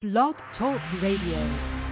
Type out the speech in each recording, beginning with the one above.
Blog Talk Radio.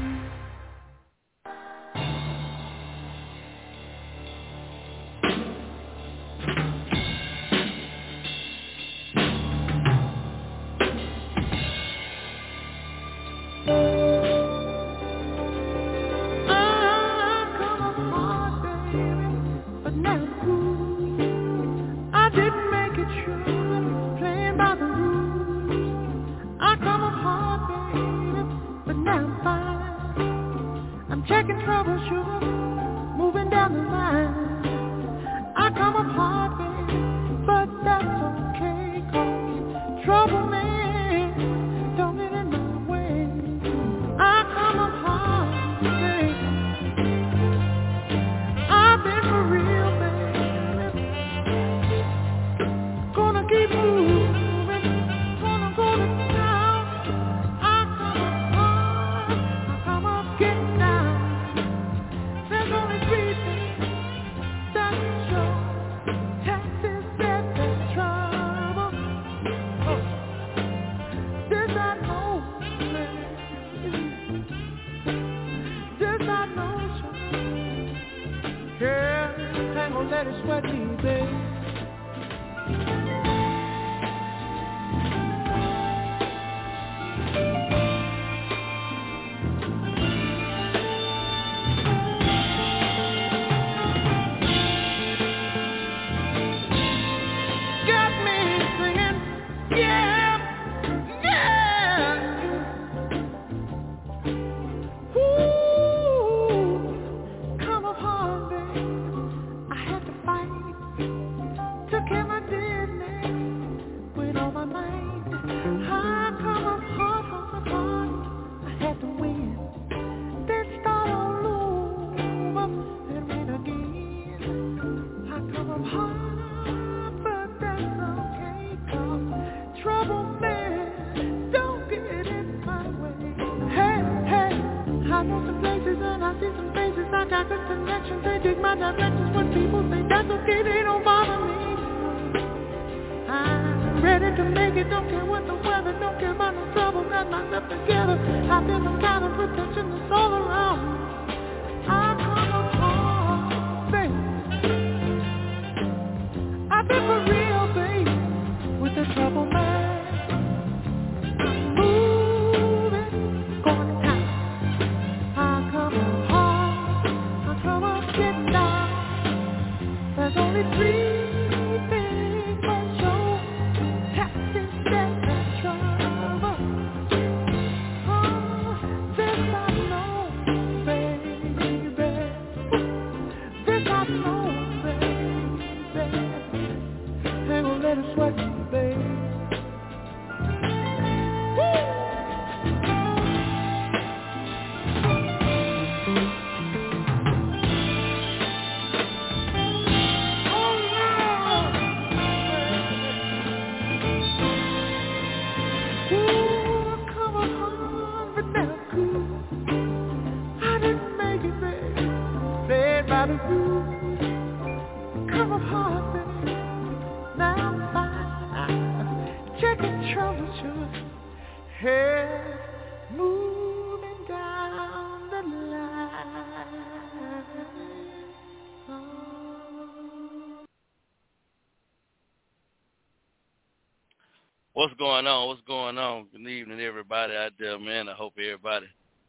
What's going on? What's going on? Good evening, everybody out there, man. I hope everybody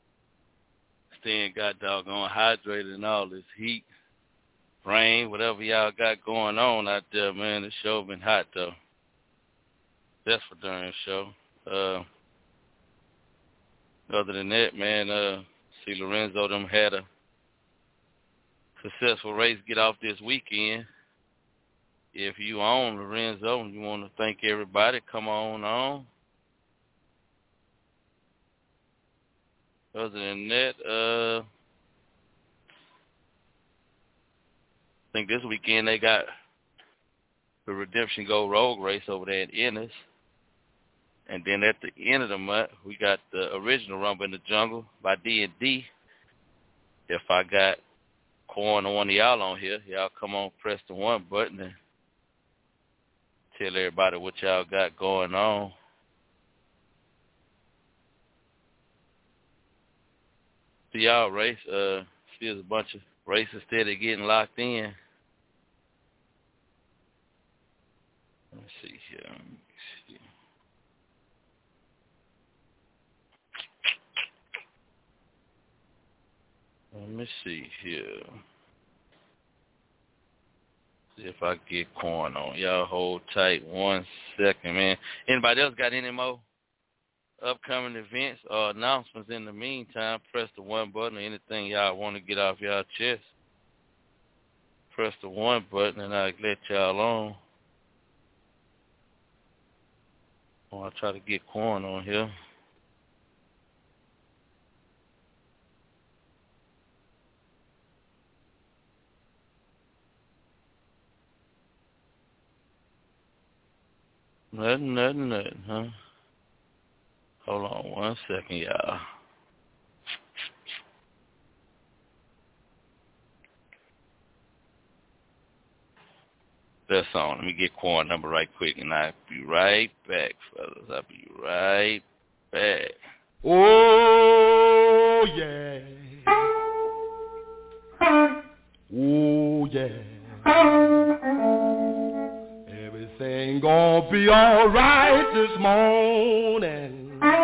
staying god doggone hydrated and all this heat, rain, whatever y'all got going on out there, man. The show been hot, though. That's for darn show. Other than that, man, see Lorenzo them had a successful race get off this weekend. If you own Lorenzo and you want to thank everybody, come on. Other than that, I think this weekend they got the Redemption Go Rogue race over there in Ennis. And then at the end of the month, we got the original Rumble in the Jungle by D&D. If I got Corn or one of y'all on here, y'all come on, press the one button and tell everybody what y'all got going on. to y'all race. See, there's a bunch of races steady getting locked in. Let's see here. Let me see here. See if I get corn on. Y'all hold tight 1 second, man. Anybody else got any more upcoming events or announcements in the meantime? Press the 1 button or anything y'all want to get off y'all chest. Press the 1 button and I'll let y'all on. I'll try to get corn on here. Nothing, huh? Hold on 1 second, y'all. That's on. Let me get corn number right quick, and I'll be right back, fellas. I'll be right back. Oh, yeah. Oh, yeah. Everything gonna be all right this morning.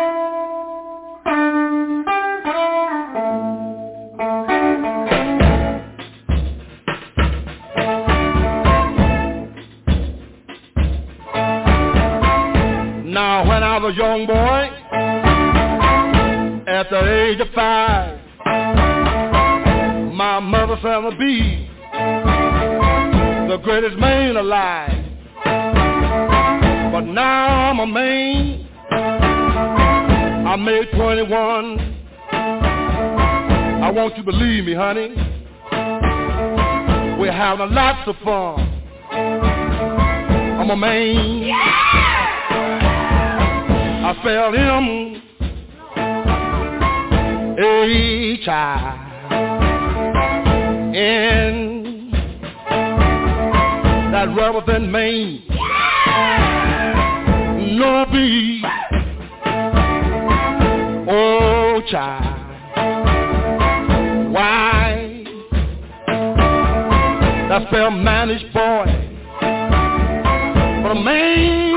Now, when I was a young boy, at the age of 5, my mother said I'd be the greatest man alive. But now I'm a man, I made 21. I want you to believe me, honey. We're having lots of fun. I'm a man. Yeah! I spelled M-A-H-I-N. That rather than Maine. No B. Oh, child. Why? That's spell manish boy. But a man,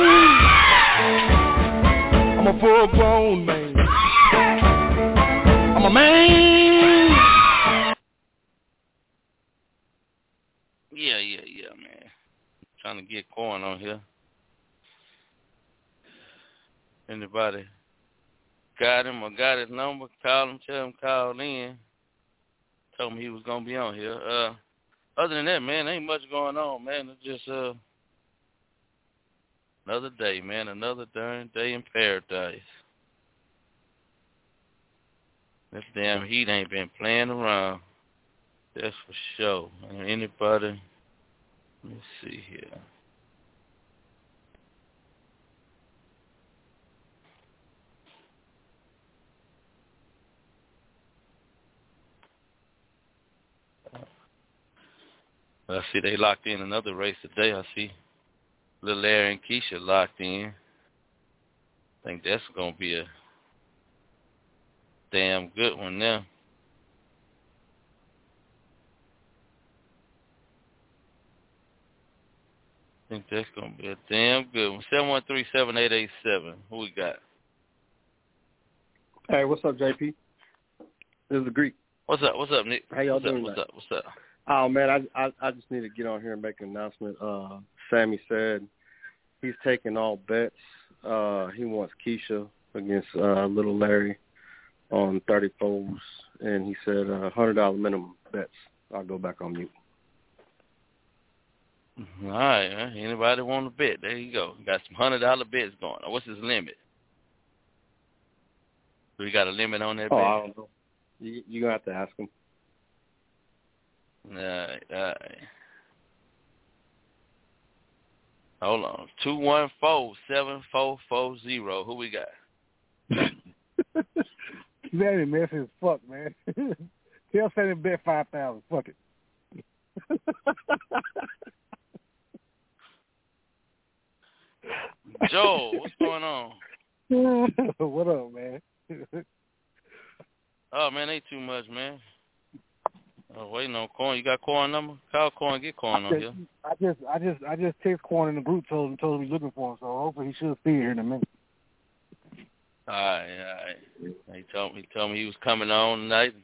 I'm a full-grown man. I'm a man. Yeah, man. Trying to get corn on here. Anybody got him or got his number? Call him, tell him call in. Told him he was going to be on here. Other than that, man, ain't much going on, man. It's just another day, man. Another darn day in paradise. This damn heat ain't been playing around. That's for sure. Anybody? Let me see here. I see they locked in another race today. I see Lil Larry and Keisha locked in. I think that's going to be a damn good one now. I think that's going to be a damn good one. 713-7887. Who we got? Hey, what's up, JP? This is the Greek. What's up, Nick? How y'all doing? What's up? Oh, man, I just need to get on here and make an announcement. Sammy said he's taking all bets. He wants Keisha against Little Larry on 30 foals, and he said $100 minimum bets. I'll go back on mute. All right, anybody want to bet? There you go. Got some $100 bets going on. What's his limit? Do we got a limit on that bet? I don't know. You're going to have to ask him. All right. Hold on. 214-7440. Who we got? That is messy as fuck, man. He'll say they bet 5,000. Fuck it. Joe, what's going on? What up, man? Oh, man, ain't too much, man. Waiting on Corn. You got Corn number? Call Corn, get Corn on here. I just text Corn in the group, told him he's looking for him, so hopefully he should see it here in a minute. All right. He told me he was coming on tonight.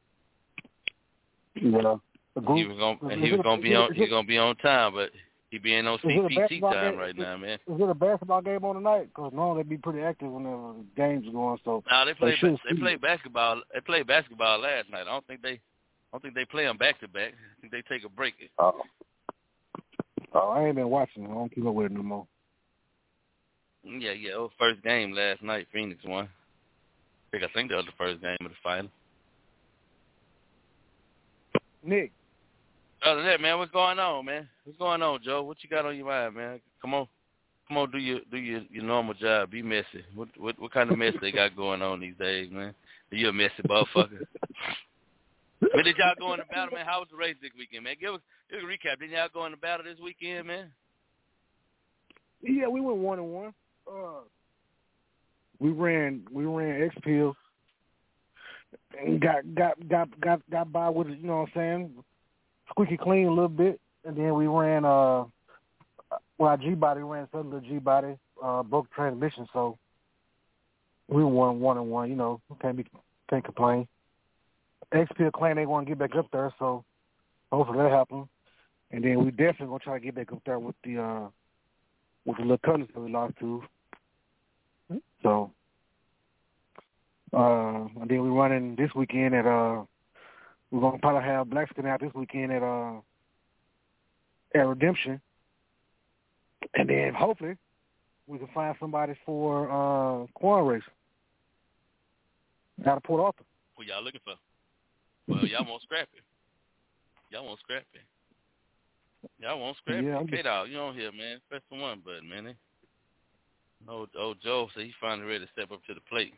Yeah. He was gonna be on time, but he being on CPT time right now, man. Is it a basketball game on tonight? Because normally they be pretty active whenever the games are going. So no, they played basketball. They played basketball last night. I don't think they play them back to back. I think they take a break. Oh, I ain't been watching. I don't keep up with it no more. Yeah. It was first game last night. Phoenix won. I think that was the first game of the final. Nick. Other than that, man, what's going on, man? What's going on, Joe? What you got on your mind, man? Come on, do your normal job. Be messy. What kind of mess they got going on these days, man? You a messy motherfucker. But did y'all go in the battle, man? How was the race this weekend, man? Give us a recap. Didn't y'all go in the battle this weekend, man? Yeah, we went 1-1. We ran X-Pill and got by with it, you know what I'm saying? Squeaky clean a little bit, and then we ran G-Body ran some little G-Body, broke the transmission, so we won 1-1, you know, can't complain. X-Pill claim they want to get back up there, so hopefully that happens. And then we definitely gonna try to get back up there with the little colors that we lost to. So and then we're running this weekend at we're gonna probably have Blackskin out this weekend at Redemption, and then hopefully we can find somebody for corn race out of Port Arthur. Who y'all looking for? Well, y'all won't scrap it. Y'all won't scrap it. K-Dog, you don't hear, man. Press the one button, man. Old Joe said he's finally ready to step up to the plate.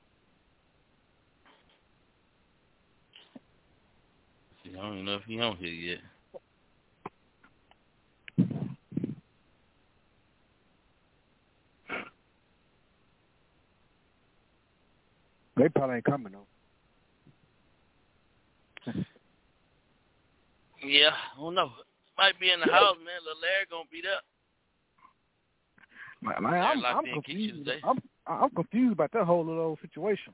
See, I don't even know if he on here yet. They probably ain't coming, though. Yeah, I don't know. Might be in the house, man. Lil Larry gonna beat up. Man, I'm confused. I'm confused about that whole little situation.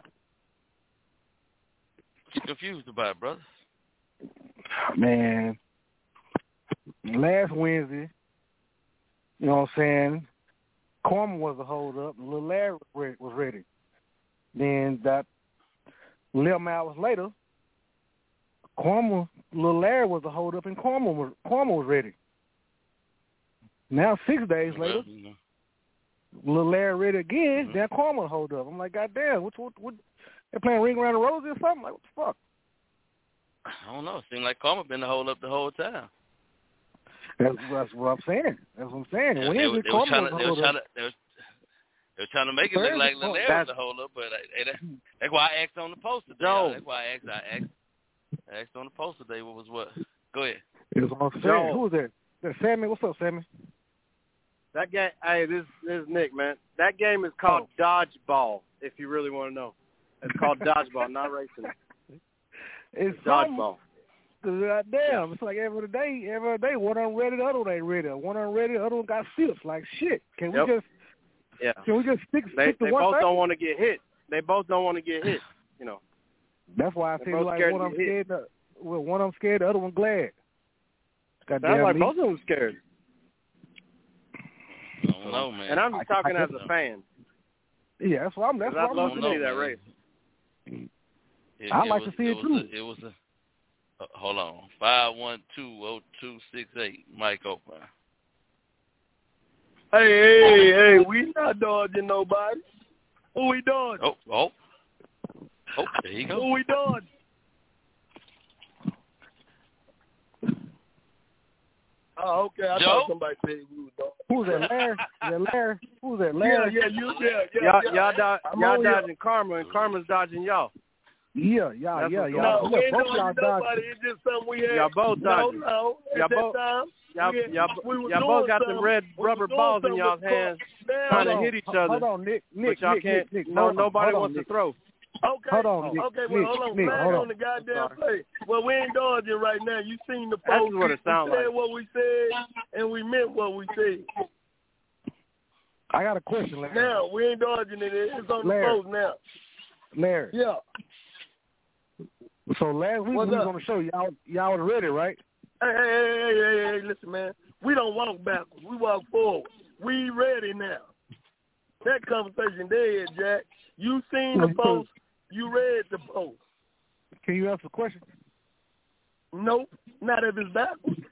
What you confused about, brother? Man, last Wednesday, you know what I'm saying, Corman was a hold up, and Lil Larry was ready. Then that 11 hours later, Lil Larry was a hold up, and Corman was ready. Now 6 days later, Lil Larry ready again. Then Corman hold up. I'm like, goddamn, what? They playing Ring Around the Rosie or something? Like, what the fuck? I don't know. It seemed like Corman been the hold up the whole time. That's what I'm saying. That's what I'm saying. Yeah, they were trying to make it look like Lil Larry was the hold up, but that's why I asked on the poster. That's why I asked on the poster today what was what. Go ahead. It was on Joe. Who was that? That's Sammy. What's up, Sammy? That game, hey, this is Nick, man. That game is called Dodgeball, if you really want to know. It's called Dodgeball, not racing. It's Dodgeball. Damn, it's like every day, one of them ready, the other one ain't ready. One of them ready, the other one got sips. Like, shit. Can we just stick to one thing? They both don't want to get hit. They both don't want to get hit, you know. That's why I feel like one of them scared, the other one glad. Sounds like both of them scared. I don't know, man. And I'm just talking as a fan. Yeah, that's what I'm I'd love to see that race. I'd like to see it too. It was a hold on, 512-0268, Mike open. Hey, we not dodging nobody. Who we dodging? Oh, there you go. Who we dodging? Oh, okay. I thought somebody said we were dodging. Who's that, Larry? Is that Larry? Who's that, Larry? Y'all dodging Karma, and Karma's dodging y'all. Yeah. No, we ain't dodging nobody. It's just something we had. Y'all both dodging. No. Y'all both got them red rubber balls in y'all's hands trying to hit each other. Hold on, Nick. But y'all can't. Nobody wants to throw. Okay. Hold on, Nick. Okay, well, hold on. Nick, Flag hold on the goddamn play. Well, we ain't dodging right now. You seen the post. That's what it sounds We said like. what we said, and we meant what we said. I got a question, Larry. Now, we ain't dodging it. It's on the Larry. post now. Larry. Yeah. So last week What's we was up? on the show. Y'all was ready, right? Hey, listen, man. We don't walk backwards. We walk forward. We ready now. That conversation dead, Jack. You seen the post. You read the post. Can you ask a question? Nope. Not if it's backwards.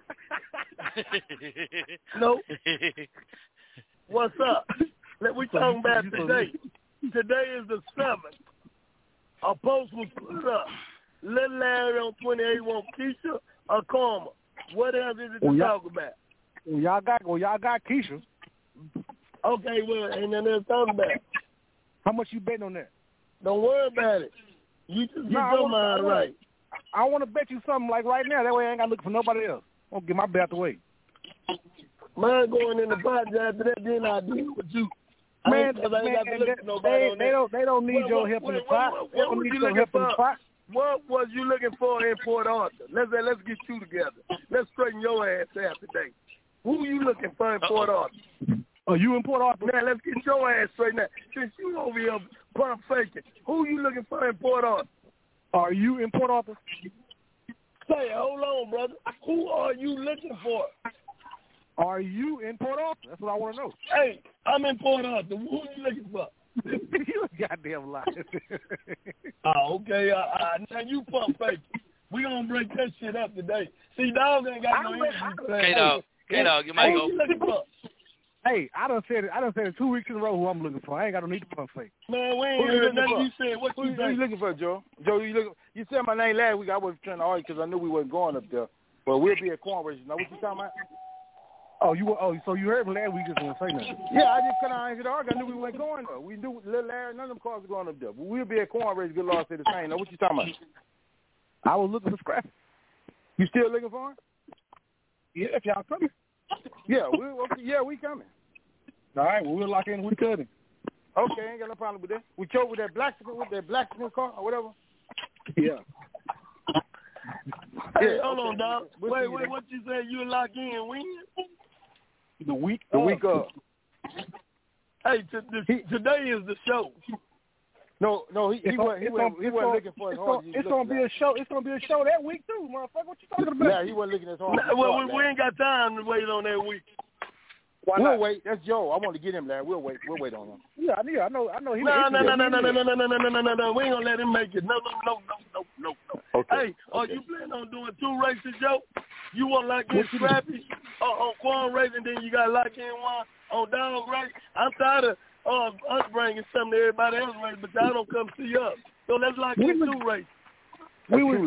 Nope. What's up? We talking about today. Today is the 7th. A post was put up. Little Larry on 28 want Keisha or Karma. What else is it to talk about? Well, y'all got Keisha. Okay, well, ain't nothing else to talk about. How much you betting on that? Don't worry about it. You just get your mind right. I want to bet you something like right now. That way I ain't got to look for nobody else. I'll get my bet out the way. Mine going in the pot after that, then I deal with you. Man, they don't need your help in the pot. They don't need your help in the pot. What was you looking for in Port Arthur? Let's get you together. Let's straighten your ass out today. Who you looking for in Port Arthur? Are you in Port Arthur? Now let's get your ass straightened out. Since you over here pump faking, who you looking for in Port Arthur? Are you in Port Arthur? Say, hold on, brother. Who are you looking for? Are you in Port Arthur? That's what I want to know. Hey, I'm in Port Arthur. Who you looking for? You a goddamn liar. Okay. Now you pump fake. We gonna break that shit up today. See, dog ain't got no interview. K-Dog, you might go. Who you looking for? Hey, I done said it 2 weeks in a row who I'm looking for. I ain't got no need to pump fake. Man, we ain't heard nothing you said. What you Who you looking for, Joe? Joe, you said my name last week. I wasn't trying to argue because I knew we wasn't going up there. But we'll be at corn races. Now, what you talking about? So you heard me last week, just want to say nothing. Yeah, I just couldn't answer the argument. I knew we weren't going there. We knew Little Larry, none of them cars were going up there. But we'll be at corn races. Good Lord, say the same. Now, what you talking about? I was looking for scrappy. You still looking for him? Yeah, if y'all coming. Yeah, we coming. All right, well, we'll lock in with Cuddy. Okay, ain't got no problem with that. We chose with that blacksmith car or whatever. Yeah. Hey, hold on, dog. Wait, what you say? You lock in when? The week of. Hey, today is the show. No, he wasn't looking for as hard as it's gonna be a show. It's gonna be a show that week too, motherfucker. What you talking about? Yeah, he wasn't looking as hard. Well, we ain't got time to wait on that week. We'll wait. That's Joe. I want to get him, Larry. We'll wait. We'll wait on him. Yeah, I know. No. We ain't gonna let him make it. No. Okay. Hey, are you planning on doing 2 races, Joe? You want to lock in Scrappy on corn race, and then you got to lock in one on dog race? I'm tired of us bringing something to everybody else race, but y'all don't come see us. So let's lock in 2 races. We was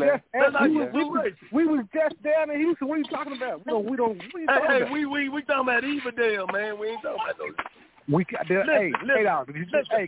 just down in Houston. What are you talking about? We don't. What are you talking about? We talking about Everdale, man. We ain't talking about those. K-Dog, did you not see us?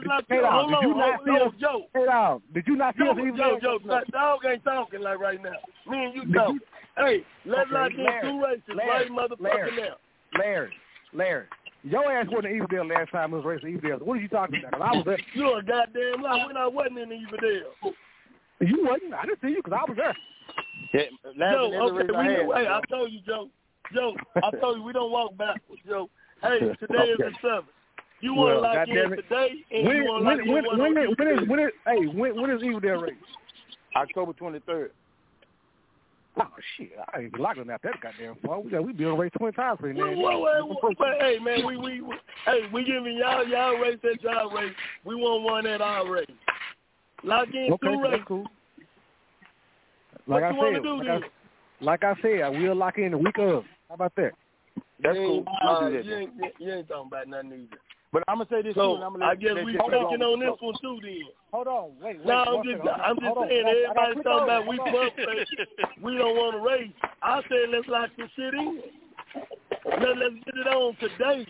K-Dog, did you not see us? Joe, dog ain't talking like right now. Me and you talking. Hey, let's lock in 2 races right motherfucking now. Larry. Your ass wasn't in Everdale last time we was racing Everdale. What are you talking about? I was there. You a goddamn lie. When I wasn't in Everdale. You wasn't. I didn't see you because I was there. Yeah, Joe, okay, I told you, Joe. I told you we don't walk backwards, Joe. Hey, today is the 7th. You want to lock in today, and you want to lock in when is Everdale race? October 23rd. Oh shit! I ain't locking out that goddamn far. We be on race 20 times for you, man. Hey man, we giving y'all race at y'all race. We want one at our race. Lock in 2 races. Cool. What you want to do then? Like I said, I will lock in the week of. How about that? That's cool. You ain't talking about nothing either. But I'm gonna say this so too. And I guess we taking on this one too then. Hold on, wait. No, I'm just saying. Everybody's talking about we pump fake. We don't want to race. I said let's lock this shit in. Let's get it on today.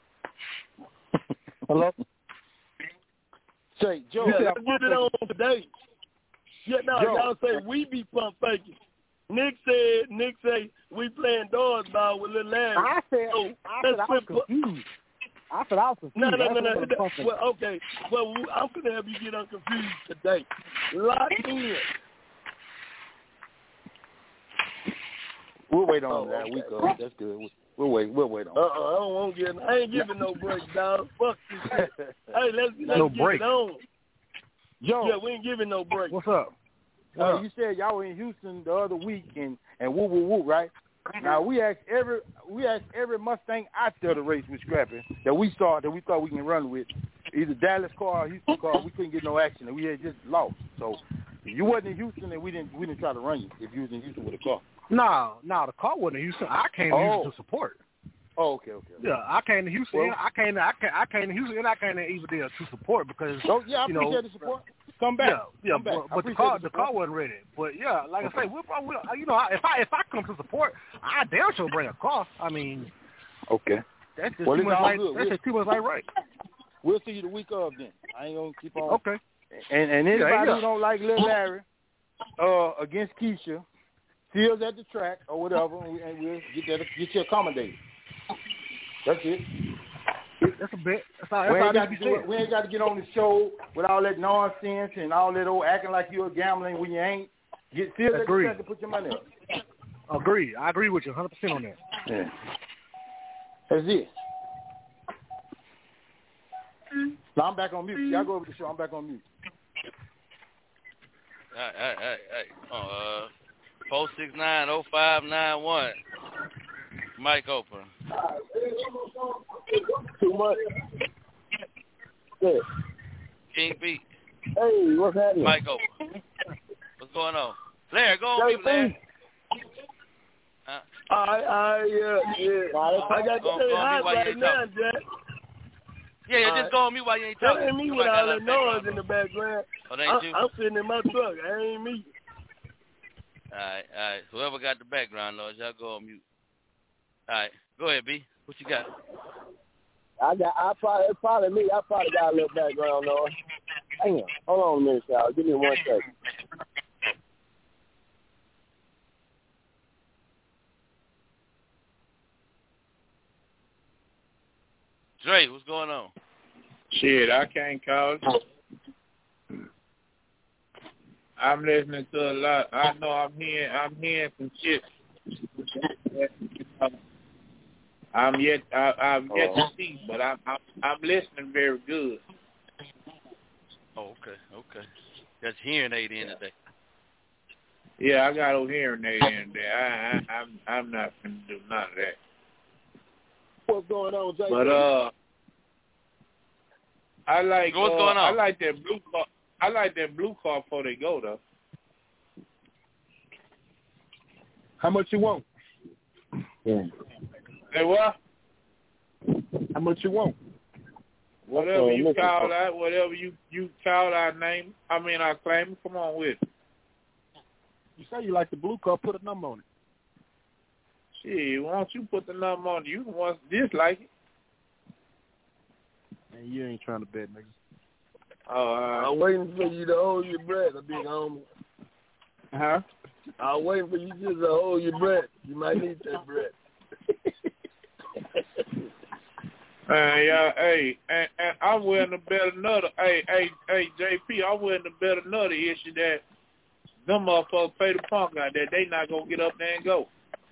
Hello. Say, Joe. Yeah, let's get it on today. Yeah, no, y'all say we be pump faking. Nick said we playing dodgeball with Lil Larry. I said I was confused. I said I was confused. No. Well, okay. Well, I'm going to help you get unconfused today. Lock in. We'll wait on that week. That's good. We'll wait on. I don't want to get. I ain't giving no break, dog. Fuck this shit. Hey, let's no get break. it on. Joe, yeah, we ain't giving no break. What's up? You said y'all were in Houston the other week and woo woo woo, right? Now we asked every Mustang out there to race with Scrappy that we thought we can run with, either Dallas car or Houston car. We couldn't get no action, and we had just lost. So if you wasn't in Houston, then we didn't try to run you. If you was in Houston with a car. No, the car wasn't in Houston. I came to Houston to support. Oh, okay. Yeah, I came to Houston. Well, I came to Houston, and I came to Everdale to support because. Oh yeah, I appreciate the support. Come back. Yeah, back. But the car wasn't ready. But yeah, like I say, we'll probably, if I come to support, I damn sure bring a car. I mean. Okay. That's just too much like that's just too much like right. We'll see you the week of then. I ain't gonna keep on. Okay. And anybody who don't like Lil Larry against Keisha, see us at the track or whatever, and we'll get you accommodated. That's it. That's a bit. We ain't got to get on the show with all that nonsense and all that old acting like you're gambling when you ain't. See us at the track to put your money up. Agree. I agree with you 100% on that. Yeah. That's it. So I'm back on mute. Y'all go over the show. I'm back on mute. All right. 469-0591. Mic open. Too much. Yeah. King B. Hey, what's happening? Mic open. What's going on? Larry, go on mute, Larry. Yeah. I got to say hi right now, Jack. Yeah, just go on mute while you ain't talking. That ain't me with all that noise in the background. Oh, that ain't you? I'm sitting in my truck. That ain't me. All right. Whoever got the background noise, y'all go on mute. All right, go ahead, B. What you got? It's probably me. I probably got a little background noise. Hang on. Hold on a minute, y'all. Give me 1 second. Dre, what's going on? Shit, I can't call it. I'm listening to a lot. I know I'm hearing some shit. I'm yet to see, but I'm listening very good. Oh, okay. That's hearing aid in today. Yeah, I got a hearing aid in there. I'm not gonna do none of that. What's going on, Jay? But I like what's going on? I like that blue car. I like that blue car before they go though. How much you want? Yeah. Hey, what? How much you want? Whatever you call out, whatever you call our name. I mean our claim. Come on with it. You say you like the blue car. Put a number on it. Shit, why don't you put the number on it? You want to dislike it. Man, you ain't trying to bet, nigga. I'm waiting for you to hold your breath, big homie. Huh? I'm waiting for you just to hold your breath. You might need that breath. Yeah, hey, and I'm willing to bet another. Hey, JP, I'm willing to bet another issue that them motherfuckers pay the punk out there. They not gonna get up there and go.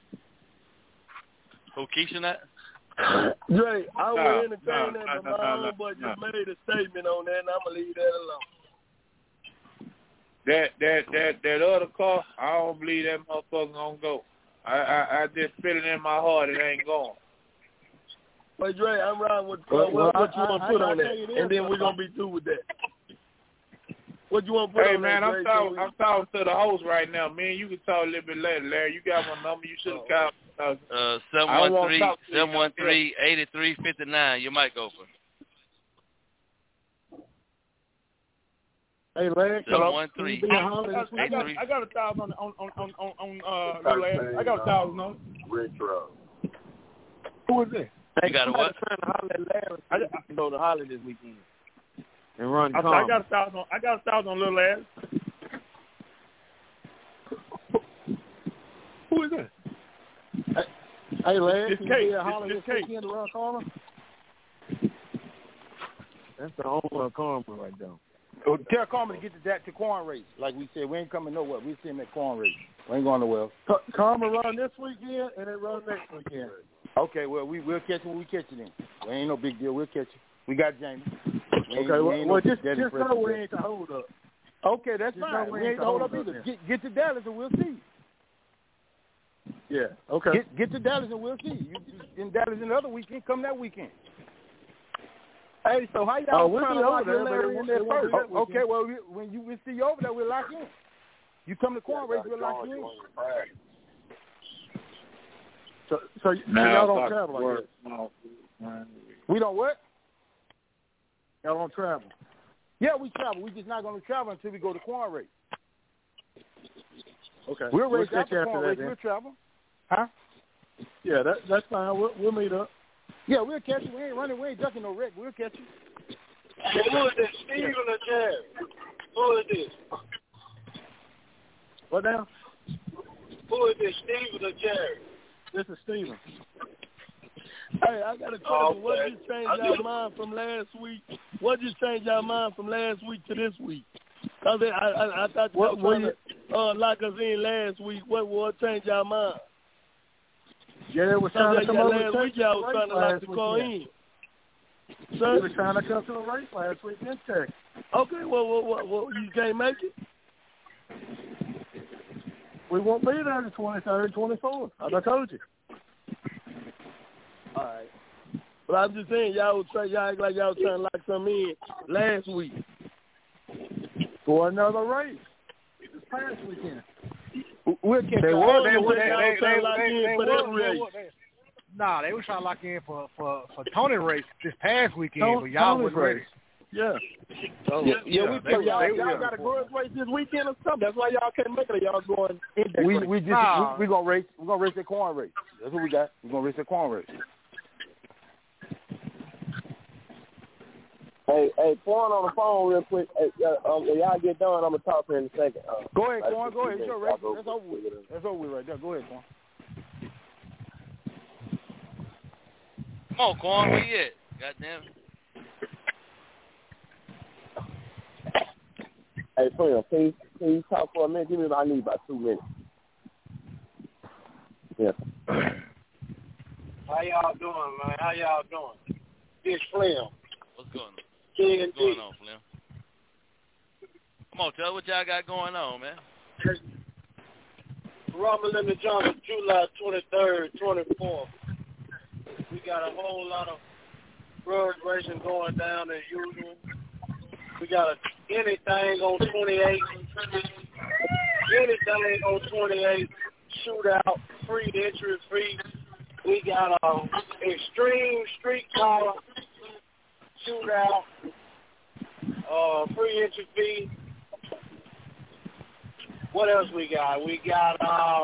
Who Keisha that? Dre, I would entertain that, but my own boy just made a statement on that, and I'm gonna leave that alone. That other car, I don't believe that motherfucker gonna go. I just feel it in my heart it ain't going. Wait, Dre, I'm riding with what you want to put on that, and then we're gonna be through with that. What you want to put on man, that? I'm talking to the host right now. Man, you can talk a little bit later, Larry. You got my number. You should have called. 713-8359. Your mic open. Hey, Larry. 713. I got 1,000 on Little Ass. I got 1,000 on. Retro. Who is that? You got a what? I go to Holly this weekend and run. I got 1,000 on. I got 1,000 on Little Ass. Who is that? Hey, Larry, this can Kate. You Holly this this Kate. weekend around corner? That's the home of Carmen right there. Oh, tell Carmen to get to corn race. Like we said, we ain't coming nowhere. We'll see him at corn race. We ain't going nowhere. Carmen run this weekend and they run next weekend. Okay, well, we'll catch it when we catch it then. Well, ain't no big deal. We'll catch it. We got Jamie. Just know we ain't to hold up. Okay, that's fine. We ain't to hold up either. Get to Dallas and we'll see. Yeah, okay. Get to Dallas and we'll see. You in Dallas another weekend, come that weekend. Hey, so how y'all trying to lock in Larry in there first? Okay, well, when we see you over there, we'll lock in. You come to corn race, we'll lock you in. So y'all don't travel like that? We don't what? Y'all don't travel? Yeah, we travel. We're just not going to travel until we go to corn race. Okay. We'll race after corn that, race. then. We'll travel. Huh? Yeah, that's fine. We'll meet up. Yeah, we'll catch you. We ain't running. We ain't ducking no wreck. We'll catch you. Who is this, Steven or Jerry? Who is this? What now? Who is this, Steven or Jerry? This is Steven. Hey, I got a question. What just changed your mind from last week? What just changed your mind from last week to this week? Cause I thought you were trying to lock us in last week. What changed your mind? Yeah, they were trying to come over last week. Y'all was trying to lock the car in. So, we were trying to come to a race last week in Texas. Okay, well, you can't make it? We won't be there the 23rd, 24th. I told you. All right. But I'm just saying, y'all act like y'all trying to lock something in last week for another race this past weekend. We'll catch they Nah, they were trying to lock in for Tony race this past weekend, but y'all wasn't ready. Yeah. We play y'all got a grudge race this weekend or something. That's why y'all can't make it. Y'all going index race. We gonna race. We're gonna race that corn race. That's what we got. We're gonna race that corn race. Hey, Quan on the phone real quick. Hey, when y'all get done, I'm gonna talk to him in a second. Go ahead, Quan. Go ahead. It's your race. That's over with. That's over with right there. Go ahead, Quan. Come on, Quan. Where you at? Goddamn. Hey, friend, can you talk for a minute? Give me I need about 2 minutes. Yeah. How y'all doing, man? How y'all doing? This Slim. What's going on? What's going on, Slim? Come on, tell what y'all got going on, man. Rumble in the Jungle, July 23rd, 24th. We got a whole lot of road racing going down as usual. We got anything on 28. Anything on 28. Shootout, free entry, free. We got extreme street car shootout, free entry fee. What else we got? We got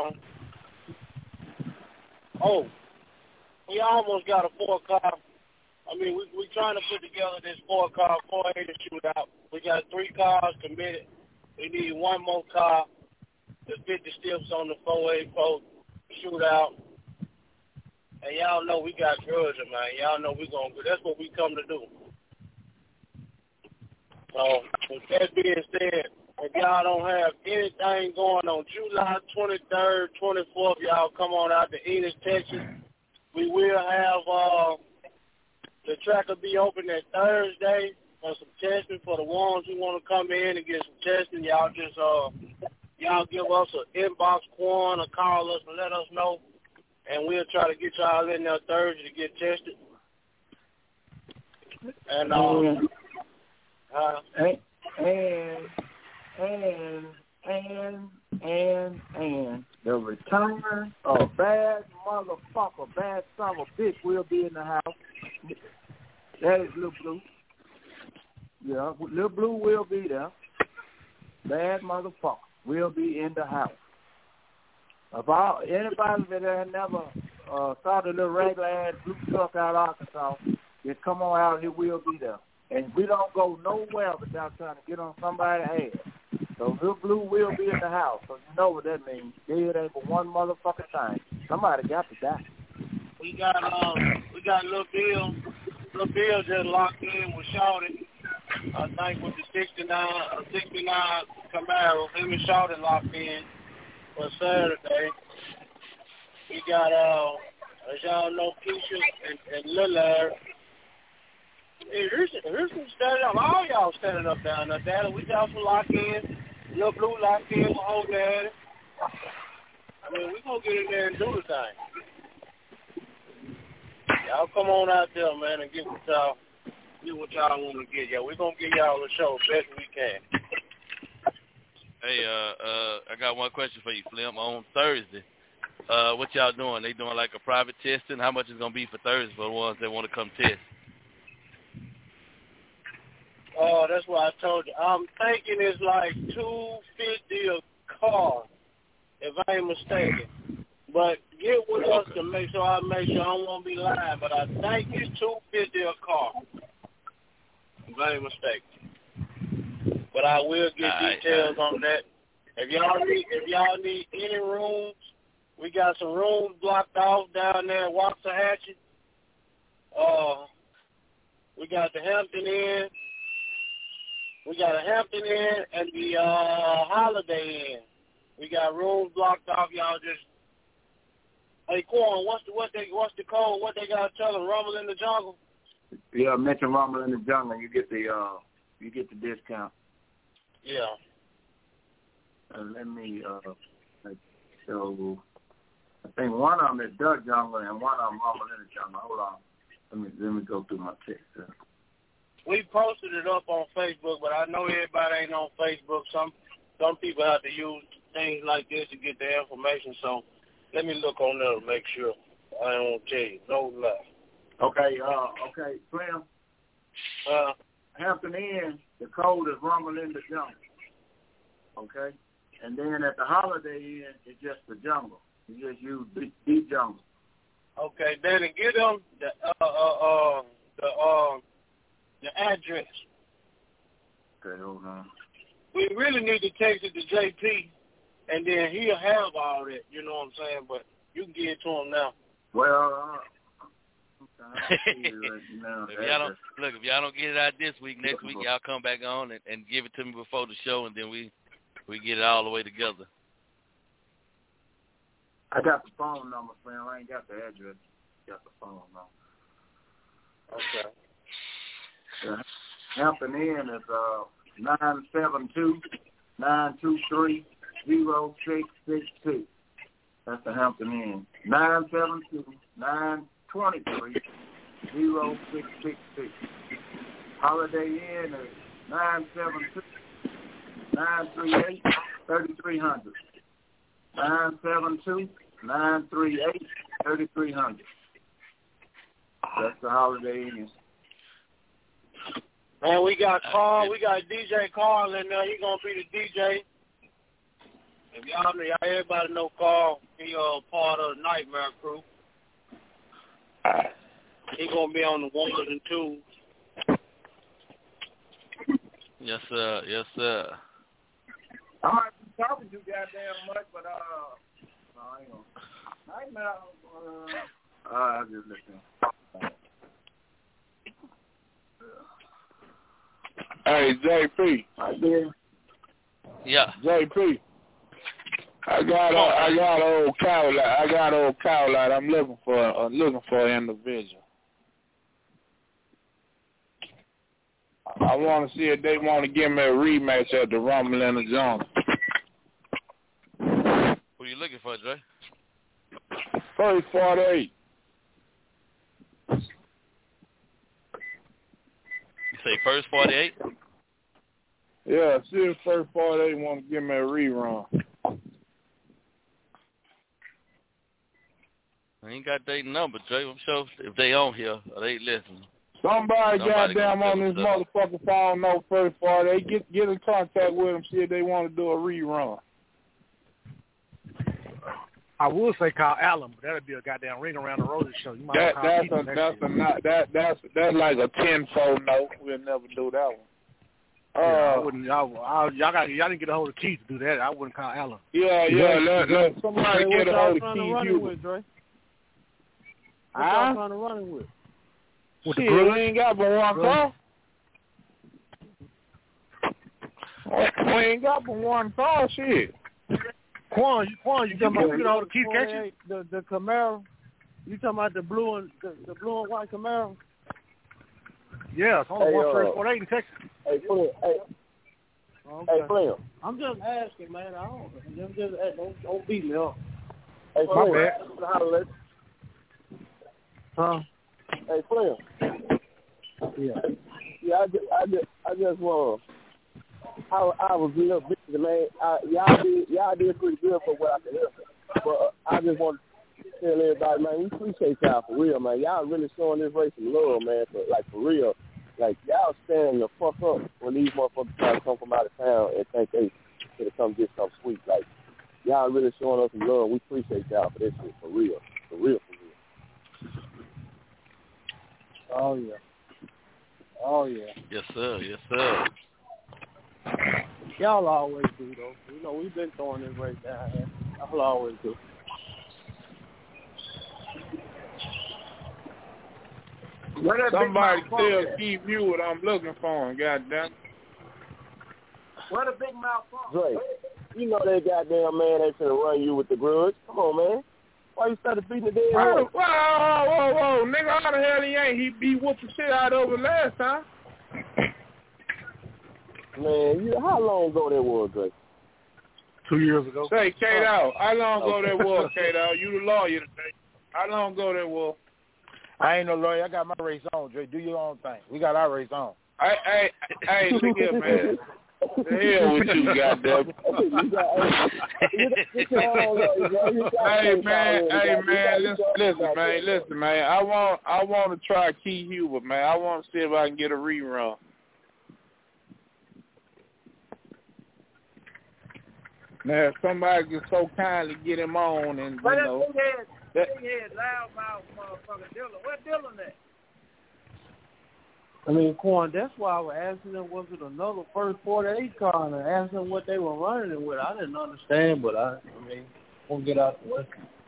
we almost got a 4-car. I mean, we trying to put together this 4-car 480 shootout. We got 3 cars committed. We need 1 more car to fit the steps on the 484 shootout. And y'all know we got Georgia, man. Y'all know we gonna do. That's what we come to do. So, with that being said, if y'all don't have anything going on July 23rd, 24th, y'all come on out to Enos, Texas. We will have the track will be open that Thursday for some testing for the ones who want to come in and get some testing. Y'all just y'all give us an inbox, Quan, or call us and let us know, and we'll try to get y'all in there Thursday to get tested. And the return of bad motherfucker, bad son of a bitch will be in the house. That is Lil Blue. Yeah, Lil Blue will be there. Bad motherfucker will be in the house. Anybody that had never saw the little regular ass blue truck out of Arkansas, just come on out, he will be there. And we don't go nowhere without trying to get on somebody's head. So Lil Blue will be in the house. So you know what that means. Dead ain't but one motherfucking thing. Somebody got to die. We got Lil Bill. Lil Bill just locked in with Shawty. I think with the 69 Camaro, him and Shawty locked in for Saturday. We got, as y'all know, Keisha and Lil Larry. Hey, Houston standing up. All y'all standing up down there, Daddy. We got some lock in. Lil Blue locked in with old Daddy. I mean, we gonna get in there and do the thing. Y'all come on out there, man, and get what y'all want to get. Yeah, we gonna give y'all a show best we can. Hey, I got one question for you, Flim. On Thursday, what y'all doing? They doing like a private testing? How much is gonna be for Thursday for the ones that want to come test? Oh, that's what I told you. I'm thinking it's like $250 a car, if I ain't mistaken. But get with us to make sure I won't be lying. But I think it's $250 a car, if I ain't mistaken. But I will get details on that. If y'all need any rooms, we got some rooms blocked off down there in Waxahachie. We got the Hampton Inn. We got a Hampton Inn and the Holiday Inn. We got rooms blocked off. Y'all just, hey, Quan, what's the code? What they got to tell them? Rumble in the Jungle. Yeah, mention Rumble in the Jungle. You get the discount. Yeah. Let me so I think one of them is Doug Jungle and one of them Rumble in the Jungle. Hold on. Let me go through my text. We posted it up on Facebook, but I know everybody ain't on Facebook. Some people have to use things like this to get their information. So let me look on there to make sure. I don't want to tell you no lie. Okay, Slim. Hampton Inn, the code is Rumble in the Jungle. Okay, and then at the Holiday Inn, it's just the Jungle. You just use the Jungle. Okay, then get them the address. Okay, hold on. We really need to text it to JP, and then he'll have all that. You know what I'm saying? But you can get it to him now. Well, if y'all don't get it out this week, next week y'all come back on and give it to me before the show, and then we get it all the way together. I got the phone number, Sam. I ain't got the address. Got the phone number. Okay. Hampton Inn is 972-923-0662. That's the Hampton Inn. 972-923-0662. Holiday Inn is 972-938-3300. 972-938-3300. That's the Holiday Inn. Man, we got Carl. We got DJ Carl in there. He gonna be the DJ. If y'all everybody know Carl, he part of the Nightmare Crew. He gonna be on the ones and twos. Yes, sir. Yes, sir. I might be talking too goddamn much, but I ain't gonna. Nightmare. I'll just listen. Hey, JP. Yeah. JP. I got old cow lot. I'm looking for an individual. I want to see if they want to give me a rematch at the Rumble in the Jungle. Who you looking for, Dre? First 48. You say first 48? Yeah, see if first 48 want to give me a rerun. I ain't got their number, Dre. I'm sure if they on here or they listening. Somebody goddamn on this motherfucking phone know first 48. Get in contact with them, see if they want to do a rerun. I would say call Allen, but that'd be a goddamn ring around the rosy show. You might that's like a 10-fold no. We'll never do that one. I wouldn't. Y'all didn't get a hold of Keith to do that. I wouldn't call Allen. Let somebody get a hold of Keith. What y'all trying to run with? Shit, we ain't got but one car. We ain't got but one car, shit. Quan, you talking about Keith Ketchum? the Camaro? You talking about the blue and white Camaro? Yeah, it's only one first 48 in Texas. Hey, Flynn. Hey, Flynn. I'm just asking, man. Don't beat me up. Hey, My Flynn. bad. Huh? Hey, Flynn. Yeah. Yeah, I just want. I was a little busy, man. Y'all did pretty good for what I could hear. But I just want to tell everybody, man, we appreciate y'all for real, man. Y'all really showing this race some love, man. For real. Like, y'all standing the fuck up when these motherfuckers try to come from out of town and think they could come get something sweet. Like, y'all really showing us some love. We appreciate y'all for this shit, for real. For real. Oh, yeah. Oh, yeah. Yes, sir. Y'all always do, though. You know, we've been throwing this race down here. Y'all always do. Somebody tell Keith you what I'm looking for, goddamn. What a big mouth for? Dre, you know that goddamn man ain't finna run you with the grudge. Come on, man. Why you started beating the dead horse? Whoa, nigga, how the hell he ain't? He whooped the shit out of it last time. Man, how long ago that was, Dre? 2 years ago. Say, K-Dog, how long ago that was, K-Dog? You the lawyer today. How long ago that was? I ain't no lawyer. I got my race on, Dre. Do your own thing. We got our race on. Hey, look here, man. The hell with you, goddamn. Hey man, listen, man. I want to try Key Hubert, man. I want to see if I can get a rerun. Now, if somebody can so kindly get him on, and you know, big head, loudmouth motherfucker Dillon. Where Dillon at? I mean, Quan, that's why I was asking them, was it another first 48 car, and I asked them what they were running it with. I didn't understand, but I mean, we'll get out the way.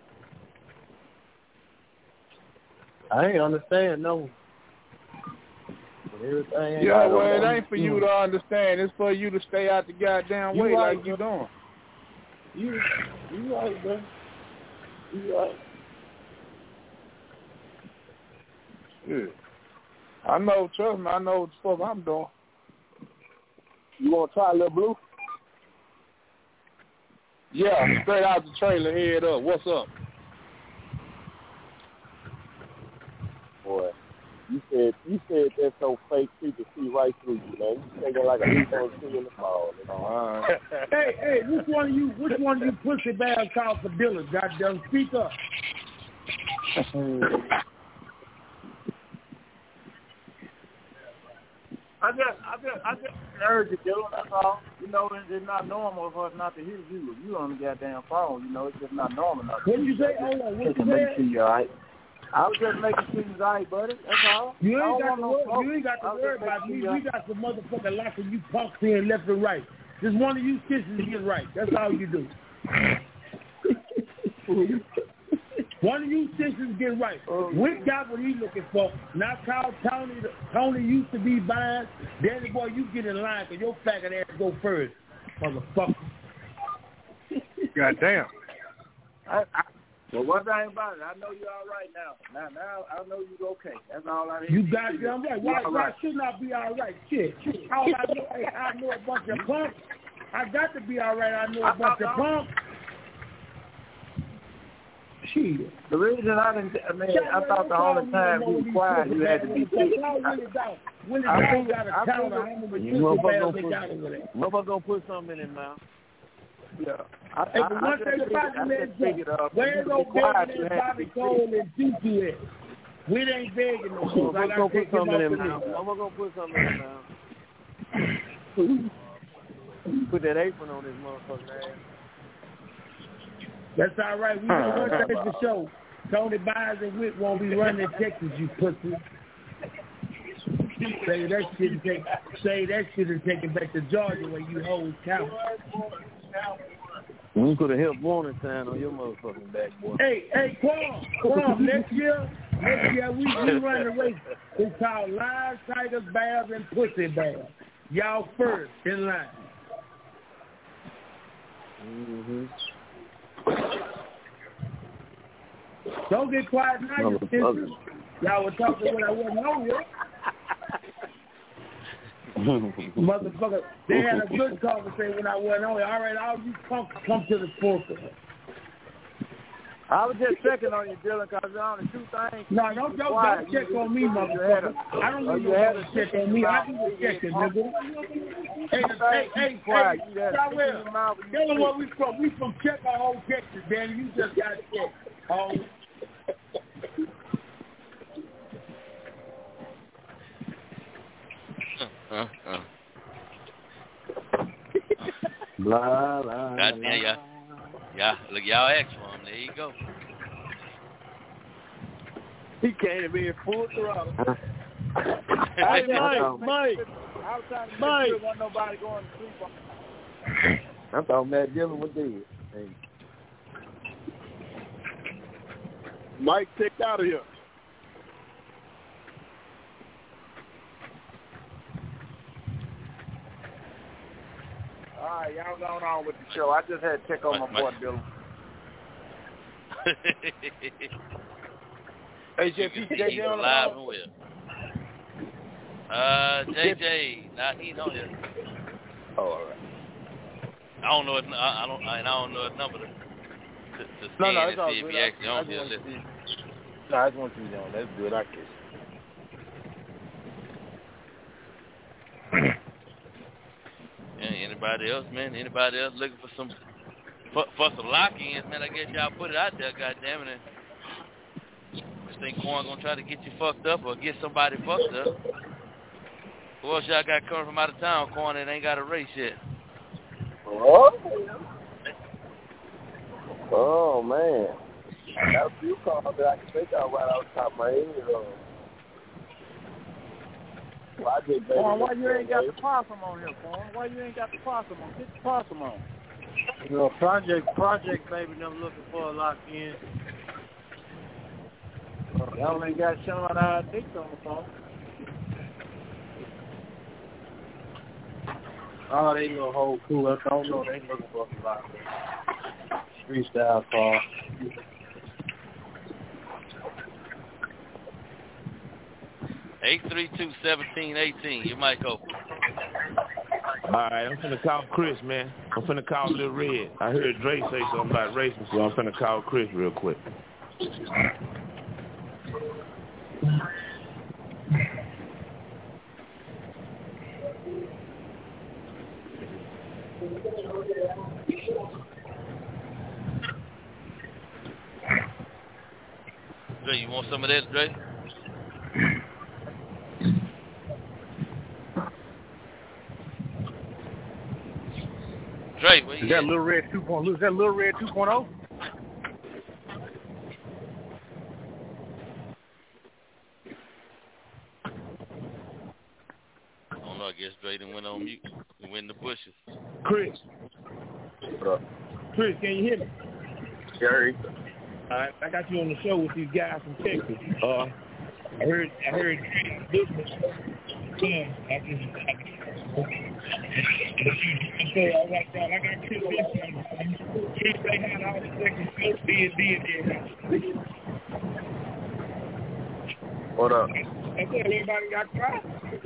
I ain't understand, no. Everything yeah, well, it ain't for you to understand. It's for you to stay out the goddamn way right, like you doing. You right, bro. You right. Shit. I know, trust me, I know what the fuck I'm doing. You want to try Lil Blue? Yeah, straight out the trailer, head up. What's up? Boy, you said that's so fake people see right through you, man. You thinking like a leaf tree in the fall. Right. Hey, which one of you pussy bags called for Dillon? Goddamn, speak up. I just heard you, Dillon. That's all. You know, it's not normal for us not to hear you. If you on the goddamn phone, you know, it's just not normal. What did you say? Hold on. What you said? You all right? I was just making sure you all right, buddy. That's all. You ain't got to worry about me. We got some motherfucking lots of you punks here left and right. Just one of you sisters get right. That's all you do. One of you sisters get right. Wick got what he looking for. Now call Tony. Tony used to be buying. Danny boy, you get in line because your faggot ass go first, motherfucker. Goddamn. Well, one thing about it, I know you all right now. Now I know you okay. That's all I need. You goddamn right. Why shouldn't I be all right? Shit. All I know a bunch of punks. I got to be all right. I know a bunch of punks. Shit. The reason I thought the only time you were quiet, you had to be sick. Willie Dog got a counter. Motherfucker gonna put something in his mouth. Yeah. Hey, but one thing about it, man, where's no begging that Bobby Cole and Tutu at? We ain't begging no more. Motherfucker gonna put something in his mouth. Motherfucker gonna put something in his mouth. Put that apron on his motherfucking ass. That's all right. We know one thing for sure. Tony Byers and Wick won't be running in Texas, you pussy. Say that shit and take it back to Georgia where you hold count. We could have helped Warning Town on your motherfucking back, boy. Hey, Quan, next year we run the race. It's called Live Tigers, Bears, and Pussy Bears. Y'all first in line. Mm-hmm. Don't get quiet now, you sister. Y'all were talking when I wasn't on here. Motherfucker, they had a good conversation when I wasn't on here. All right, all you come to the spoken. I was just checking on you, Dylan, because on the two things. No, don't check on me, motherfucker. I don't need to check on me. I do the checking, nigga. Hey, quiet. Tell them where we from. We from Checkerhole, Texas, Danny. You just got to check. Oh. Blah, blah, God damn, yeah. Look, y'all asked for him. There you go. He came in full throttle. Hey, Mike. Wasn't nobody going to sleep on. I thought Matt Dillon was dead. Hey. Mike, kicked out of here. All right, y'all going on with the show. I just had to check on my boy Dylan. Hey, JJ on the live phone? with. JJ, not he on here. Oh, all right. I don't know his number to scan and see if he actually on here. No, I just want you to know. That's good. I guess. Anybody else, man? Anybody else looking for some lock-ins, man? I guess y'all put it out there, goddammit. And I think Corn gonna try to get you fucked up or get somebody fucked up. Who else y'all got coming from out of town, Corn, that ain't got a race yet? Oh man. I got a few calls that I can think of right off the top of my head. Why you ain't got the possum on here, Corn? Why you ain't got the possum on? Get the possum on. You know, project baby, them looking for a lock-in. Y'all ain't got Sean I Dick on the phone. Oh, they little whole cool. I don't know. They looking for a lock-in. Street style car. 832-1718. Your mic open. All right, I'm finna call Chris, man. I'm finna call Lil Red. I heard Dre say something about racing, so I'm finna call Chris real quick. Dre, you want some of that, Dre? Dre, where you Is that Lil Red 2.0? Is that Lil Red 2.0? I don't know. I guess Dre done went on mute. He went in the bushes. Chris. What up? Chris, can you hear me? Gary. All right, I got you on the show with these guys from Texas. I heard business. I got Chris Benson. Chris, they had all the second show, did. What up? I said everybody got quiet.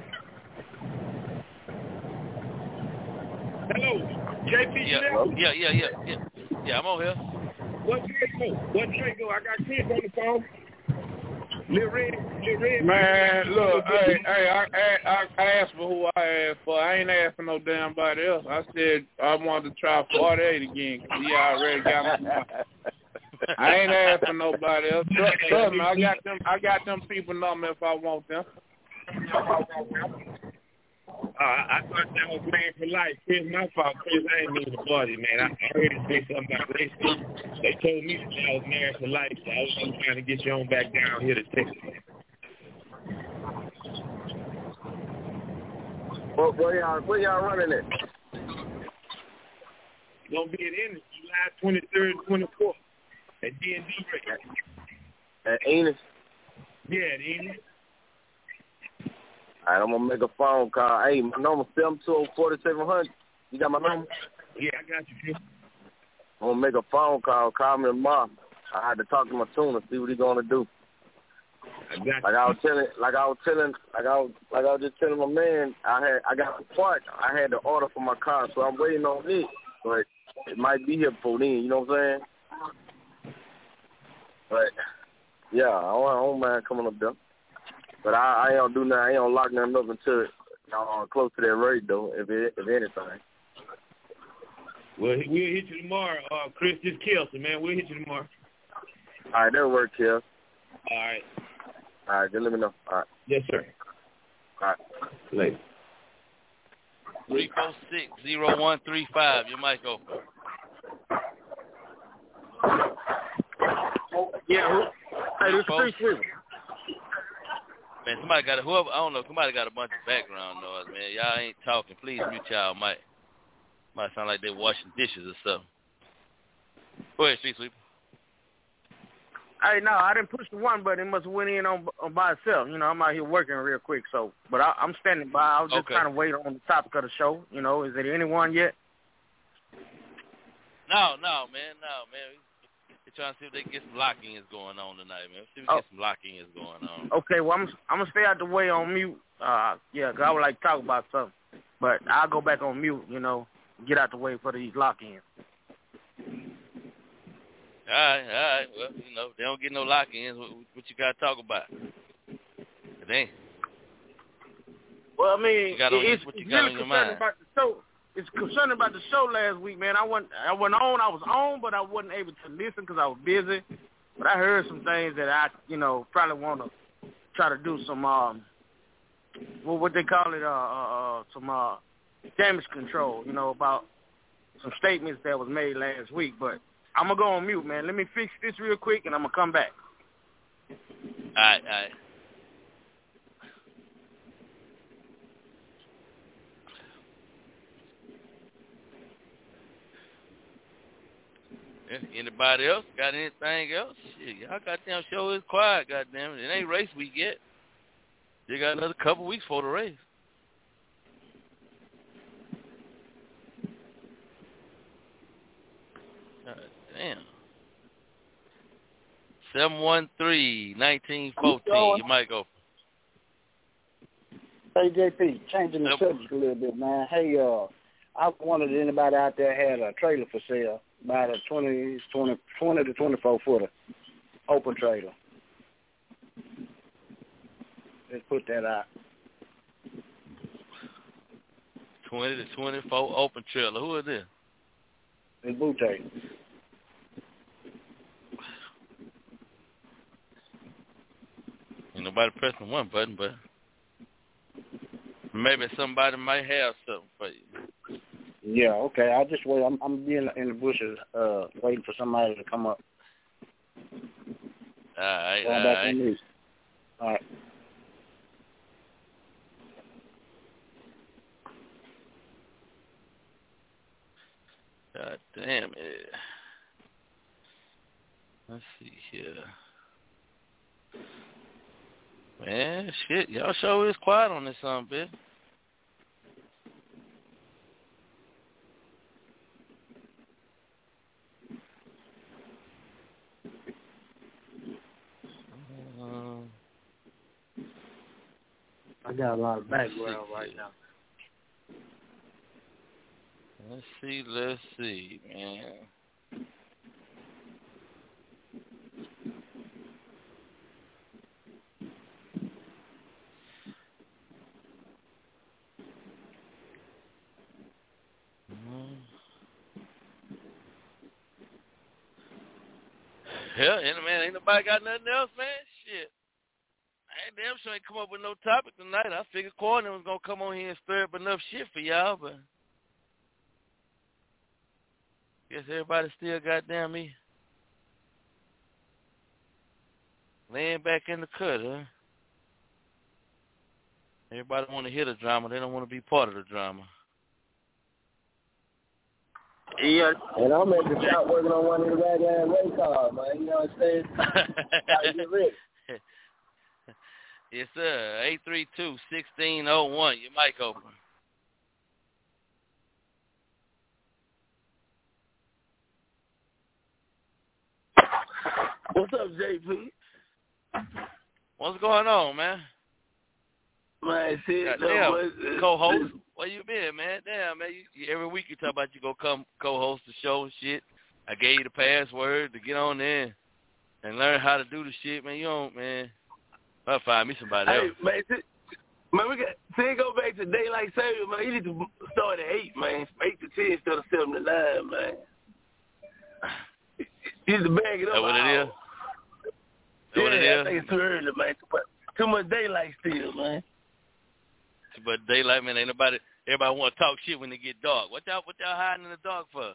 Hello, JP. Yeah, I'm on here. What Dre go? I got Chris on the phone. Lil Red. Man, look, hey, I asked for who I asked for. I ain't asked for no damn body else. I said I wanted to try 48 again because he already got me. I ain't asked for nobody else. Trust me, I got them people number if I want them. I thought that was man for life. Chris, my fault. Chris, I ain't mean to bother you, man. I heard him say something about racing. They told me that I was married for life, so I was just trying to get you on back down here to Texas. Where y'all running it? Gonna be at Ennis, July 23rd and 24th at D&D race. At Ennis? Yeah, at Ennis. All right, I'm going to make a phone call. Hey, my number 720-4700. You got my number? Yeah, I got you, Chris. I'm gonna make a phone call. Call me tomorrow. I had to talk to my tuner, see what he's gonna do. Like I was just telling my man, I got the part. I had the order for my car, so I'm waiting on it. But it might be here before then. You know what I'm saying? But yeah, I don't mind coming up there. But I ain't gonna do nothing. I ain't gonna lock nothing up until close to that rate, though. If anything. Well, we'll hit you tomorrow. Chris, just Kelson, man. We'll hit you tomorrow. All right, that'll work, Kel. All right. All right, just let me know. All right. Yes, sir. All right. Later. 346-0135. Your mic open. Yeah. Hey, this is Chris Weaver. Man, somebody got somebody got a bunch of background noise, man. Y'all ain't talking. Please mute y'all. Might sound like they're washing dishes or something. Go ahead, Street Sweeper. Hey, no, I didn't push the one button. It must have went in on by itself. You know, I'm out here working real quick, but I'm standing by. I was just trying to wait on the topic of the show. You know, is there anyone yet? No, man. We're trying to see if they can get some lock-ins going on tonight, man. See if we can get some lock-ins going on. Okay, well, I'm going to stay out the way on mute. Yeah, 'cause I would like to talk about something. But I'll go back on mute, you know, get out the way for these lock-ins. All right. Well, you know, they don't get no lock-ins. What you got to talk about? Dang. Well, I mean, it's really concerning about the show. It's concerning about the show last week, man. I wasn't on. I was on, but I wasn't able to listen because I was busy. But I heard some things that I, you know, probably want to try to do some, what they call it, some damage control, you know, about some statements that was made last week. But I'm going to go on mute, man. Let me fix this real quick, and I'm going to come back. All right. Anybody else got anything else? Shit, y'all goddamn show is quiet, goddamn it. It ain't race week yet. You got another couple weeks for the race. God damn. 713-1914. You might go. Hey, JP, changing the subject a little bit, man. Hey, I wondered if anybody out there had a trailer for sale, about a 20 to 24-footer, open trailer. Let's put that out. 20 to 24 open trailer. Who is this? It's Butte. Ain't nobody pressing one button, but maybe somebody might have something for you. Yeah, okay. I'll just wait. I'm being in the bushes, waiting for somebody to come up. All right. All right. God damn it. Let's see here. Man, shit, y'all show is quiet on this son, bitch. I got a lot of background right now. Let's see, man. Hell, man, ain't nobody got nothing else, man. Shit. I ain't damn sure ain't come up with no topic tonight. I figured Corner was going to come on here and stir up enough shit for y'all, but guess everybody still goddamn me laying back in the cut, huh? Everybody want to hear the drama. They don't want to be part of the drama. Yeah, and I'm at the shop working on one of the goddamn race cars, man. You know what I'm saying? Gotta get ready. Yes, sir. 832-1601. Your mic open. What's up, JP? What's going on, man? Man, shit. Damn, co-host. Where you been, man? Damn, man. You, every week you talk about you go come co-host the show and shit. I gave you the password to get on there and learn how to do the shit, man. You don't, man. I'll find me somebody else. Hey, man, we got go back to daylight savings, man. You need to start at 8, man. 8 to 10 instead of 7 to 9, man. You need to bag it up. That what it is? I think it's too early, man. Too much daylight still, man. Too much daylight, man. Ain't nobody. Everybody want to talk shit when they get dark. What y'all hiding in the dark for?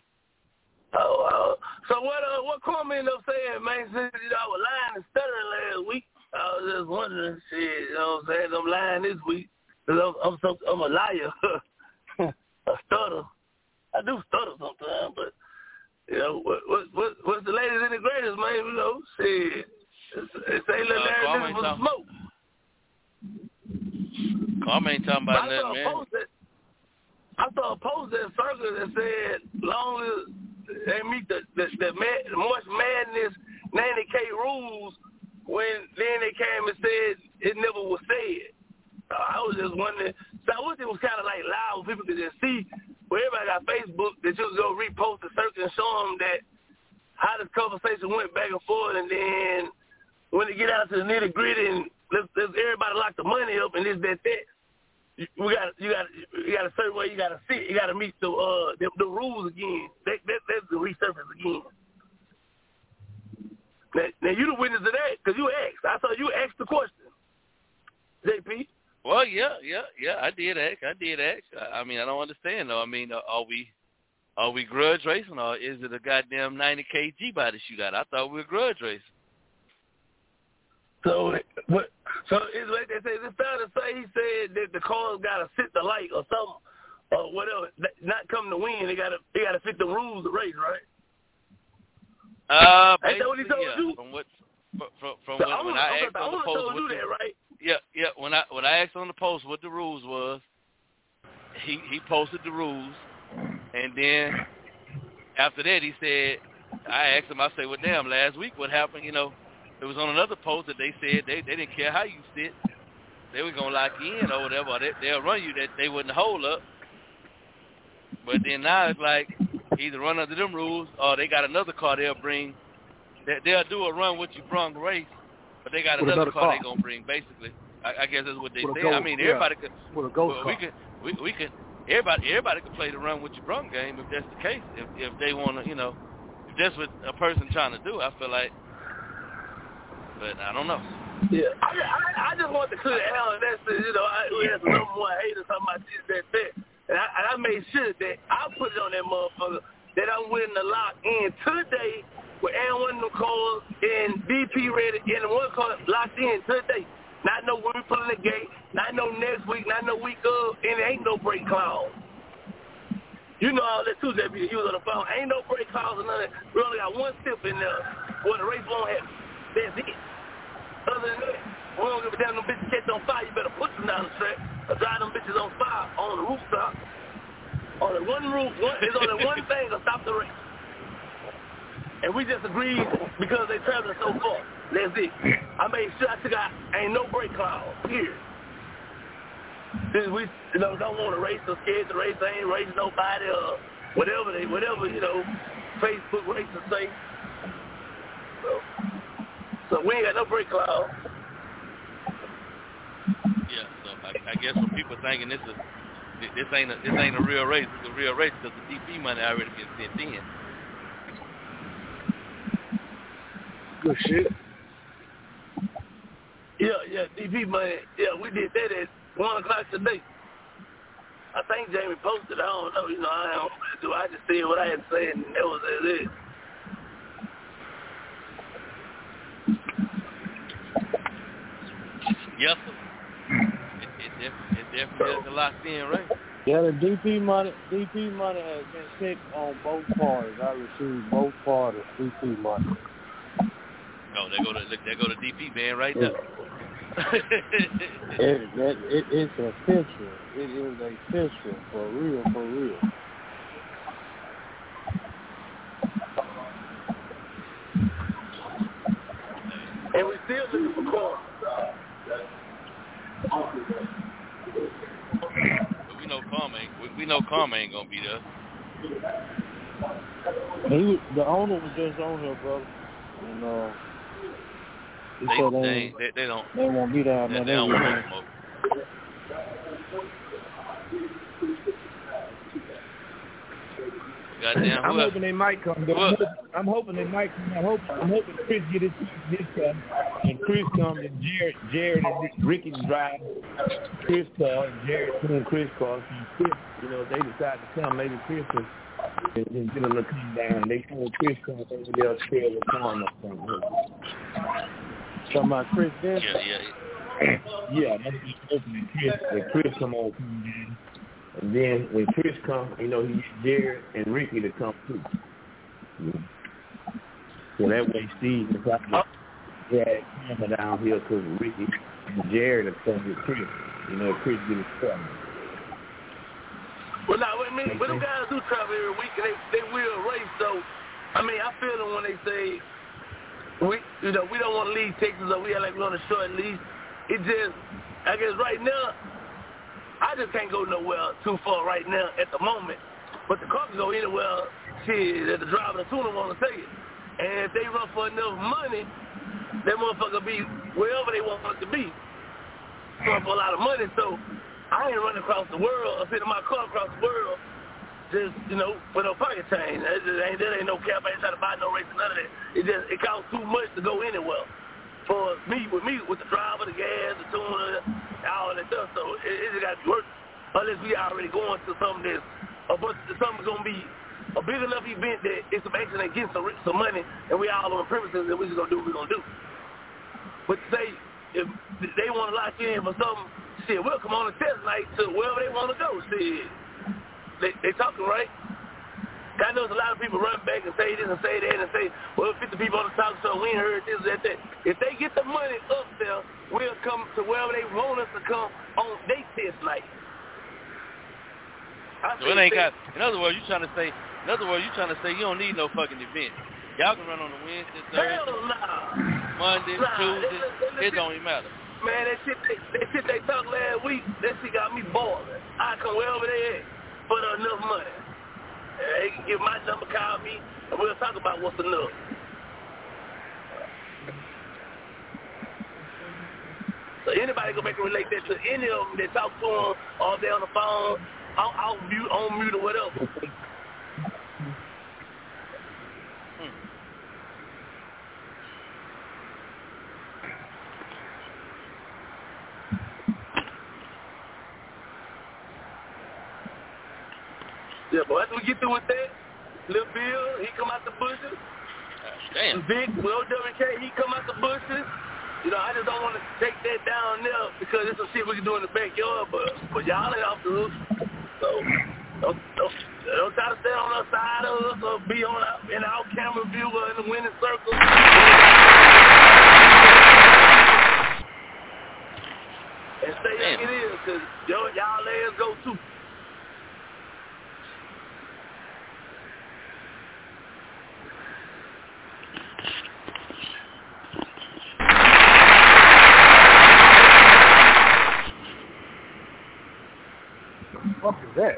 So what Kwame ended up saying, man? Since I was lying and stuttering last week, I was just wondering, shit. You know what I'm saying? I'm lying this week because I'm a liar, a stutter. I do stutter sometimes, but you know what's the latest and the greatest, man? You know, shit. It's a little narrative for smoke. Kwame ain't talking about nothing, man. I saw a post that circled that said, long as they meet the March Madness 90K rules, when then they came and said it never was said. I was just wondering. So I wish it was kind of like loud where people could just see. Where everybody got Facebook, that you go repost the circle and show them that how this conversation went back and forth, and then when they get out to the nitty gritty and let's everybody lock the money up and this, that. You got a certain way you got to sit. You got to meet the rules again. That's the resurface again. Now you the witness of that because you asked. I saw you asked the question, JP. Well, yeah. I did ask. I mean, I don't understand though. I mean, are we grudge racing or is it a goddamn 90 kg body shootout? I thought we were grudge racing. So it's like they say. It's fair to say he said that the cars got to sit the light or something or whatever. Not come to win. They got to fit the rules of the race, right? Ain't that what he told you? When I asked on the post, right? Yeah. When I asked on the post what the rules was, he posted the rules, and then after that he said, I asked him. I said, well, damn, last week what happened? You know. It was on another post that they said they didn't care how you sit. They were going to lock you in or whatever. Or they'll run you that they wouldn't hold up. But then now it's like either run under them rules or they got another car they'll bring. They'll do a run with you brung race, but they got another car they're going to bring, basically. I guess that's what they say. I mean, everybody could. With a ghost car. We could. Everybody could play the run with you brung game if that's the case. If they want to, you know, if that's what a person trying to do, I feel like. But I don't know. Yeah, I just want to clear the hell of that. You know, we had some number one haters talking about this, that. And I made sure that I put it on that motherfucker that I'm willing to lock in today with one of them cars and DP ready and one car locked in today. Not know when we put in the gate, not know next week, not know week of, and there ain't no break clause. You know all that too, JP. You was on the phone. Ain't no break clause or nothing. We only got one step in there where the race won't happen. That's it. Other than that, we don't give a damn them bitches catch on fire. You better push them down the track or drive them bitches on fire on the rooftop. There's only one thing to stop the race. And we just agreed because they traveling so far. That's it. I made sure I took out ain't no break clause, period. Since we don't want to race or scared to race, they ain't racing nobody or whatever, Facebook racers say. So we ain't got no break clause. Yeah, so I guess when people thinking this ain't a real race, it's a real race because the DP money already been sent in. Good shit. Yeah, DP money. Yeah, we did that at 1 o'clock today. I think Jamie posted. I don't know. You know, I just said what I had said, and that was it. Yes, sir. It definitely is a locked in, right? Yeah, the DP money has been sent on both parties. I received both parties DP money. Oh, there go the DP man right there. It's official. It is official for real. still looking for corners. But we know Karma ain't gonna be there. The owner was just on here, brother. And they don't. They won't be down there. They don't want to smoke. Goddamn, I'm hoping they might come. I'm hoping they might come. I'm hoping Chris get his come, and Chris comes, and Jared and Ricky drive Chris car, and Jared and Chris car. And Chris, if they decide to come, maybe Chris will get them to come down. They told Chris come over there, trail the corner or something. Talking about Chris Denton? Yeah, that's what I'm hoping that Chris come over down. And then when Chris comes, he gets Jared and Ricky to come too. Yeah. So that way Steve can probably drag Cameron down here because Ricky and Jared will come with Chris. Chris get his trouble. Well, now, when them guys do travel every week, and they will race, so, I feel them when they say, we don't want to leave Texas, or we are like we're on a short leash. It just, I guess right now, I just can't go nowhere too far right now at the moment. But the car can go anywhere, that the driver, the tuner want to take it. And if they run for enough money, that motherfucker be wherever they want it to be. Run for a lot of money, so I ain't running across the world or sitting in my car across the world just, with no pocket change. That ain't no cap. I ain't trying to buy no race, none of that. It costs too much to go anywhere. For me, with the driver, the gas, the tuner, all that stuff, so it just got to be worth it. Unless we already going to something that's something's going to be a big enough event that it's some action that gets some money, and we all on the premises, and we just going to do what we're going to do. But say, if they want to lock in for something, shit, we'll come on a test night to wherever they want to go. Shit, they talking, right? I know there's a lot of people run back and say this and say that and say, well, 50 people on the talk show, we ain't heard this, that. If they get the money up there, we'll come to wherever they want us to come on their test night. So it ain't got. In other words, you trying to say you don't need no fucking event. Y'all can run on the Wednesday, Thursday, Monday, Tuesday. It don't even matter. Man, that shit they talked last week, that shit got me bored. I come wherever they at for enough money. They can give my number, call me, and we'll talk about what's enough. So anybody can make it relate that to any of them that talk to them all day on the phone, on mute or whatever. Yeah, but after we get through with that, Lil Bill, he come out the bushes. Damn. Big Will WK, he come out the bushes. I just don't want to take that down there because there's some shit we can do in the backyard, but y'all ain't off the roof. So don't try to stay on the side of us or be in our camera view or in the winning circle. And stay like it is, because y'all ass go too. What is that?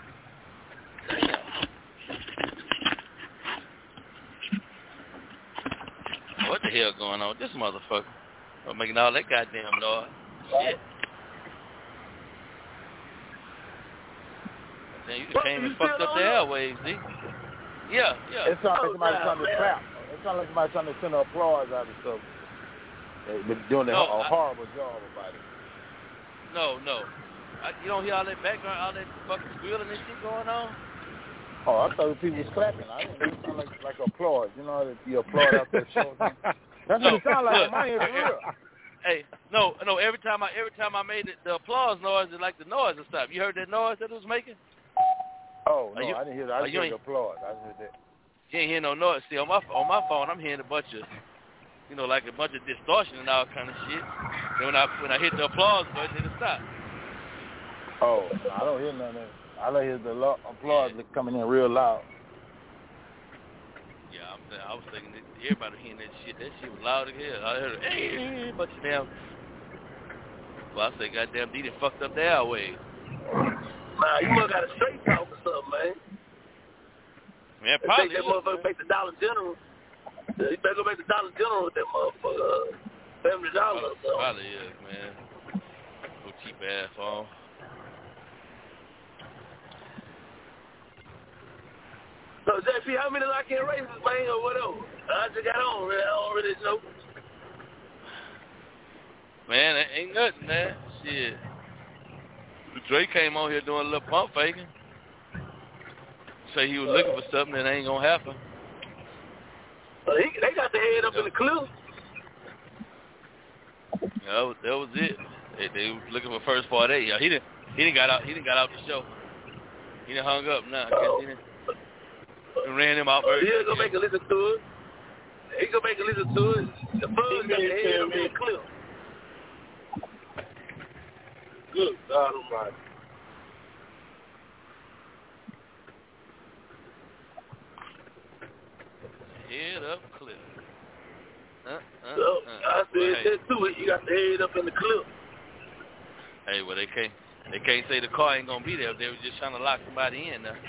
What the hell going on with this motherfucker? I'm making all that goddamn noise. Shit. Damn, you came and fucked up the airwaves, D. Yeah. It sounds like somebody trying to clap. It sounds like somebody trying to send applause out of stuff. They've been doing a horrible job about it. No. You don't hear all that background, all that fucking squealing and shit going on? Oh, I thought people was clapping. I didn't know it sound like applause. You applaud after the show. That's what it sounds like. My ear for real. Hey, no. Every time I made the applause noise, it like the noise would stop. You heard that noise that it was making? Oh no, I didn't hear that. I just heard the applause. I heard that. You ain't hear no noise. See, on my phone, I'm hearing a bunch of, like a bunch of distortion and all kind of shit. And when I hit the applause button, it'll stop. Oh, no, I don't hear nothing. I don't hear the applause coming in real loud. Yeah, I was thinking that everybody hearing that shit. That shit was loud as hell. I heard, hey, bunch of damn. Well, I said, goddamn, D done fucked up the airways. Nah, you must got a straight talk or something, man. Man, probably. That motherfucker make the Dollar General. You better go make the Dollar General with that motherfucker. $70 or something. Probably is, man. No cheap ass phone. So, JP, how many lock-in races, man, or whatever? I just got on, man. I don't really know. Man, that ain't nothing, man. Shit. Drake came on here doing a little pump faking. Say he was looking for something that ain't gonna happen. They got the head up in the cliff. Yeah, that was it. They was looking for first part 8. Yeah, he didn't got out the show. He done hung up now. He ran him out very. He'll go make a listen to it. He go make a listen to it. The buzz got the head up in the cliff. Good God Almighty. Head up cliff. I said that too. You got the head up in the cliff. Hey, well they can't say the car ain't gonna be there. They were just trying to lock somebody in now.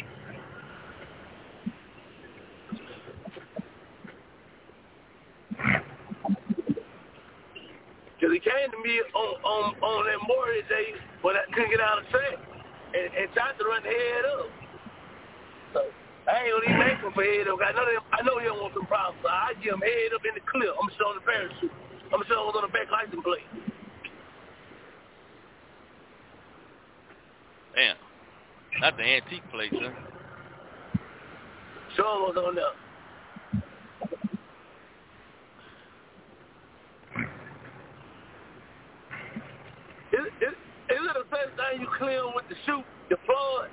Cause he came to me on that morning day when I couldn't get out of the track and tried to run the head up. So I ain't gonna even make him for head up. I know he don't want some problems. So I give him head up in the clip. I'm showing the parachute. I'm showing what's on the back license plate. Damn. Not the antique plate, huh? Show him what's on there. Is it the same thing you clear with the chute, the flood?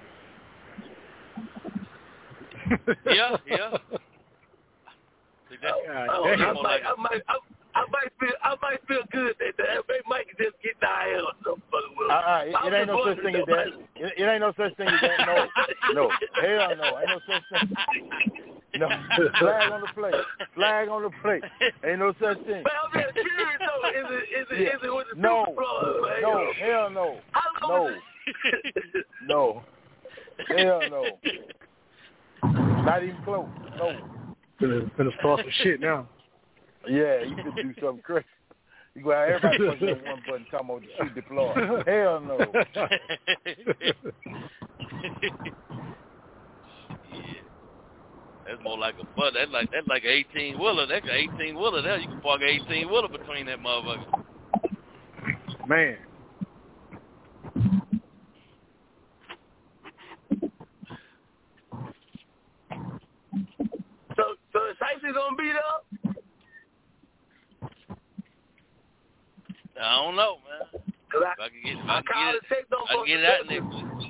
Yeah. I might feel good that they might just get die or something. It ain't no such thing as that. It ain't no such thing as that. No. Hell no. Ain't no such thing. No. Flag on the plate. Ain't no such thing. But I'm just curious though. Is it with the no. flood, man? No. Hell no. No. Hell no. Not even close. No. Finna start some shit now. Yeah, you could do something crazy. You go out, everybody pushing that one button talking about the shoot deploy. Hell no. Yeah. That's more like a butt. That's like an 18-wheeler. That's an 18-wheeler there. You can park an 18-wheeler between that motherfucker. Man. So the safety gonna be there? I don't know, man. If I can get it out next week.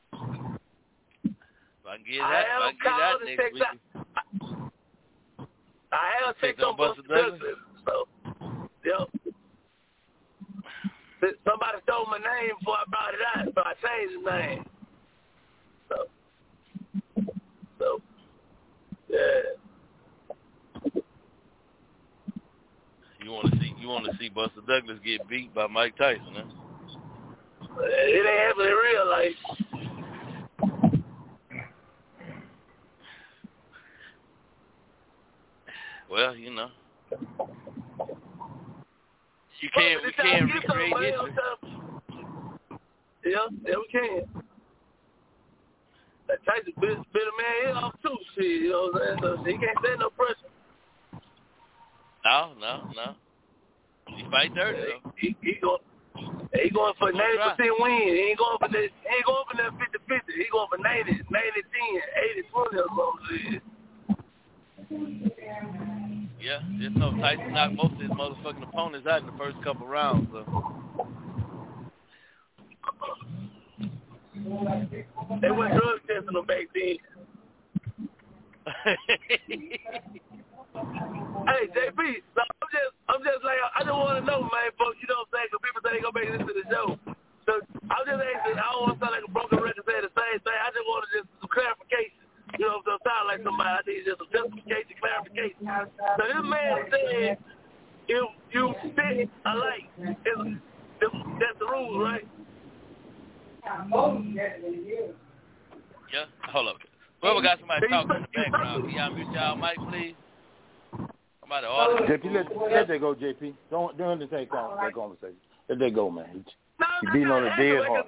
If I can get it out next week. I have checked on Buster Douglas. So, yep. Somebody stole my name before I brought it out, so I changed the name. So, yeah. You want to see Buster Douglas get beat by Mike Tyson, huh? It ain't happening in real life. Well, you know, you can't recreate history. Yeah, we can. That Tyson bit a man head off too, shit. You know what I'm saying? So he can't stand no pressure. No. He fight dirty though. He going for 90% win. He ain't going for that 50-50. He going for 90, 90-10, 80-20 or something. Yeah, just know Tyson knocked most of his motherfucking opponents out in the first couple rounds. So. They went drug testing them back then. Hey, JP, so I'm just like, I just want to know, man, folks, you know what I'm saying? Because people say they're going to make this to the show. So I'm just asking, I don't want to sound like a broken record saying the same thing. I just want to just some clarification. You know, if it sound like somebody, I need just some justification, clarification. So this man said, if you spit alike, that's the rule, right? Yeah, hold up. Whoever got somebody talking in the background, can y'all mute y'all mic, please? Somebody order. JP, let that go, JP. Don't entertain that conversation. Let that go, man. He beating on a dead horse.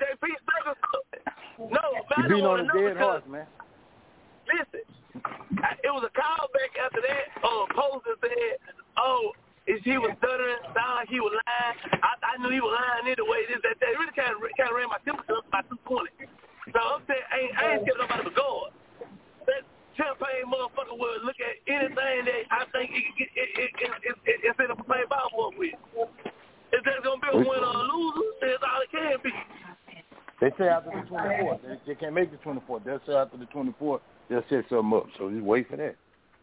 He beating on a dead horse, man. Listen, it was a call back after that. Post that said, he was stuttering, sounded like he was lying. I knew he was lying anyway. This, that. It really kind of ran my temperature up by 220. So I'm saying, I ain't scared nobody but God. That champagne motherfucker will look at anything that I think it's in a play ball for with. If there's gonna be a winner or a loser, that's all it can be. They say after the 24th. They can't make the 24th. They'll say after the 24th, they'll set something up. So just wait for that.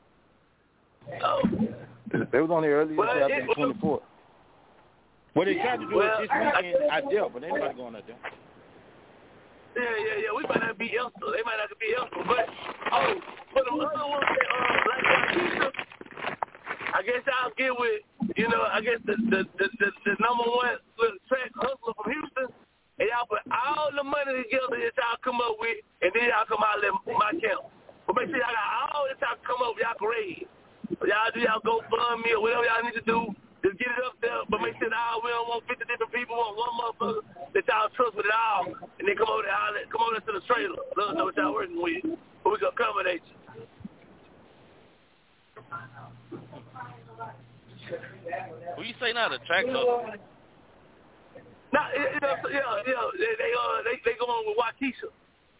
They was on there earlier after the 24th. What they tried to do is this weekend out there, but ain't nobody going out there. Yeah. We might not be Elster. They might not be Elster. But, for the other ones that, like Keisha, I guess I'll get with, I guess the number one track hustler from Houston, and y'all put all the money together that y'all come up with, and then y'all come out and let my channel. But make sure y'all got all this y'all come up with, y'all can raise. Y'all do y'all GoFundMe or whatever y'all need to do. Just get it up there, but make sure that we don't want 50 different people. We want one motherfucker that y'all trust with it all, and then come over to the trailer. Let us know what y'all working with, but we can accommodate you. Who you say now? The track hustler? Nah, they going with Waukesha.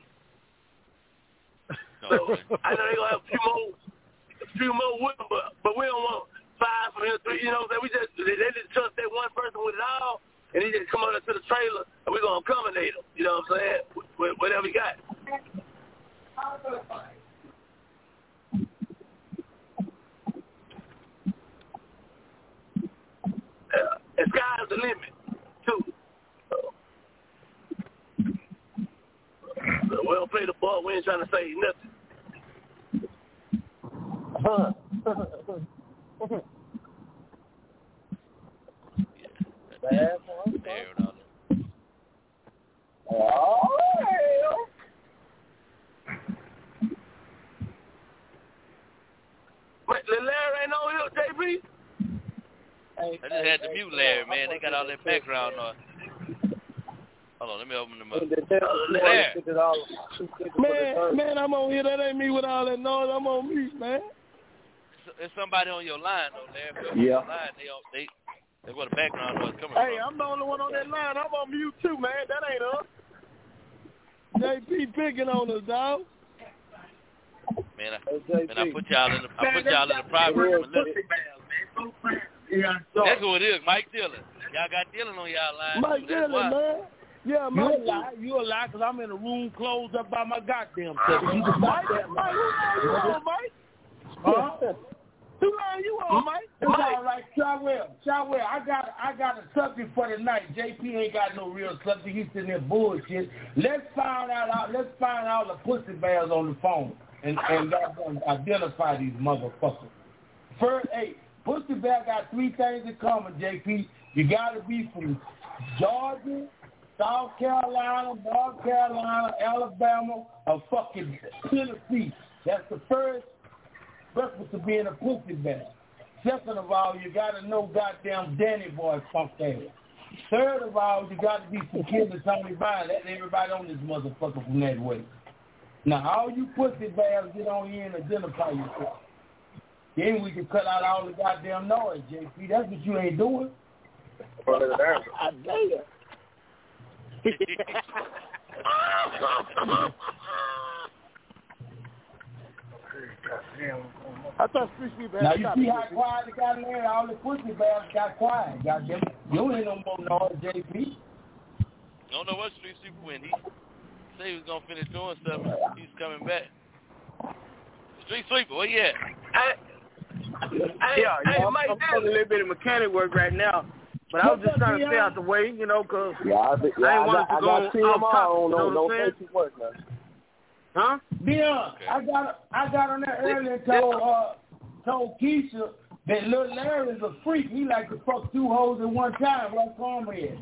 So I know they gonna have a few more with them, but we don't want 5 from here, 3. You know what I'm saying? They just trust that one person with it all, and he just come over to the trailer, and we're gonna accommodate them. You know what I'm saying? Whatever we got. And sky's the limit, too. So we don't play the ball. We ain't trying to say nothing. Wait, Larry ain't on here, JP? I just had to mute Larry, man. They got all that background noise. Hold on, let me open them up. Man, I'm on here. That ain't me with all that noise. I'm on mute, man. There's somebody on your line, though, Larry. Yeah. They where the background noise coming from. Hey, I'm the only one on that line. I'm on mute, too, man. That ain't us. JP picking on us, dog. Man, I put y'all in the private room and listen. That's who it is, Mike Dillon. Y'all got Dillon on y'all line. Mike Dillon, man. Yeah, Mike. You a lie, because I'm in a room closed up by my goddamn self. You can stop that, Mike. Who on, Mike? Huh? Who line you on, Mike? It's all right, Chawell. I got a subject for tonight. JP ain't got no real subject. He's sitting there bullshit. Let's find out the pussy bears on the phone and identify these motherfuckers. First, pussy bear got 3 things in common, JP. You got to be from Georgia, South Carolina, North Carolina, Alabama, or fucking Tennessee. That's the first purpose of being a pussy bear. Second of all, you got to know goddamn Danny Boy funk ass. Third of all, you got to be some kids that's Tony Vine, letting everybody on this motherfucker from that way. Now, all you pussy bears, get on here and identify yourself. Then we can cut out all the goddamn noise, JP. That's what you ain't doing. I dare. I thought Street Sweeper had now you see how quiet it got in there? All the pussy bears got quiet. Goddamn, you ain't no more noise, JP. I don't know what Street Sweeper went. He said he was gonna finish doing something. He's coming back. Street Sweeper, where you at? I'm doing a little bit of mechanic work right now, but I was just trying to stay out the way, because I ain't wanted to go off top. You know what I'm saying? Huh? Dion, I got on there earlier and told told Keisha that little Larry is a freak. He like to fuck 2 hoes at one time. What comrade?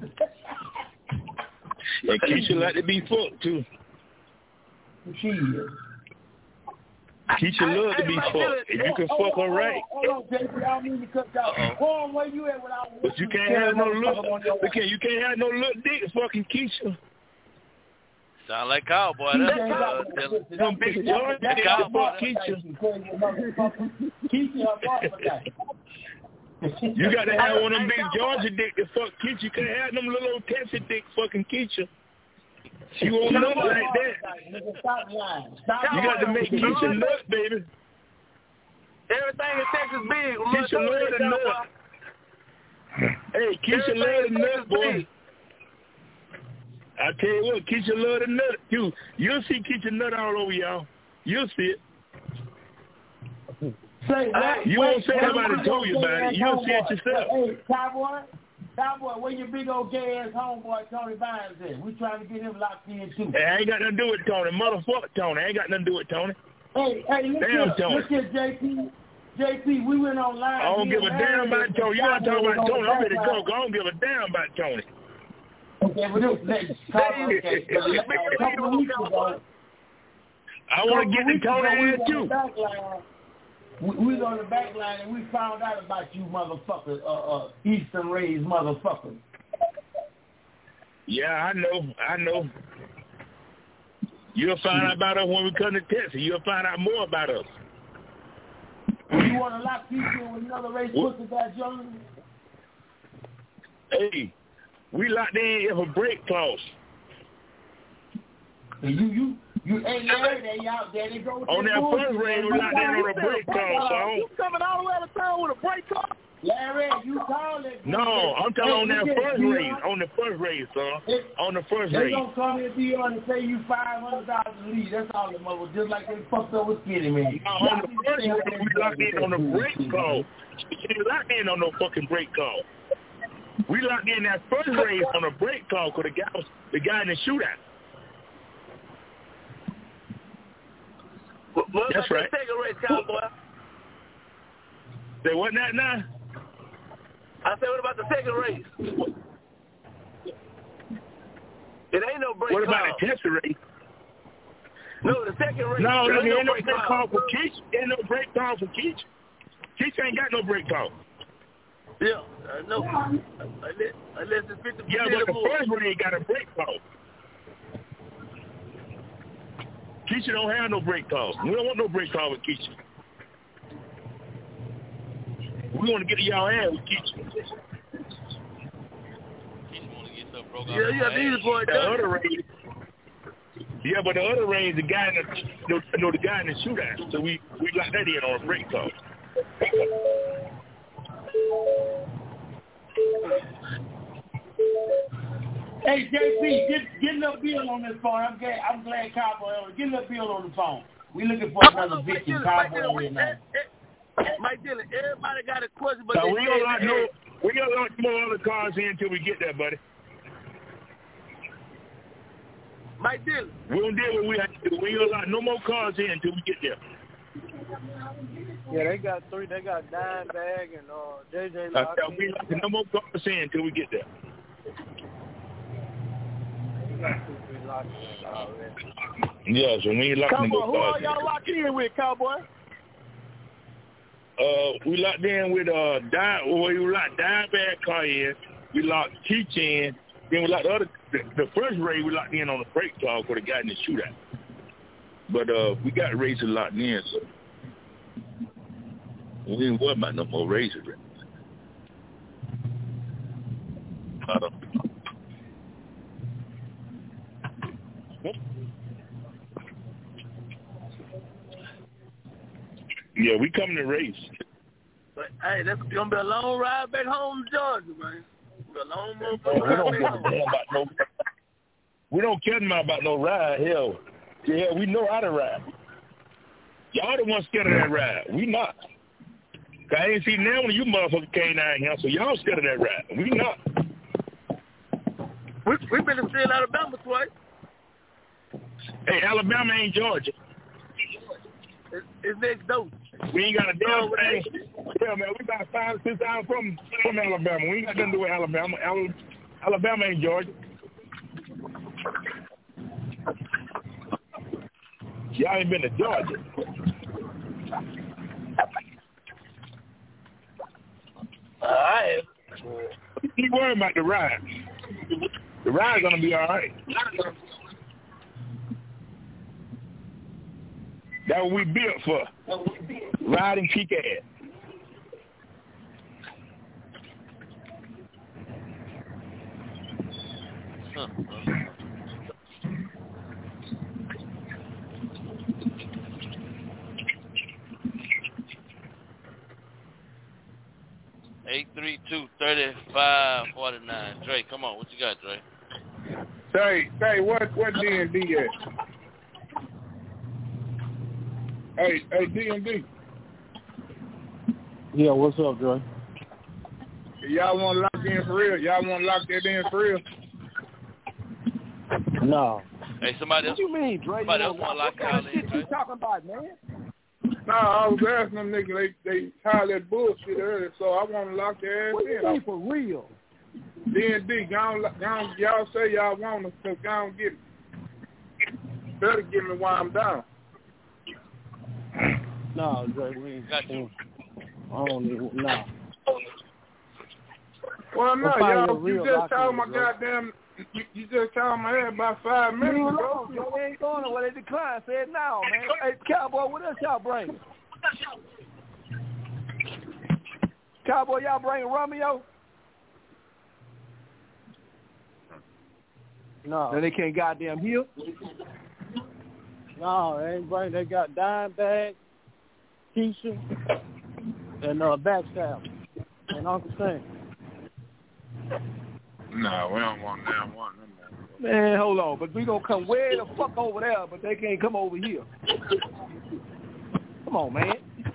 And Keisha like to be fucked too. She is. Keisha love to be fucked. If you can fuck her right. Hold on, JP. I don't mean to cut down. Hold on, where you at without? But you can't have no look. You can't have no little dick fucking Keisha. Sound like cowboy. Them big George dick to fuck Keisha. You got to have one of them big Georgia dick to fuck Keisha. You can't have them little Texas dick fucking Keisha. She won't look like that. You got to make Keisha nut, baby. Everything in Texas big. Keisha love the nut. Hey, Keisha love the nut, boy. I tell you what, Keisha love the nut. You'll see Keisha nut all over y'all. You'll see it. You won't say nobody told you about it. You'll see it yourself. Hey, Cowboy, where your big old gay ass homeboy Tony Vines at? We trying to get him locked in too. Hey, I ain't got nothing to do with Tony. Motherfucker Tony. I ain't got nothing to do with Tony. Hey, look here, JP, we went online. I don't give a damn about Tony. You want to talk about Tony? I'm ready to go. I don't give a damn about Tony. Okay, but a couple of weeks ago, I want to get to Tony in too. We was on the back line and we found out about you motherfuckers, Eastern raised motherfuckers. Yeah, I know. You'll find out about us when we come to Texas. You'll find out more about us. You want to lock people in with another race pussy guy, Jones? Hey, we locked in if a break clause. You ain't Larry, they out there. They go on that first race, we locked in on a break clause, so. You coming all the way out of town with a break clause? Larry, you call it. No, I'm talking on that first race. On the first race, son. On the first race. They gonna come and be on and say you $500 lead. That's all the mother. Just like they fucked up with Skinny Man. No, on the first race, we locked in on the break clause. We didn't lock in on no fucking break clause. We locked in that first race on a break clause because the guy in the shootout. That's right. Take a race, Cowboy. Say what now? I said, what about the second race? It ain't no break. What about the test race? No, the second race. No, there ain't no break call for Keisha. Ain't no break call for Keisha. Keisha ain't got no break call. Yeah, no. Unless it's 50%. Yeah, but the first race got a break call. Keisha don't have no break calls. We don't want no break call with Keisha. We want to get to y'all ass with Keisha. Yeah, you got these boys. The other race. Yeah, but the other race, the guy in the guy in the shootout. So we got that in on a break call. Hey, JP, get a bill on this phone. I'm glad Cowboy. Get a bill on the phone. We looking for another victim. Cowboy now. Mike Dillon, everybody got a question, but we got a lot more other cars in until we get there, buddy. Mike Dillon. We don't deal with what we have to do. We ain't got no more cars in until we get there. Yeah, they got 3. They got Dime Bag and JJ. We got no more cars in until we get there. Yeah, so we ain't locked in. Who are y'all locked in with, Cowboy? We locked in with we locked Dime Bag car in. We locked Keach in. Then we locked the first race we locked in on the break clause for the guy in the shootout. But we got races locked in, so we ain't worried about no more races. Yeah, we coming to race. But hey, that's gonna be a long ride back home to Georgia, man. A long motherfucker. We don't care about no ride. Hell, yeah, we know how to ride. Y'all the ones scared of that ride. We not. I ain't seen now when you motherfuckers came down here, so y'all scared of that ride. We not. We've been to steal Alabama twice. Hey, Alabama ain't Georgia. It's next door. We ain't got a damn thing. Yeah, man, we about 5 or 6 hours from Alabama. We ain't got nothing to do with Alabama. Alabama ain't Georgia. Y'all ain't been to Georgia. I Keep worrying about the ride. The ride's gonna be all right. That's what we built for. Ride and kick ass. Eight 832-3549. Dre, come on. What you got, Dre? Say, what D&D at? Hey, D&D. Yeah, what's up, Dre? Y'all want to lock in for real? Y'all want to lock that in for real? No. Hey, somebody else. What you mean, Dre? Somebody else want to lock y'all in, What you talking about, man? No, I was asking them niggas, they tired that bullshit earlier, so I want to lock their ass What in. you mean for real? D&D, y'all say y'all want us, so go on get it. Better give me while I'm down. No, Dre, we ain't got you. I don't even, no. Well, no, y'all, you just told my goddamn, you just told my head about 5 minutes ago. They ain't going nowhere. They declined. Say it now, man. Hey, Cowboy, what else y'all bringing? Cowboy, y'all bringing Romeo? No. Then they can't goddamn heal? No, they ain't bring. They got Dimebag, Keisha, and Backstab, and Uncle Sam. No, we don't want that one. Man, hold on. But we going to come way the fuck over there, but they can't come over here. Come on, man.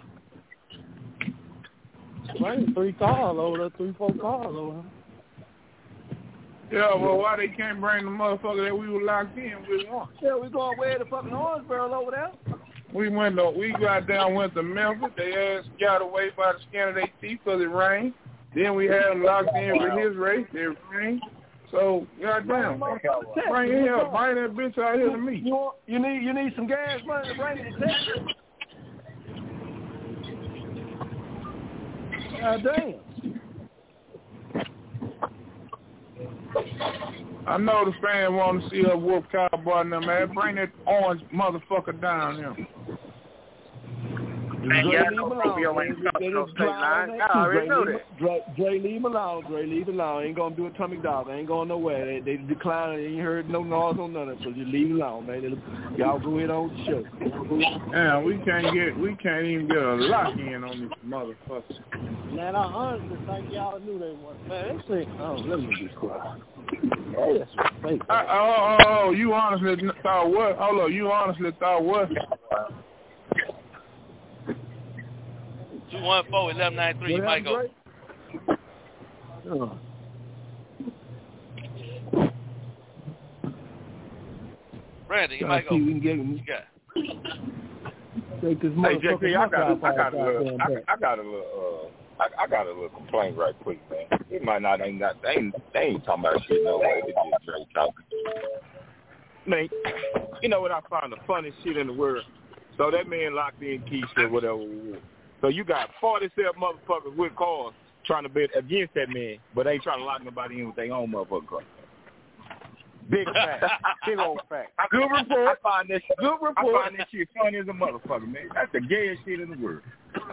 Bring 3 cars over there, 3, 4 cars over there. Yeah, well, why they can't bring the motherfucker that we were locked in with one? Yeah, we going way the fucking Orangeburg over there. We got down, went to Memphis. They ass got away by the skin of their teeth because it rained. Then we had him locked in with his race. It rained. So, goddamn, bring him up. Bring that bitch out here to me. You need some gas money to bring it to Texas? God damn. I know the fan want to see us whoop Cowboy and them, man. Bring that orange motherfucker down here. Man, y'all know Rubio ain't crossing no state line. I already know that. Dre, leave him alone. Dre, leave him alone. Ain't gonna do a tummy dog. They ain't going nowhere. They decline. They ain't heard no noise on none of it. So just leave him alone, man. Y'all go ahead on the show. Yeah, we can't even get a lock in on this motherfucker. Man, I honestly think y'all knew they weren't. Man, they say, oh, let me be quiet. Hey, that's fake. You honestly thought what? Hold on, you honestly thought what? 214-1193, you might go. Brandon, you might go. What you got? Hey, JP, I got a little complaint right quick, man. It might not, they ain't talking about shit no way. They just Dre talking. Man, you know what I find the funniest shit in the world? So that man locked in Keisha or whatever. So you got 47 motherfuckers with cars trying to bet against that man, but they ain't trying to lock nobody in with their own motherfucker car. Big fact. Big old fact. Good report. I find that shit funny as a motherfucker, man. That's the gayest shit in the world.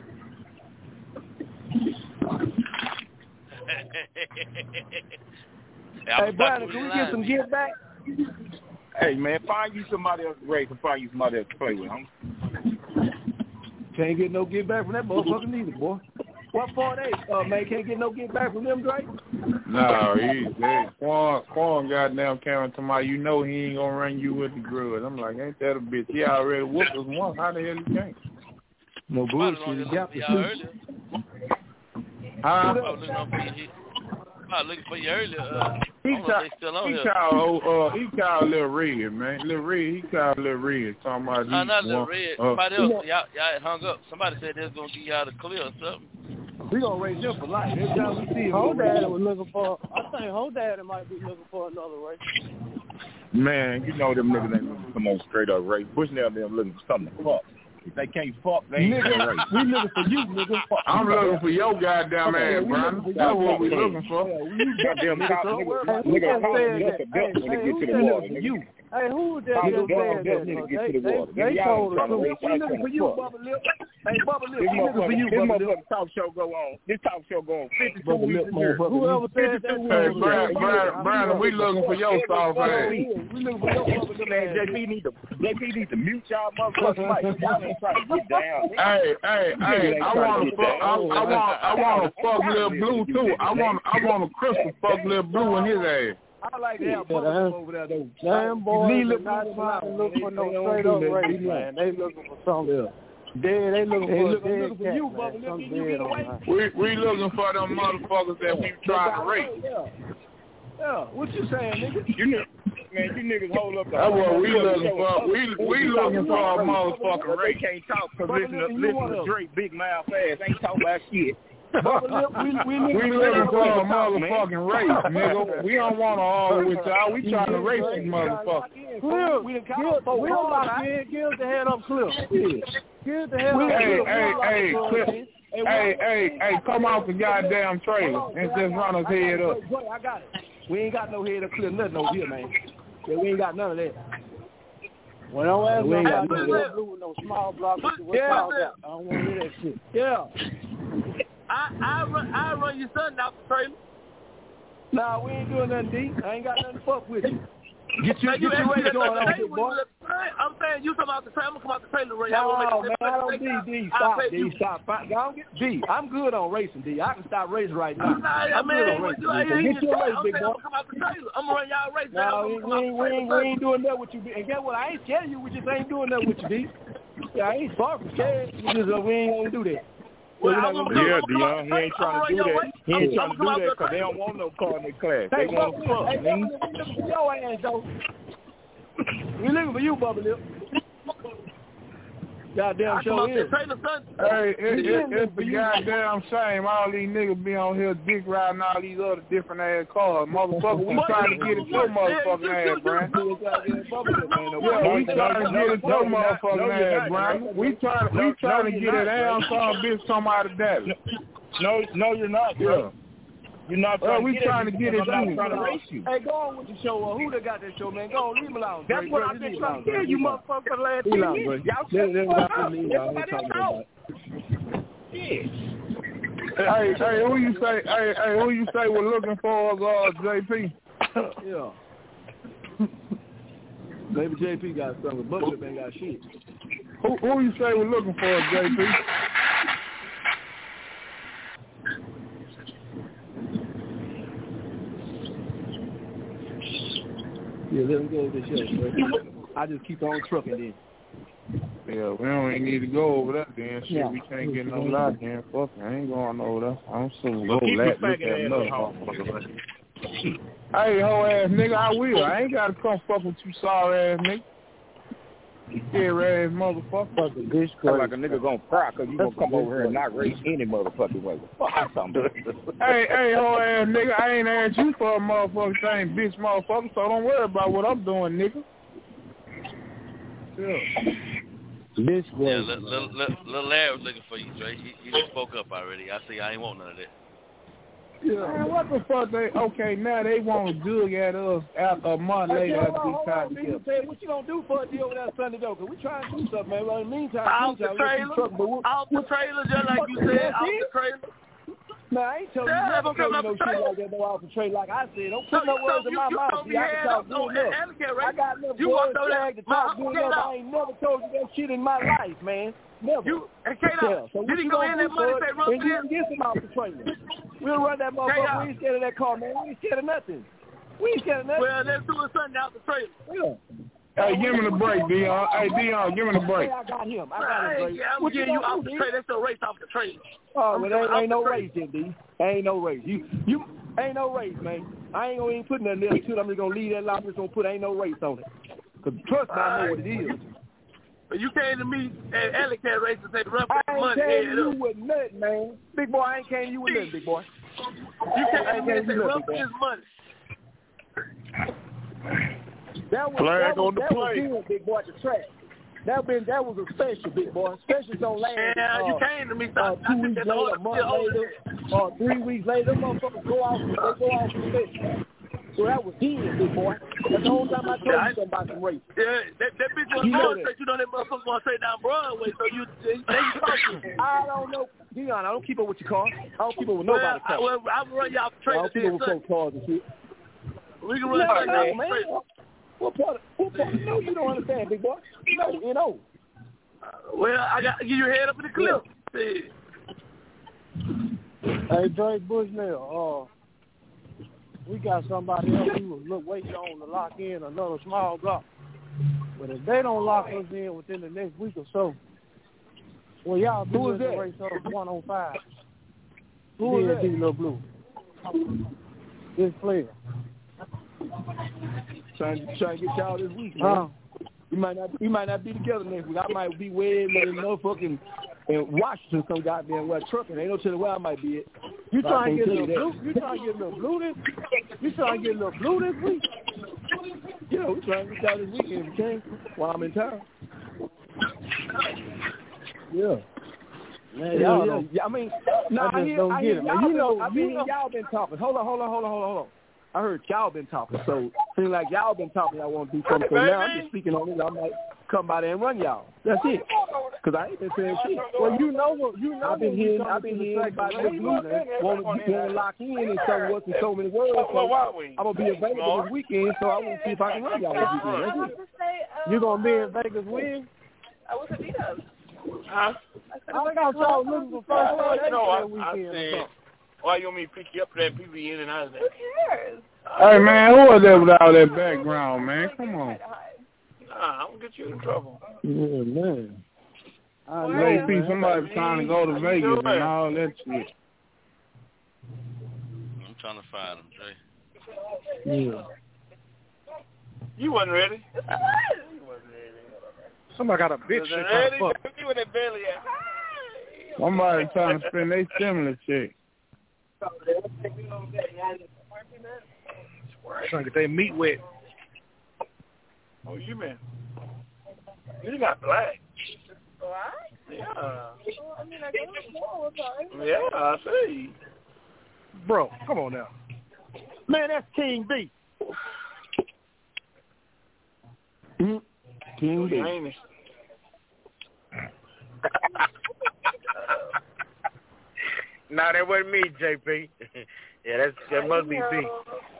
Hey, Brandon, can we get some give back? Hey, man, find you somebody else to race and find you somebody else to play with, homie. Can't get no give back from that motherfucker neither, boy. What for they? Man, can't get no give back from them, Drake? No, Quan goddamn Cameron to my, you know he ain't gonna run you with the grudge. I'm like, ain't that a bitch? He already whooped us once. How the hell he can't? No bullshit. He got the shoot. I was looking for you earlier. He called Lil Red, man. Lil Red, he called Lil Red. Talking about not Lil Red. Somebody else. Y'all had hung up. Somebody said they was going to give y'all the clear or something. We going to raise him for life. Every time we see him, Hodad was looking for, I think Hodad might be looking for another race. Man, you know them niggas ain't looking for no straight up race. Bushnell them looking for something to fuck. If they can't fuck, they ain't gonna race. We looking for you, nigga. I'm looking for your goddamn ass, Brian. That's what we looking for. Goddamn nigga calling us a belt when they get to the water. You. Hey, who was that? They told us we looking for you, Bubba Lip. Hey, Bubba Lip, we looking for you, Bubba Lip. This talk show go on. This talk show go on 52 weeks a year. Whoever said that? Hey, Brian, we looking for your soft ass. We looking for your Bubba Lip. Man, JP need to mute y'all motherfuckers mic. Y'all ain't trying to get down. Hey, I want to fuck Lil Blue too. I want a crystal fuck Lil Blue in his ass. I like that over there though. Damn boys, not looking for no straight up race, man. They looking for something else. They looking for you, Bubba. We looking for them motherfuckers that we trying to race. Yeah, what you saying, nigga? You niggas hold up the That's what we looking for. We looking for a motherfucking race. They can't talk because listen to Drake big mouth ass ain't talking about shit. We looking for a motherfucking race, nigga. We don't want to argue with y'all. We trying to race these motherfuckers. Give the head up, Cliff. Give the head up, Cliff. Hey, come off the goddamn trailer and just run his head up. I got it. We ain't got no head up, Cliff, nothing over here, man. Yeah, we ain't got none of that. Well, don't ask me about no small block. I don't want to hear that shit. Yeah. I run your son out the trailer. Nah, we ain't doing nothing deep. I ain't got nothing to fuck with you. Get your race going on, boy. I'm saying you come out the trailer, I'm gonna come out the trailer. No, man, I don't stop. D, I'm good on racing, D. I can stop racing right now. I'm good on racing. Get your race, big boy. I'm gonna run y'all race. No, we ain't doing that with you, and guess what? I ain't scared you. We just ain't doing that with you, D. Yeah, I ain't far from scared. We ain't gonna do that. Dion, he ain't trying to do that. He ain't trying to do that because they don't want no car in their class. They want to fuck, man. Your ass, though. We looking for you, Bubba Lip. Goddamn show is. Hey, it's the goddamn shame. All these niggas be on here dick riding all these other different ass cars. Motherfucker, we trying to get it your motherfucking ass, Brian. Yeah, we trying to get it your motherfucking ass, Brian. We trying to get it down some bitch come out of that. No, you're not, bro. You're not trying we trying to get it trying to race you. Hey, go on with the show. Who that got that show, man? Go on, leave him alone. That's what I've been trying to tell you, motherfucker, for the last 10 years. Y'all shut the fuck up. Everybody else out. Hey, who you say? Hey, who you say we're looking for? JP. Yeah. Maybe JP got something. Bubba ain't got shit. Who you say we're looking for, JP? Yeah, let him go over the show, bro. I just keep on trucking then. Yeah, we don't even need to go over that then. Shit, yeah. We can't get no lot then. Fuck, I ain't going over there. I'm so low that look at another. Hey, hoe ass nigga, I will. I ain't gotta come fuck with you sorry ass nigga. You scary ass motherfucker. Bitch, like a nigga gonna cry because you gonna come over here and not race any motherfucking way. Fuck something. Hey, hoe ass nigga, I ain't asked you for a motherfucking thing, bitch motherfucker, so don't worry about what I'm doing, nigga. Yeah. Little Larry was looking for you, Dre. He spoke up already. I see I ain't want none of that. Yeah. Man, what the fuck okay, now they want to jug at us after a month later after we tied together. What you gonna do for a deal over that Sunday though? Cause we trying to do something, man. Well, in the meantime, off the trailer, just like you said, off the trailer. Man, I ain't telling you never tell you no shit like that, no off the trailer like I said. Don't put no words in my mouth. I can talk good enough. I got enough words to talk good enough. I ain't never told you that shit in my life, man. Never. So did he go in that money say run this? Get him off the trailer. We'll run that motherfucker. We ain't scared of that car, man. We ain't scared of nothing. Well, let's do a Sunday out the trailer. Yeah. Hey, give me the break, Dion. Hey, Dion, give me the break. I got him. Yeah, I'm getting you off the trailer. That's a race off the trailer. Oh, well, there ain't no race then, D. There ain't no race. You Ain't no race, man. I ain't gonna even put nothing else to it. I'm just gonna leave that line. I'm just gonna put ain't no race on it. Cause trust me, I know what it is. But you came to me at Alley Cat race and say rough money. I ain't came to you with nothing, man. Big boy, I ain't came to you with nothing, big boy. You came to me and say rough is money. That was good, big boy, at the track. That was a special, big boy. Specials don't last. Yeah, you came to me 2 weeks later, a month later, or 3 weeks later. Them motherfuckers go off the special. So that was dead, big boy. That's the whole time I told you something about some race. Yeah, that bitch was going straight. You know that motherfucker going straight down Broadway. So you talking. I don't know, Dion. I don't keep up with your car. I don't keep up with nobody's car. Well, I'm run y'all trailer. I don't keep up with some cars and shit. We can run no, man. What part? No, you don't understand, big boy. No, you know. Well, I got to give you a head up in the clip. Hey, Dre Bushnell, we got somebody else who was waiting on to lock in another small block. But if they don't lock us in within the next week or so, well, y'all be in the race up 105. Who is that? Lil Blue. This player. Trying to get y'all this week, man. We might not be together next week. I might be way in motherfucking in Washington, some goddamn where trucking. Ain't no telling where I might be at. You trying to get a little blue? You trying to get a little blue this? You trying to get a little blue this week? Yeah, we trying to get y'all this weekend if we can while I'm in town. Yeah. Man, yeah. I mean, I hear y'all been talking. Hold on. I heard y'all been talking, so seems like y'all been talking. Y'all want to do something. So now I'm just speaking on it. I might come by there and run y'all. That's it. Cause I ain't been saying shit. Well, you know. I've been hearing about this news and want to lock in and so what's in so many words. So I'm gonna be available this weekend, so I want to see if I can run y'all this weekend. That's it. You gonna be in Vegas when? I was at Vito's. Huh? I think I saw looking for first weekend. Why you want me to pick you up for that people in and out of that? Who cares? Hey, man, who was that with all that background, man? Come on. Nah, I'm going to get you in trouble. Yeah, man. JP, somebody trying to go to Vegas and all that shit. I'm trying to find him, Jay. Yeah. You wasn't ready. Somebody got a bitch shit trying to fuck. You in that belly at. Somebody trying to spend their stimulus check. Trying to get their meat wet. Oh, you man. You got black. Black? Yeah. Well, I mean, I go to school all the time. Yeah, I see. Bro, come on now. Man, that's King B. King B. No, that wasn't me, JP. Yeah, that must be B. Hey,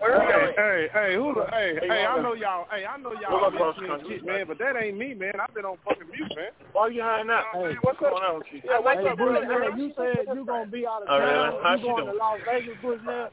I know y'all listening shit, man, but that ain't me, man. I've been on fucking mute, man. Why you hiding out? Hey, what's going on with you? Yeah, what's up, Bushnell? You said you gonna be out of town. You going to Las Vegas, Bushnell?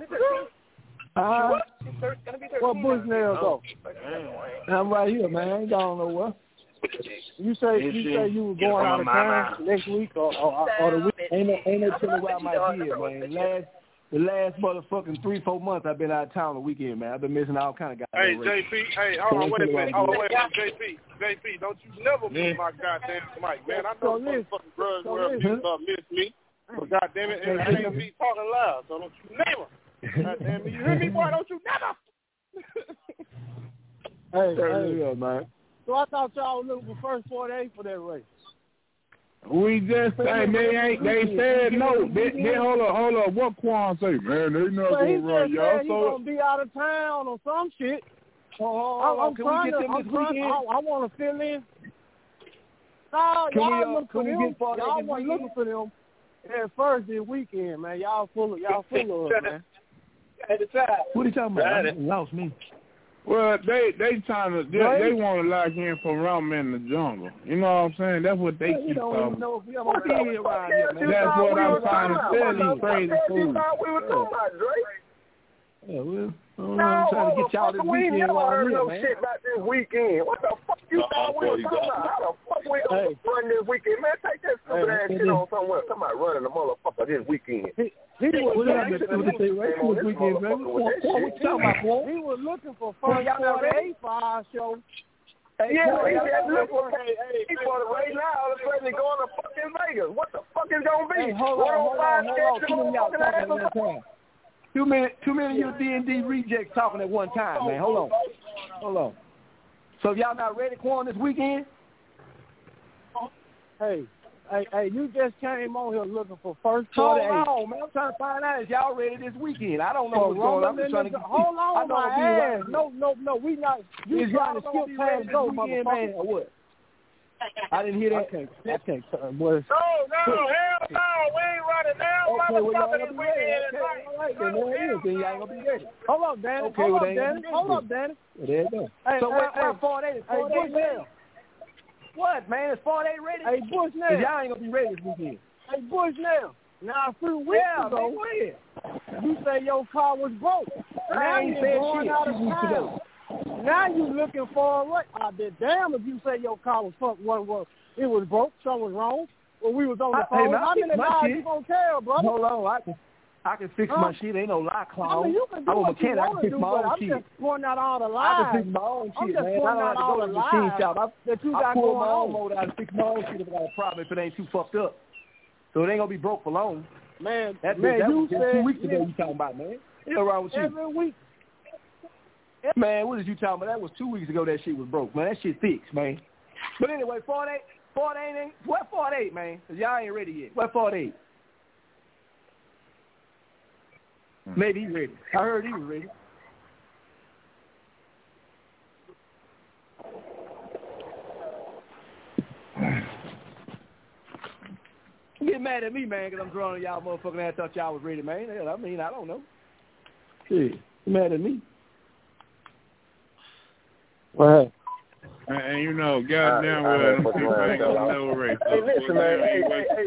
What Bushnell go? I'm right here, man. I ain't going nowhere. You say you were going out of town next week or the week? Ain't no telling where I might be at, man. The last motherfucking 3-4 months I've been out of town the weekend, man. I've been missing all kind of guys. Hey, JP, hold on, wait a minute. JP, don't you never miss my goddamn mic, man. I know motherfucking drugs world miss me. But goddamn it, and I ain't be talking loud, so don't you never. Goddamn it, you hear me, boy? Don't you never. Hey, man. So I thought y'all were looking for first 48 for that race. We just say they said no. They hold up. What Quan say, man? They not gonna run y'all. He gonna be out of town or some shit. I want to fill in. No, y'all look for them. Y'all wasn't looking for them at first this weekend, man. Y'all full of us, man. What are you talking about? Lost me. Well, they trying to they want to lock in for Rum in the jungle. You know what I'm saying? That's what they keep talking. Know if we ever be here around here, man. That's what I'm trying to tell these crazy fools. Yeah, well, No, I'm trying to get y'all this we ain't weekend never while heard I'm no here, shit about this weekend. What the fuck you thought we were talking about? How the fuck we gonna run this weekend? Man, take that stupid ass shit on somewhere. Come on, running the motherfucker this weekend. He was looking for first 48 for our show. Yeah, he just look for the right now. All of a sudden, going to fucking Vegas. What the fuck is gonna be? Hold on. Too many of you D&D rejects talking at one time, man. Hold on. So if y'all not ready, Quan, this weekend? Hey, you just came on here looking for first 48. Hold on, man. I'm trying to find out if y'all ready this weekend. I don't know what's going on. I'm just trying to get hold on, my ass. No, we not. You trying to skip past go, motherfucker, or what? I didn't hear that. I can't boy. No, hell no. We ain't running now. Motherfucker, this weekend. Then y'all ain't gonna be ready. Hold up, Danny. Hold up, Danny. Well, there you go. Hey, so what 48 is 48 ready? What, man? Is 48 ready? Hey, Bush now. Y'all ain't gonna be ready this weekend. Hey, Bush now. Now, a few weeks ago, you say your car was broke. Now you're going out of town. Now you looking for what? I'd be damn if you say your car was fucked. It was broke. Something was wrong. Well, we was on the phone. How many lies you gonna tell, brother? Hold on, I can fix my shit. Ain't no lie, clown. I mean, you can do I'm a what mechanic. you I want can to fix do, my but own I'm shit. just pointing out all the lies. I can fix my own shit, man. I don't have to go to the machine shop. That you I got pull going my own on. motor out and fix my own shit if I got a problem, if it ain't too fucked up. So it ain't gonna be broke for long. Man, that you was said 2 weeks ago you talking about, man. What's wrong with you? Every week. Man, what is you talking about? That was 2 weeks ago that shit was broke, man. That shit fixed, man. But anyway, 48 ain't, what 48, man? Cause y'all ain't ready yet. What 48? Maybe he ready. I heard he was ready. Get mad at me, man, because I'm drawing y'all motherfucking ass. Thought y'all was ready, man. Hell, I mean, I don't know. Shit, you mad at me? Well, and you know, goddamn well, them people ain't gonna never race. Hey, listen, man. Hey,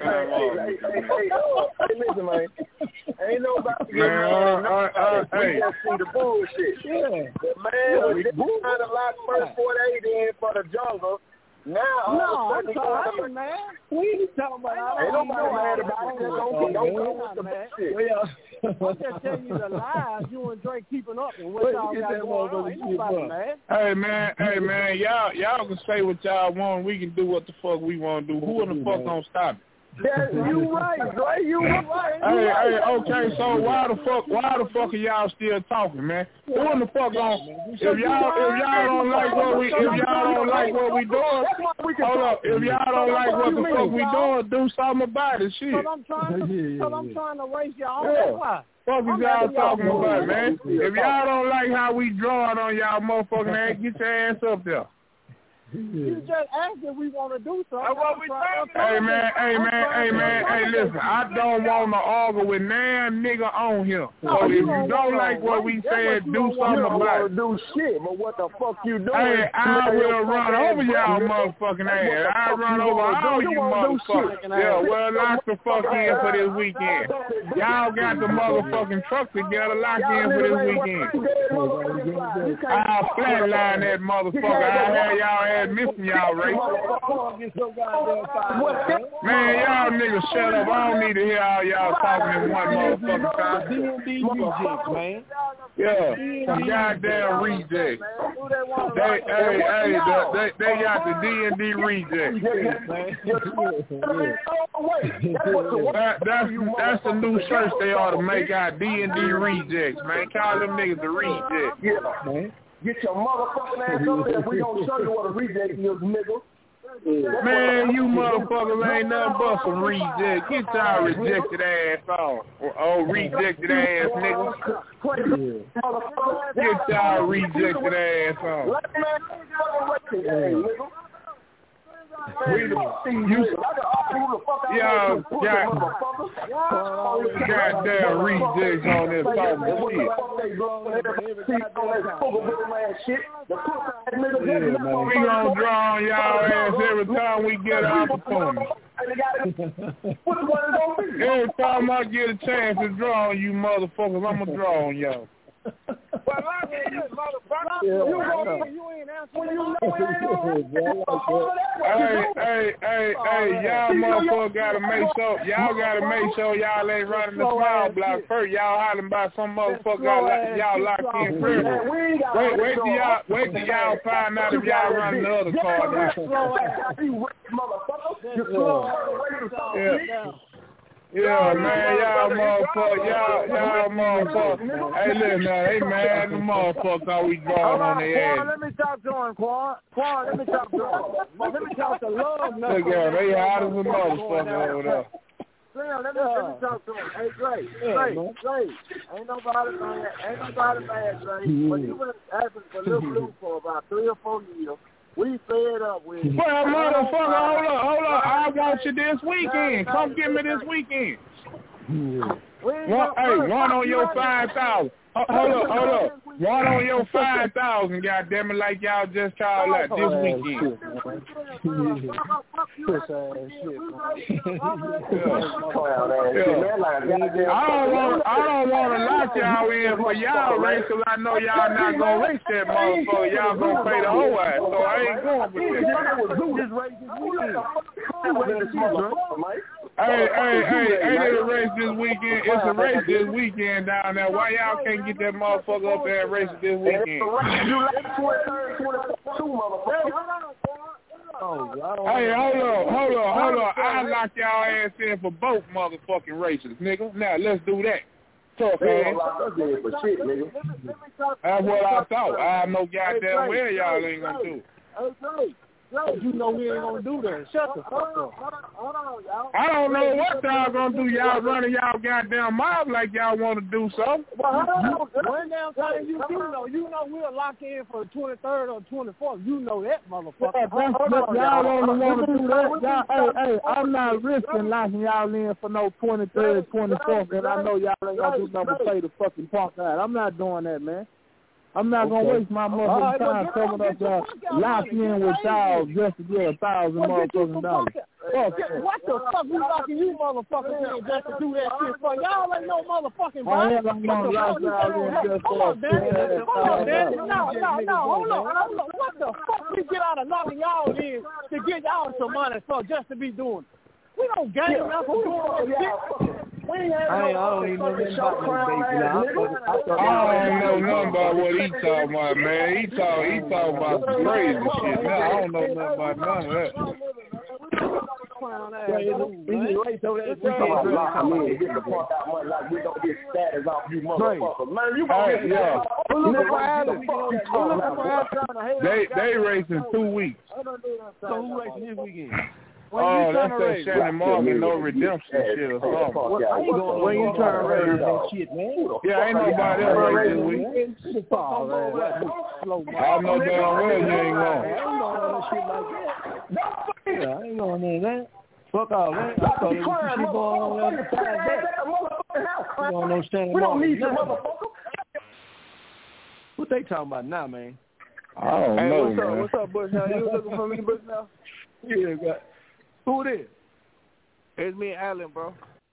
listen, man. Ain't nobody getting mad. We just see the bullshit. Yeah. But, man, we trying to lock first 48 in for the jungle. Now, I'm sorry, man. We ain't talking about ain't nobody mad about it. Don't come with the bullshit. I'm just telling you the lies you and Drake keeping up and what y'all got going on. Ain't nobody mad. Hey man, y'all can say what y'all want. We can do what the fuck we want to do. Who in the fuck gonna stop it? You right, Dre. You right. Hey, okay. So why the fuck are y'all still talking, man? Who in the fuck gonna? If y'all don't like what we doing, hold up. If y'all don't like what the fuck we doing, do something about it, shit. Cause I'm trying to race y'all. That's why. Fuck is y'all talking about, man? If y'all don't like how we drawing on y'all motherfucking ass, get your ass up there. You just asked if we want to do something. Hey man, hey listen, I don't want to argue with nan nigga on here. So if you don't like what we said, do something about it. Do shit, but what the fuck you doing? Hey, I will run over y'all motherfucking ass. I run over all you motherfuckers. Yeah, well, lock the fuck in for this weekend. Y'all got the motherfucking truck together, lock in for this weekend. I'll flatline that motherfucker. I'll have y'all missing y'all race. Man, y'all niggas shut up. I don't need to hear all y'all talking in one motherfucking time. D&D rejects, man. Yeah, some goddamn rejects. They got the D&D rejects. That's the new shirt they ought to make out, D&D rejects, man. Call them niggas the rejects. Yeah, man. Get your motherfucking ass up there. We gonna show you what a reject is, nigga. Man, you motherfuckers ain't nothing but some rejects. Get y'all rejected ass on. Oh, rejected ass nigga. Get y'all rejected ass on. Goddamn rejects on this talking shit. We gonna draw on y'all ass every time we get an opportunity. Every time I get a chance to draw on you motherfuckers, I'm gonna draw on y'all. You ain't answering. Hey, y'all motherfuckers gotta make sure y'all ain't running the small block first. Y'all hollering about some motherfucker y'all locked in first. Wait till y'all find out if y'all running the other car now. Yeah, man, y'all motherfucker. Hey, listen, they mad the motherfucker we drawing on their ass. Let me talk to him, Quan, let me talk to him. Let me talk to Love. Look at them, they hot as a motherfucker over there. Let me talk to him. Hey, Dre. Ain't nobody mad, Dre. But you been asking for Lil Blue for about 3 or 4 years. We fed up with it. Well, motherfucker, hold up. I want you this weekend. Come get me this weekend. One on your 5,000. Hold up. One on your 5,000, goddamn it, like y'all just called out this weekend. I don't want to lock y'all in for y'all race, because I know y'all not going to race that motherfucker. Y'all going to pay the whole ass, so I ain't going for this. Hey, ain't it a race this weekend? It's a race this weekend down there. Why y'all can't get that motherfucker up there and race it this weekend? Hey, hold on. I'll lock y'all ass in for both motherfucking races, nigga. Now, let's do that. Tough ass. That's what I thought. I know goddamn well y'all ain't gonna do. You know we ain't gonna do that. Shut the fuck up. Hold on, y'all. I don't know what y'all gonna do. Y'all running y'all goddamn mouth like y'all want to do something. One damn time you know we'll lock in for the 23rd or 24th. You know that, motherfucker. Y'all don't want to do that. Hey, I'm not risking locking y'all in for no 23rd, 24th, and I know y'all ain't gonna do nothing but play the fucking punk out. I'm not doing that, man. I'm not going to waste my motherfucking time coming up there, locked in with y'all just to get $1,000 motherfucking dollars. What the fuck we locking you motherfuckers in just to do that shit for? Y'all ain't no motherfucking body. Hold on, Danny. No, hold on. What the fuck we get out of knocking y'all in to get y'all some money for just to be doing it? We don't gain enough for doing all this shit. I don't even know nothing about this baby. I don't know nothing about what he talking about, man. He talking about some crazy shit. Now I don't know nothing about none of that. They racing 2 weeks. So who racing this weekend? Oh, that's that Shannon Morgan, no redemption shit or something. When you trying to raise that shit, man? Yeah, ain't nobody else right this week. I know damn well you ain't going. I ain't going in that. Fuck all that. I thought it was some shit going on the other side. You don't know Shannon Morgan. We don't need you, motherfucker. What they talking about now, man? I don't know, man. What's up, Bushnell? You looking for me, Bushnell? Yeah, got. Who it is? It's me and Allen, bro.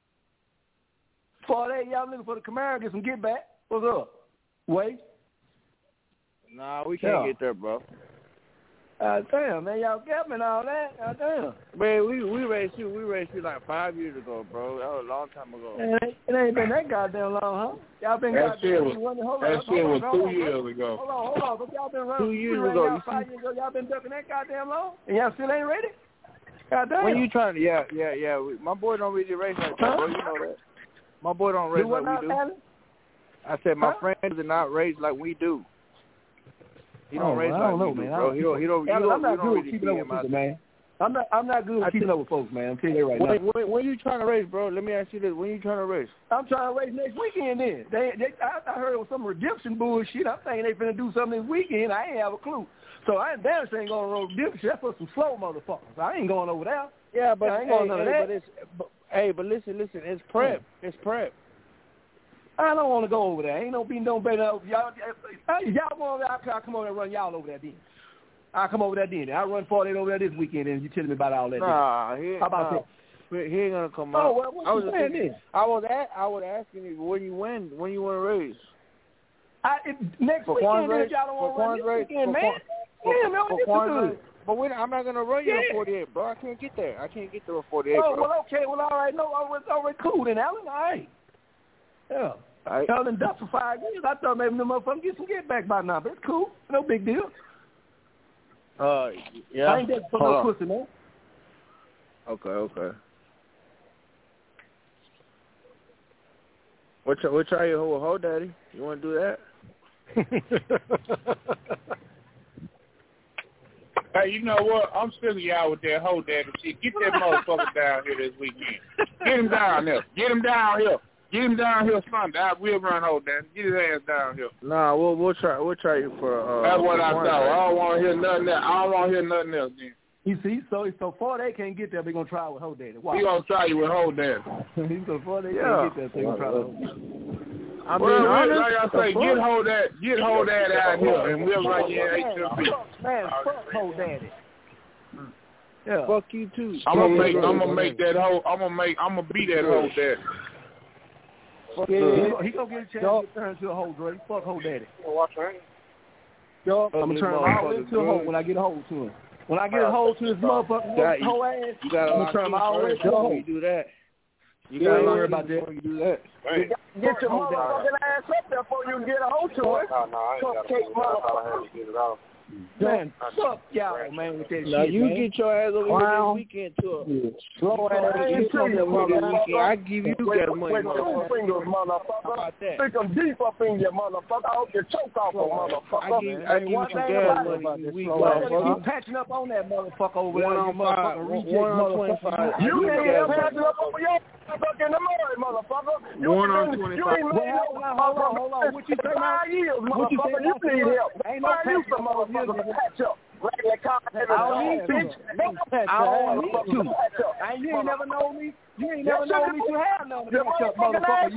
48, y'all looking for the Camaro, get some get back. What's up? Wait. Nah, we can't get there, bro. Damn, man, y'all got me and all that. Damn. Man, we raced you like 5 years ago, bro. That was a long time ago. It ain't been that goddamn long, huh? Y'all been that shit was 2 years ago. Hold on. But y'all been running 2 years ago. 5 years ago. Y'all been ducking that goddamn long? And y'all still ain't ready? Goddamn. When you trying to, yeah. My boy don't really race like that, bro. You know that. My boy don't race like we do. I said my friends do not race like we do. He don't race like we do, bro. He don't really keep in my man. I'm not good with keeping up with folks, man. I'm telling you right now. When you trying to race, bro? Let me ask you this: when you trying to race? I'm trying to race next weekend. Then I heard it was some redemption bullshit. I'm thinking they finna do something this weekend. I ain't have a clue. So I ain't going to road redemption. That's for some slow motherfuckers. I ain't going over there. Yeah, but I ain't going over there. But listen. It's prep. It's prep. I don't want to go over there. Ain't no better. Y'all want over there? I'll come over there and run y'all over there then. I'll come over there then. I'll run 48 over there this weekend, and you telling me about all that. Nah, how about that? He ain't gonna come out. Oh, well, what you saying then? I was asking you when you want to race. Next weekend, if y'all don't want to run this weekend, man. But I'm not gonna run you on 48, bro. I can't get there. I can't get there on 48. Oh, bro. well, okay. Well, all right. No, all right, cool then, Alan. All right. Yeah. Y'all done ducked for 5 years. I thought maybe the motherfucker get some get back by now, but it's cool. No big deal. Yeah. I ain't there for no pussy, man. Okay. We'll try your whole daddy. You want to do that? Hey, you know what? I'm sick of y'all with that whole daddy shit. Get that motherfucker down here this weekend. Get him down here. Get him down here Sunday. We'll run whole daddy. Get his ass down here. Nah, we'll try you for. That's what I thought. I don't want to hear nothing else. I don't want to hear nothing else. Then. You see, so far they can't get there. They're gonna try with whole daddy. Why? We gonna try you with whole daddy. So far they can't get there. They're gonna try with whole daddy. I mean, like I say, get hold that out here, and we'll run you in HMB. Man, fuck whole daddy. Yeah. Fuck you too. I'm gonna be that whole daddy. Yeah, he gonna get a chance to turn to a whole Dre. Fuck whole daddy. I'm gonna turn him all into a hole when I get a hold to him. When I get a hold to his motherfucking whole ass, I'm gonna turn him all the way to a hole. You do that. You gotta worry about that. You do that. Get your motherfucking ass up there before you get a hold to it. Cupcake motherfucker. Man, fuck y'all, man, with that shit, now you man. Get your ass over here this weekend to a slow ass. I give you gas money, motherfucker. How about that? Stick them deep up in your motherfucker. I hope you choke off a motherfucker. I give you some gas money this week, motherfucker. You patching up on that motherfucker over there. 1 on 25. You need to patch up over your motherfucker in the morning, motherfucker. 1 on 25. Hold on. What you say, 5 years, motherfucker. You need help. Ain't no patching up. Patch up. I don't need to. You ain't never known me. You ain't never known me to have no patch up, motherfucker.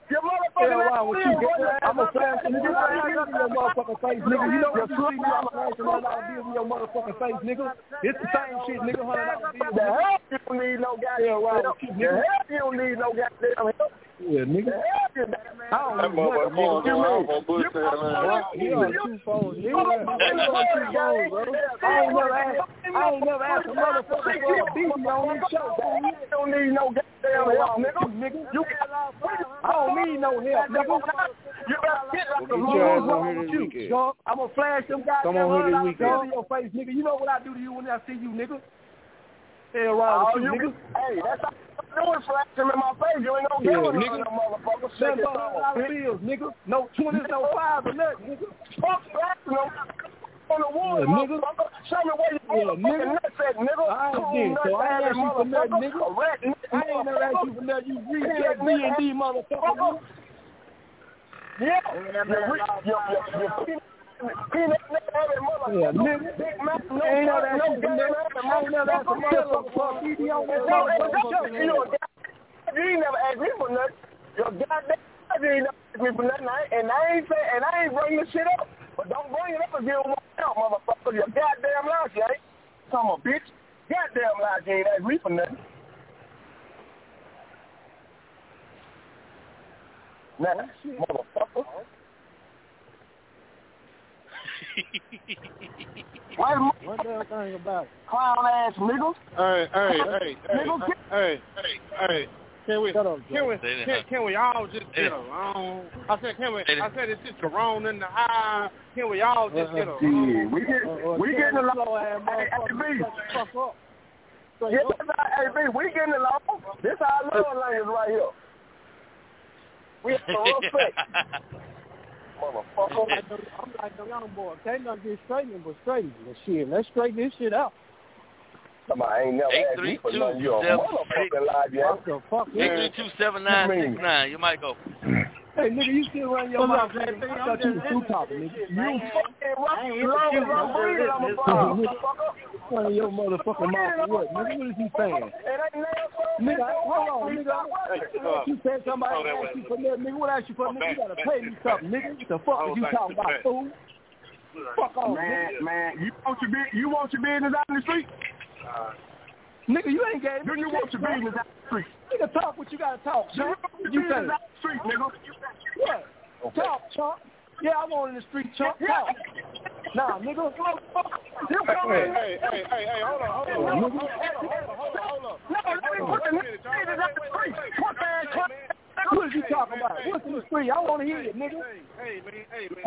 I'm a flash in your motherfucking face, nigga. You know what you see me? I'm a flash and $100 bill in your motherfucking face, nigga. It's the same shit, nigga. $100 bill. The hell you don't need no goddamn help. The hell you don't need no goddamn help. Yeah, nigga. I don't know what you got 2 phones. You got 2 phones, bro. I ain't never asked a motherfucker for a beat on this show. You don't need no goddamn help, nigga. I don't need no help, nigga. You better get like a motherfucker. I'm gonna flash them goddamn $100 bills in your face, nigga. You know what I do to you when I see you, nigga? Hell wrong with you, nigga. Hey, that's how doing flashing in my face. You ain't gonna give me no motherfucker. $7 bills, nigga. No 20s, no 5s or nothing, nigga. Fuck flashing on the wall, motherfucker. Show me where you motherfucking nuts at, nigga. I ain't so I ain't asked you for nothing, nigga. I ain't never asked you for nothing. You reject D&D, motherfucker. Yeah, nigga. Ain't never asked you for nothing. I ain't never asked for motherfucker. You ain't never asked me for nothing. Your goddamn you ain't never asked me for nothing. And I ain't bringing this shit up. But don't bring it up if you don't want it out, motherfucker. Your goddamn lies, you ain't. Come on, bitch. Goddamn lies, you ain't asked me for nothing. Nah, motherfucker. What the thing about clown ass niggas? Hey. Can we all just get along? I said it's just Corona in the high. Can we all just get along? We getting along. Fuck up. Hey, B, we getting along. This our love language right here. We have no respect. Motherfucker. I'm like the young boy. Can't nothing get straightened but straighten the shit. Let's straighten this shit out. I ain't never asked you for nothing. You're a motherfucking lie, yeah. 832-7969. You might go. Hey, nigga, you still run your mouth. I thought you was too talking, nigga. You running your motherfucking mouth for what, nigga? What is he saying? Nigga, hold on, nigga. You said somebody asked you for nothing, nigga. What asked you for, nigga? You gotta pay me something, nigga. What the fuck are you talking about, fool? Fuck off, man. You want your business out in the street? Nigga, you ain't gave me. You want your business out the street? Nigga, talk what you gotta talk. You say out the street, nigga. What? Talk, chump. Yeah, I want in the street talk. Nah, nigga. Hey, hold on. What is you talking about? What's in the street? I want to hear it, nigga. Hey, man.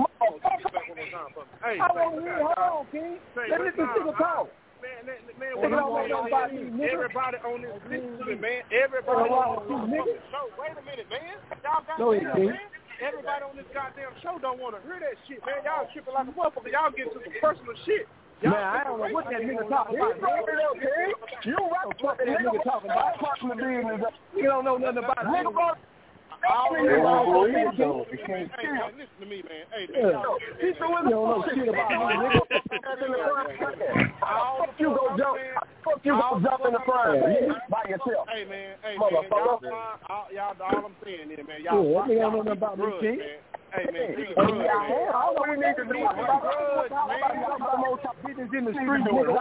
I want to hear it. Hold on, King. Let me listen to the talk. Man, everybody on this listen, man. Everybody on this show. Wait a minute, man. Y'all got man. Everybody on this goddamn show don't want to hear that shit, man. Y'all tripping like a motherfucker. Y'all get to some personal shit. Man, I don't know what that nigga talking about. You right what that nigga talking about. You don't know nothing about it. Listen to me, man. Hey, man. You don't know shit about me, nigga. You go jump in the front by yourself. Hey, man. Y'all, all I'm saying is, man, y'all don't know nothing about me, King. Hey, man. All we need to do is business in the street.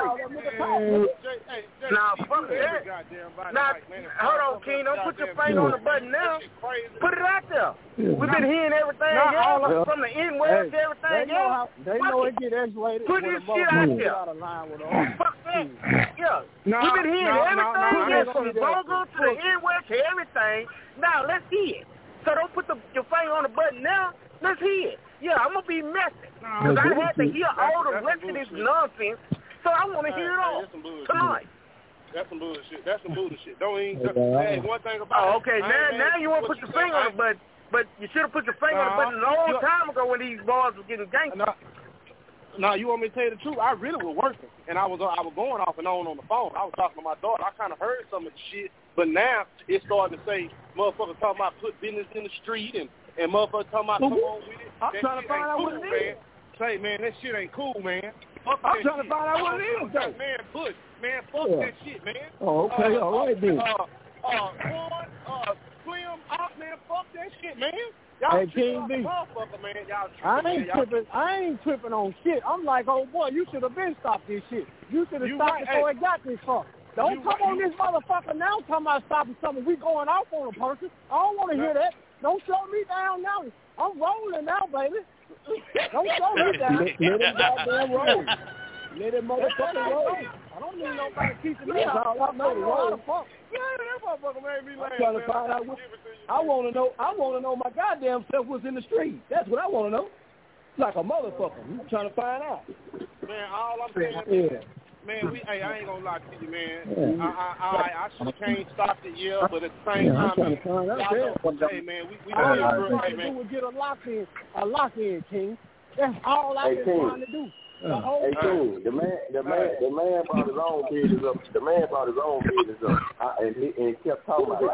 Now, fuck that. Now, hold on, King. Don't put your finger on the button now. Put it out there. We've been hearing everything else, from the N-word to everything else. They know it get escalated. Put this shit out there. Fuck that. Yeah. We've been hearing everything from Bogle to the N-word to everything. Now, let's hear it. So don't put your finger on the button now. Let's hear it. Yeah, I'm going to be messy. Because I had to hear all the rest of this nonsense, so I want to hear it all tonight. That's some bullshit. Don't even. Hey, one thing about it. Okay, now you want to put your finger on the button, but you should have put your finger on the button a long time ago when these boys were getting gangster. No, you want me to tell you the truth? I really was working, and I was going off and on the phone. I was talking to my daughter. I kind of heard some of the shit, but now it's starting to say motherfuckers talking about put business in the street and motherfuckers talking about come on with it. I'm trying to find out what it is. Say, man, that shit ain't cool, man. I'm trying to find out what it is, though. Man, fuck that shit, man. Oh, okay, all right, then. Slim, man, fuck that shit, man. Hey, King B. Man. I ain't tripping on shit. I'm like, oh boy, you should have been stopped this shit. You should have stopped before it got this far. Don't come on this motherfucker now talking about stopping something. We going off on a person. I don't want to hear that. Don't slow me down now. I'm rolling now, baby. Don't slow me down. Let him goddamn roll. Let him motherfucker roll. I don't need nobody keeping me out. I know roll. Yeah, that motherfucker made me laugh. I'm trying to find out what I want to know my goddamn self was in the street. That's what I want to know. Like a motherfucker. I'm trying to find out. Man, all I'm saying man, I ain't gonna lie to you, man. I can't stop it, but at the same time, I'm trying to find out. Hey, man, we would get a lock in, King. That's all I've been trying to do. Hey, King, the man brought his own business up. And he kept talking about it.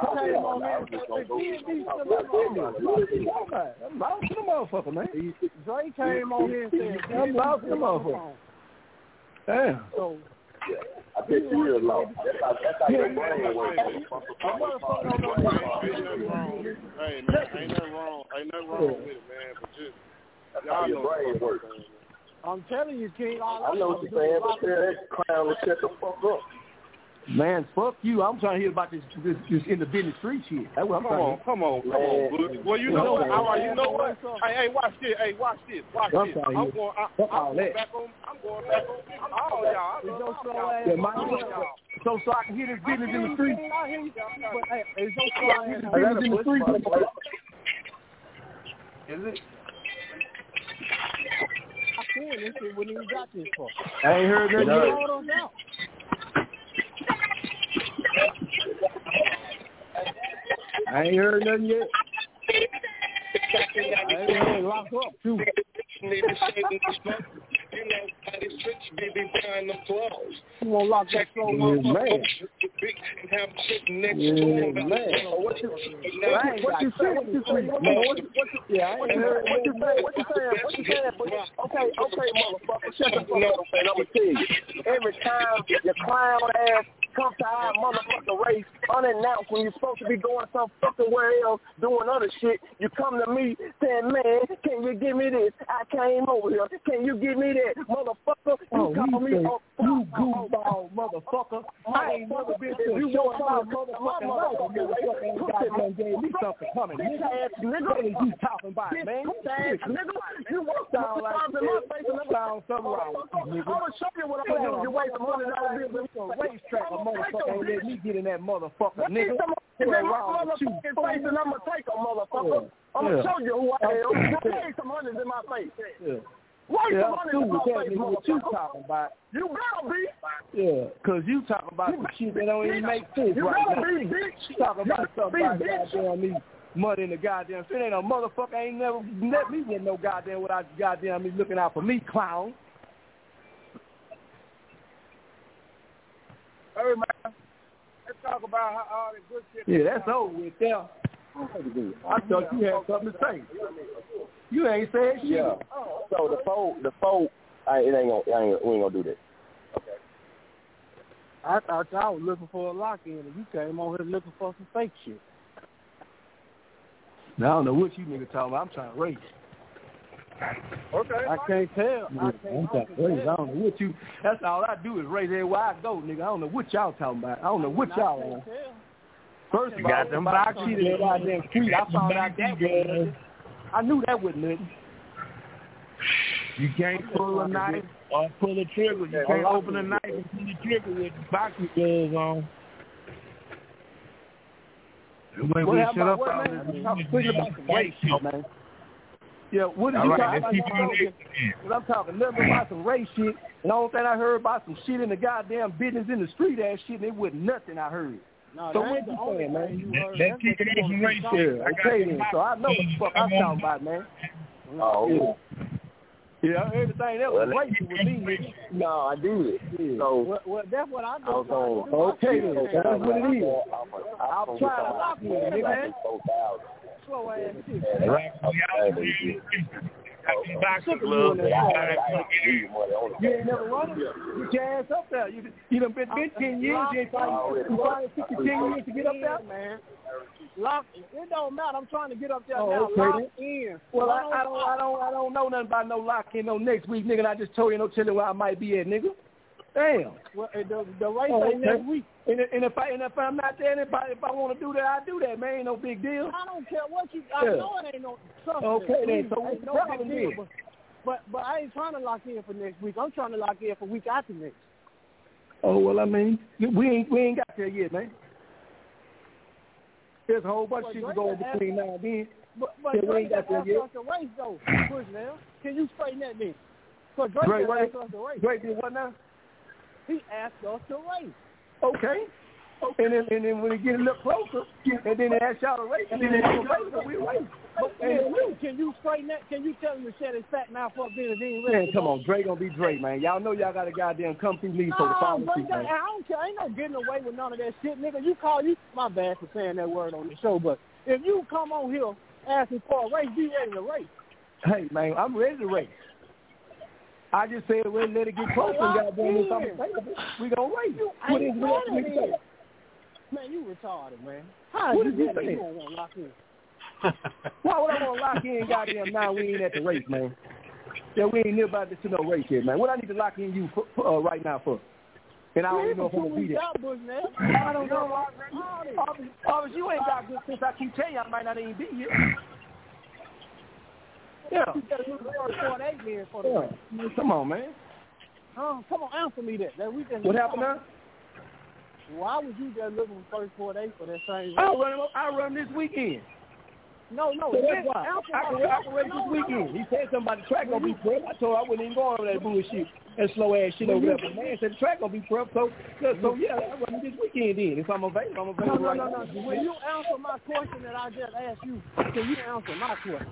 I'm lost to the motherfucker, man. Dre came on here and said, I'm lost to the motherfucker. Damn. So, I bet you real lost. That's how your brain works. Hey, man, ain't nothing wrong with it, man. But just, that's how your brain works. I'm telling you, King. I know what you're saying, but that clown will shut the fuck up. Man, fuck you. I'm trying to hear about this in the business street shit. That's what I'm trying to hear. Come on, Bud. Well, you know what? You know what? Hey, watch this. I'm going back on all y'all. So I can hear this business in the street. Is it? I said this shit when you got this for. I ain't heard nothing yet. I ain't heard nothing yet. I ain't heard locked up too. You won't lock that slow man. What you saying? Okay, motherfucker. Shut the fuck up, man. I'm gonna tell you. Every time your clown ass come to our motherfucking race unannounced when you're supposed to be going some fucking where else doing other shit, you come to me saying, man, can you give me this? I came over here. Can you give me that? Motherfucker. motherfucker. You call me you goofball motherfucker. I ain't never been to a show in my motherfucking life. Motherfucker ain't goddamn gave me something coming. Nigga, you talking about, man? You sound like sound something wrong with you, nigga. I'm gonna show you what I'm gonna do. You waste $100 racetrack, a motherfucker ain't let me get in that motherfucker, nigga. Motherfucking face and I'm gonna take a motherfucker. I'm gonna show you who I am. You paid some hundreds in my face. Wait some hundreds in my face, motherfucker. What you talking about? You better be. Yeah, cause you talking about some shit that don't even make sense right now. You better be, bitch. Talking about something about goddamn me money in the goddamn shit. Ain't no motherfucker ain't never let me get no goddamn without goddamn me looking out for me, clown. Hey man, let's talk about how all the good shit. Yeah, that's over with there. I thought you had something to say. You ain't said shit. Yeah. So the fold, we ain't gonna do that. Okay. I thought y'all was looking for a lock-in, and you came on here looking for some fake shit. Now, I don't know what you niggas talking about. I'm trying to race. Okay. I can't tell. I don't know what you. That's all I do is race everywhere I go, nigga. I don't know what y'all talking about. I don't know what y'all on. First of all, got them box shit in the goddamn street. I found out that was I knew that wasn't nothing. You can't pull a knife or pull a trigger. You can't open a knife and pull a trigger with boxing gloves on. What happened about what, man? I'm thinking about some race shit, man. Yeah, what did you talk about? I'm talking nothing about some race shit. And the only thing I heard about some shit in the goddamn business in the street ass shit, and it wasn't nothing I heard. No, so what you saying, man? Let's keep it on some race shit. Okay, then. So I know what the fuck I'm talking about, man. Oh, yeah, everything else was racing with me, nigga. No, I did. Yeah. So, well, that's what I do. Okay, then. That's what it is. I'm trying to lock you, nigga, man. Slow ass shit. Boxing gloves. You ain't never run it. Get your ass up there. You done been 10 years. You ain't probably 10 years to get up there, man. Lock. It don't matter. I'm trying to get up there now. Lock in. Well, I don't know nothing about no lock in no next week, nigga. And I just told you no telling where I might be at, nigga. Damn. Well, the race ain't next week. And if I'm not there, if I want to do that, I do that, man. Ain't no big deal. I don't care what you. I know it ain't no something. Okay, then. So what's the problem then? But I ain't trying to lock in for next week. I'm trying to lock in for week after next. Oh well, I mean, we ain't got there yet, man. There's a whole bunch of shit to go between now and then. But we ain't got there yet. The race though, Bushnell. Can you straighten that then? So Drake asked us to race. Drake did what now? He asked us to race. Okay. And then when it get a little closer, and then they ask y'all to race, and then we race. Can you straighten that? Can you tell him to shut his fat mouth up then and then? Man, come on, Drake gonna be Drake, man. Y'all know y'all got to goddamn come through me for the following people. I don't care. Ain't no getting away with none of that shit, nigga. My bad for saying that word on the show, but if you come on here asking for a race, be ready to race. Hey, man, I'm ready to race. I just said we'll let it get closer and goddamn if I'm available. We gonna race. What is it? Man, you retarded, man. What is you saying? You don't want to lock in? Why would I want to lock in goddamn now we ain't at the race, man? Yeah, we ain't near about to no race yet, man. What I need to lock in you for, right now for? And I don't even know if I'm going to be there. I don't know. Obviously, you ain't got good since I keep telling you I might not even be here. Yeah. Come on, man. Come on, answer me that. What happened now? Why would you just look for the first 4 days for that same? I'll run this weekend. No. So that's why. I can race this weekend. He said something about the track gonna be prep. I told him I wouldn't even go over that bullshit, that slow ass shit over there. But man said the track gonna be prep. So yeah, I'll run this weekend then. If I'm available, I'm available. No. When you answer my question that I just asked you, can you answer my question?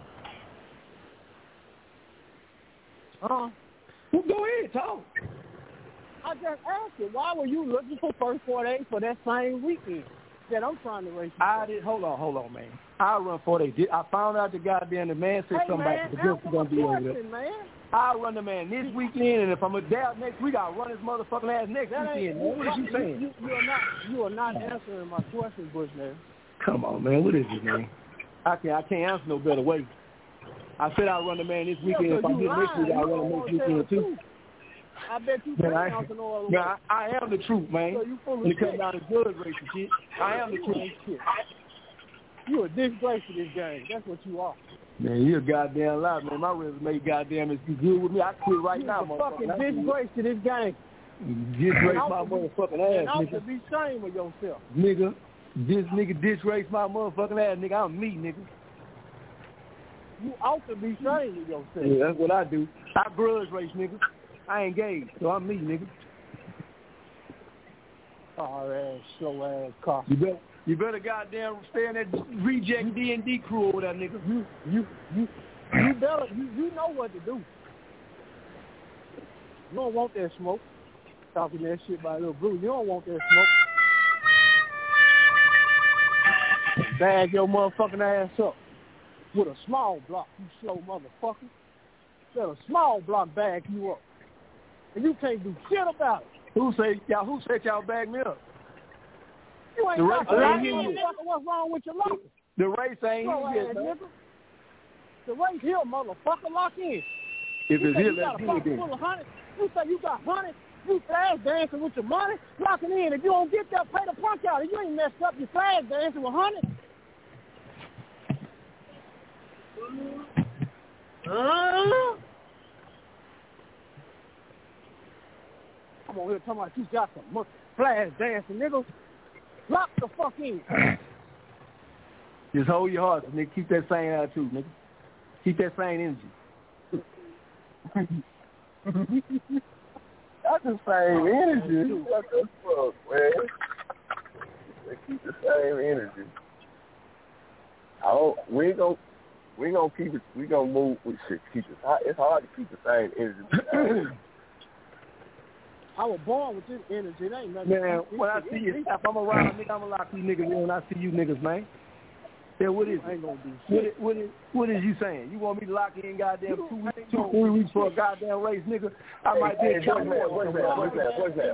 Well, go ahead, talk. I just asked you, why were you looking for first 4 days for that same weekend that I'm trying to race? Hold on, man. I'll run 4 days. I found out the goddamn man said something about the girls are gonna be over there. I'll run the man this weekend, and if I'm a doubt next week, I'll run his motherfucking ass next weekend. Man. What are you saying? You are not answering my question, Bushnell. Come on, man. What is it, man? I can't answer no better way. I said I'll run the man this weekend. If I'm here next week, I'll run him next weekend too. I bet you Man, don't know all the way. I am the truth, man. So you full of when it shit. comes down to judge race and shit, I am the truth. Shit. You a disgrace to this game. That's what you are. Man, you a goddamn lie, man. My resume goddamn is good with me. I quit right now, motherfucker. You a fucking disgrace to this game. Disgrace my motherfucking ass, nigga. nigga. To be ashamed of yourself. Nigga, this nigga disgrace my motherfucking ass, nigga. I'm me, nigga. You ought to be ashamed of yourself. Yeah, that's what I do. I grudge race, nigga. I ain't gay, so I'm me, nigga. Hard ass, slow ass car. You better goddamn stay in that reject D&D crew over there, nigga. You better, you know what to do. You don't want that smoke. Talking that shit by Little Blue. You don't want that smoke. Bag your motherfucking ass up with a small block, you slow motherfucker. Let a small block bag you up. And you can't do shit about it. Who said y'all bag me up? You ain't got to motherfucker. What's wrong with your lock? The race ain't here yet, man. The race here, motherfucker, lock in. If it's here, let's do it then. Full of honey. You say you got honey. You flash dancing with your money, locking in. If you don't get that, pay the punch out. If you ain't messed up, you flash dancing with honey. I'm on here talking about you got some flash dancing, nigga. Lock the fuck in. Just hold your heart, nigga. Keep that same attitude, nigga. Keep that same energy. That's the same energy. What the fuck, man? They keep the same energy. We gonna keep it. We gonna move. We should keep it. It's hard to keep the same energy. I was born with this energy. It ain't nothing. Man, when I see you, if I'm around, nigga, I'm gonna lock you niggas in when I see you niggas, man. Then what is it? What is you saying? You want me to lock in goddamn 2 weeks for a goddamn race, nigga? I might be a What's that?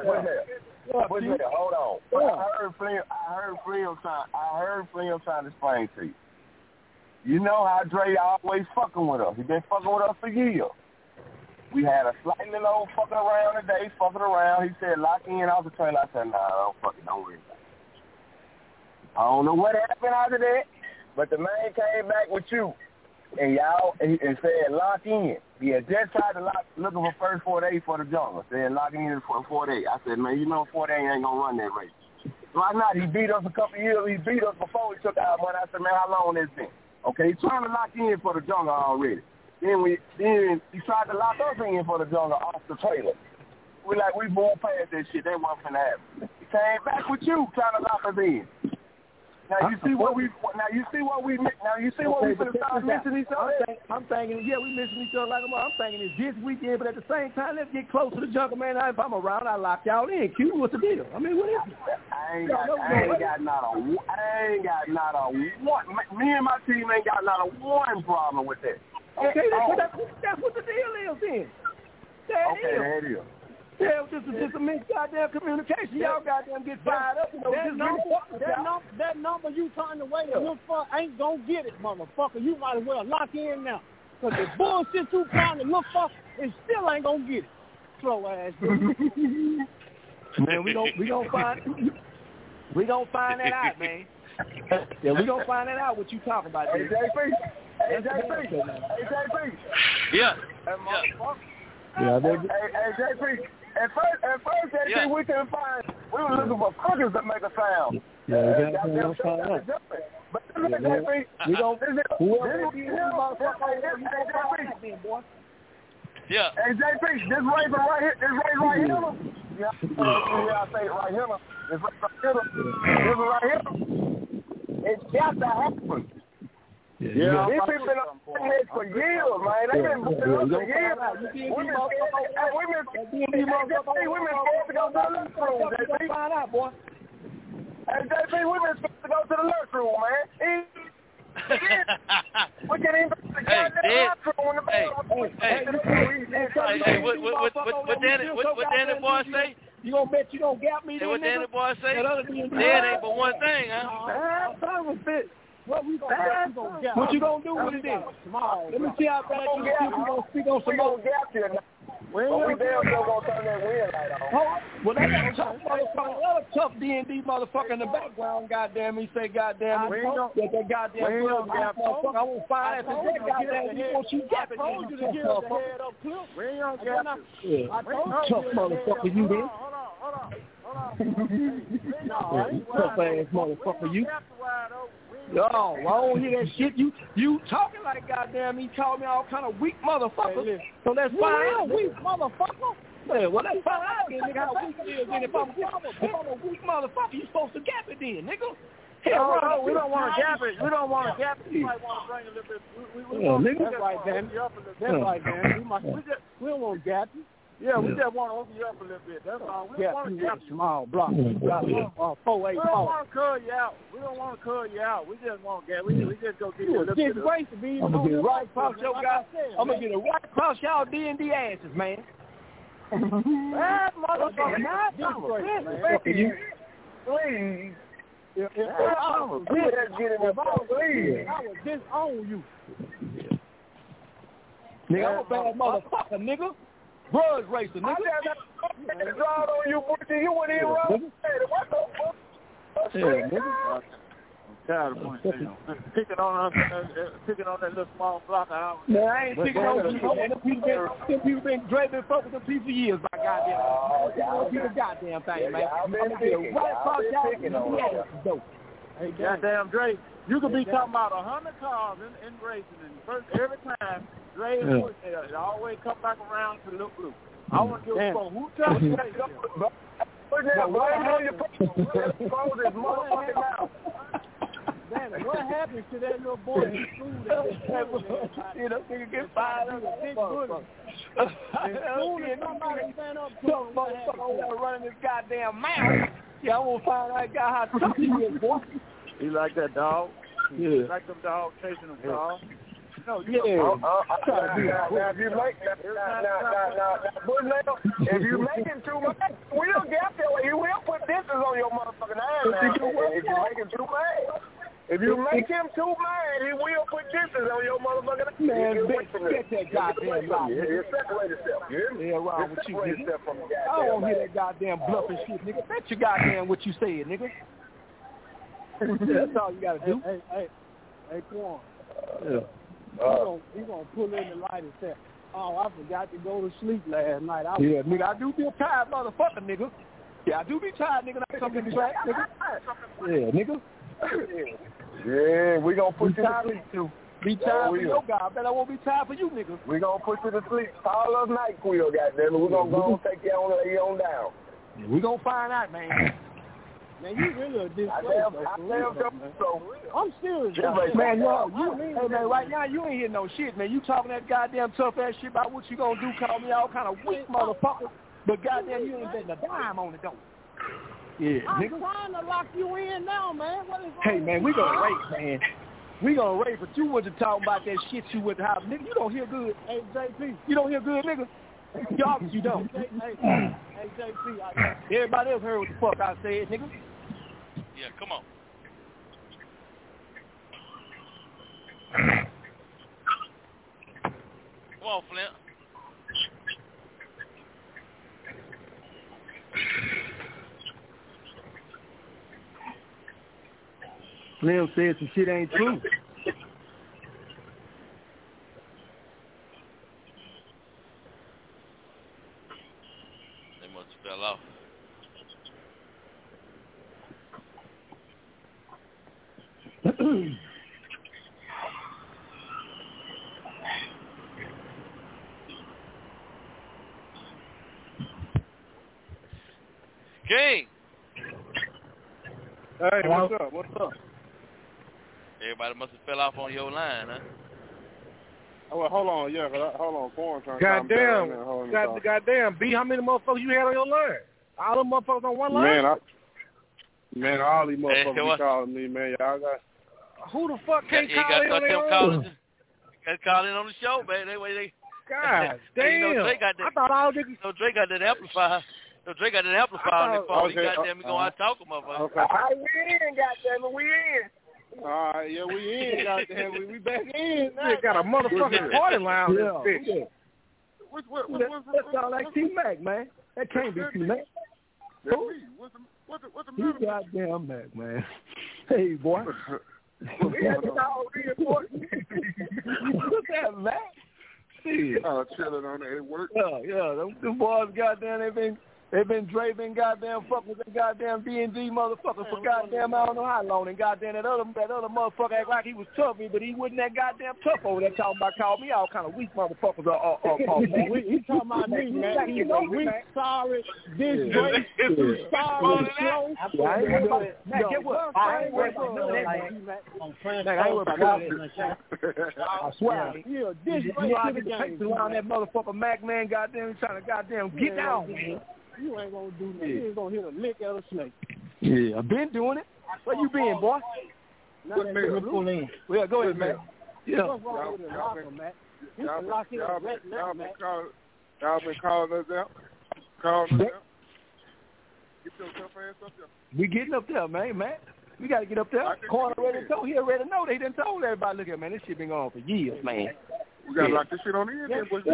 Hold on. I heard Flem trying to explain to you. You know how Dre always fucking with us. He been fucking with us for years. We had a slightly little fucking around today, fucking around. He said, lock in off the train. I said, nah, don't worry about it. I don't know what happened after that, but the man came back with you, and y'all and said lock in. He had just tried to looking for first 4 days for the jungle. Said lock in for 4 days. I said, man, you know 4 days ain't gonna run that race. Why not? He beat us a couple of years. He beat us before he took our money. I said, man, how long has been? Okay, he's trying to lock in for the jungle already. Then he tried to lock us in for the jungle off the trailer. We moved past that shit. That wasn't finna happen. He came back with you trying to lock us in. Now you see what we finna start missing each other. I'm thinking, yeah, we missing each other like a mother. I'm thinking it's this weekend, but at the same time, let's get close to the jungle, man. If I'm around, I lock y'all in. Q, what's the deal? I mean, what is it? I ain't got not a one. Me and my team ain't got not a one problem with that. Okay, that's what the deal is then. That is. Yeah, just a mixed goddamn communication. Y'all goddamn get fired up. You know, that number you trying to wait to look for ain't gonna get it, motherfucker. You might as well lock in now. Because the bullshit you trying to look for, it still ain't gonna get it. Slow ass. Man, we gonna find that out, man. Yeah, we gonna find that out what you talking about. Hey, JP. Yeah. Yeah, baby. Hey, JP. At first, JP, we couldn't find. We were looking for crickets to make a sound. Yeah, but JP, we don't. Yeah. Hey, JP, this race right here. Yeah, I say it right here. This right here. It's got to happen. Yeah. These people been on this for years, man. They've been putting up for years. We've been scared to go to the lunchroom, JP. Find out, boy. Hey, JP, we've been scared to go to the lunchroom, man. We can't even go to the goddamn lunchroom. What Danny boy say? You gonna bet you don't gap me? Hey, what Danny boy say? Dead ain't but one thing, huh? What you gonna do with it then? Let me see how bad you gonna speak on some more. But we damn sure gonna turn that wind light on. Well, they got a tough motherfucker, another tough D&D motherfucker in the background. Goddamn, he say, goddamn, that goddamn motherfucker. I won't find that goddamn. He wants you gapping. I told you to get the head up, Cliff. We ain't gonna gap you. I told you. Tough motherfucker, you then. Tough ass motherfucker, you. No, I don't hear that shit. You talking like goddamn. He called me all kind of weak motherfucker. So let's find out, weak motherfucker. Man, well, let's find out then, nigga, how weak it is. And if I'm a weak motherfucker, you supposed to gap it then, nigga. Hell, no, we don't want to gap it. We don't want to gap it. We might want to bring a little bit. That's right, man. That's right, man. We don't want to gap it. Yeah, we just want to open you up a little bit. That's all. We don't want to gap small block. 4-8. We don't want to curl you out. We don't want to curl you out. We just want to gap. We just go get you a little bit. I'm gonna get it right across your guys. I'm gonna get it right across y'all D&D asses, man. That motherfucker, not you. Please. If I was disown you. Nigga, I'm a bad motherfucker, nigga. Grudge racer, nigga. I just drawed on you, Butcher. You went in wrong. What the fuck? Yeah, nigga. I'm tired of picking on that little small block. Man, I ain't picking on you, man. Them people been draping fuck with them people for years, by goddamn. Don't be the goddamn thing, man. I'm gonna get right across y'all. Dope. Hey, goddamn Dre, you could be talking about 100 cars in racing, and first every time Dre and always come back around to Lil Blue. I want to give a fuck. Who tells you that? What happened to that little boy in school? That nigga get fired up. Big bully. Somebody stand up to him. Motherfucker over there running his goddamn mouth. Yeah, I want to find that guy how tough he is, boy. He like that dog. Yeah. Like them dogs chasing them dogs. No, Now, if you making too much, we'll get there. You will put distance on your motherfucking ass. If you make him too mad. If you make him too mad, he will put distance on your motherfucking ass. Man, get that goddamn lie. Yeah, separate yourself. Yeah, right with you, nigga. I don't hear that goddamn bluffing shit, nigga. Bet your goddamn what you said, nigga. That's all you gotta do. Hey, Quan. Yeah. He gonna pull in the light and say, "Oh, I forgot to go to sleep last night." Nigga, I do be a tired motherfucker, nigga. Yeah, I do be tired, nigga. Not something to track, nigga. Yeah, nigga. Yeah, we gonna put you to sleep too. Be tired for your guy. I bet I won't be tired for you, nigga. We gonna put you to sleep. Call us NyQuil, goddamn. We gonna go and take you on down. Yeah, we gonna find out, man. Man, you really a disgrace. I'm serious, man. Hey, man, right now you ain't hear no shit, man. You talking that goddamn tough ass shit about what you gonna do? Call me all kind of weak motherfucker, but goddamn, you ain't betting a dime on it, though. Yeah, nigga. I'm trying to lock you in now, man. What is hey, man, we gonna race, man. We gonna race, but you wasn't talking about that shit you went to house, nigga. You don't hear good. Hey, JP. You don't hear good, nigga. Y'all, you don't. Hey, JP. Everybody else heard what the fuck I said, nigga. Yeah, come on. Come on, Flint. Slim said some shit ain't true. They must have fell off. King. Hey, what's up? What's up? Everybody must have fell off on your line, huh? Oh, well, hold on, yeah, hold on, quarantine. Goddamn, B, how many motherfuckers you had on your line? All them motherfuckers on one line? Man, all these motherfuckers be calling me, man. Y'all got... Who the fuck can't call in on their own? Got call in on the show, man. God damn. You know, Drake got that, I thought all niggas... So Drake got that amplifier. So Drake got that amplifier on his phone. Okay, he goddamn me going out talking, motherfucker. Okay. All right, we in, goddamn it, we in. All right, yeah, we in, goddamn. We back in. We got a motherfucking party line. That sound like T-Mac, man. That can't be T-Mac. What's the matter? You goddamn Mac, man. Hey, boy. What's that, Mac? See, chilling on it at work. Yeah. Them boys, goddamn, they've been goddamn fucking with goddamn D&D motherfuckers for goddamn I don't know how long. And goddamn that other motherfucker act like he was tough, but he wasn't that goddamn tough over there talking about called me all kind of weak motherfuckers. He talking about me, man. He's a weak, sorry, disgrace, sorry, slow. Get what? I ain't worried about none of that. I ain't worried about that. I swear. Yeah, disgrace to the game. Around that motherfucker Mac, man, goddamn, trying to goddamn get down, man. You ain't gonna do nothing. You ain't gonna hit a lick at a snake. Yeah, I've been doing it. Where you been, boy? Well, go ahead, man. Yeah. What's wrong with the locker, Matt? You can lock in a red now, Matt. Y'all been calling us out. Get your tough ass up there. We getting up there, man. We got to get up there. Corner already told. He already know. They done told everybody, look at man, this shit been going on for years, man. We got to lock this shit on the end.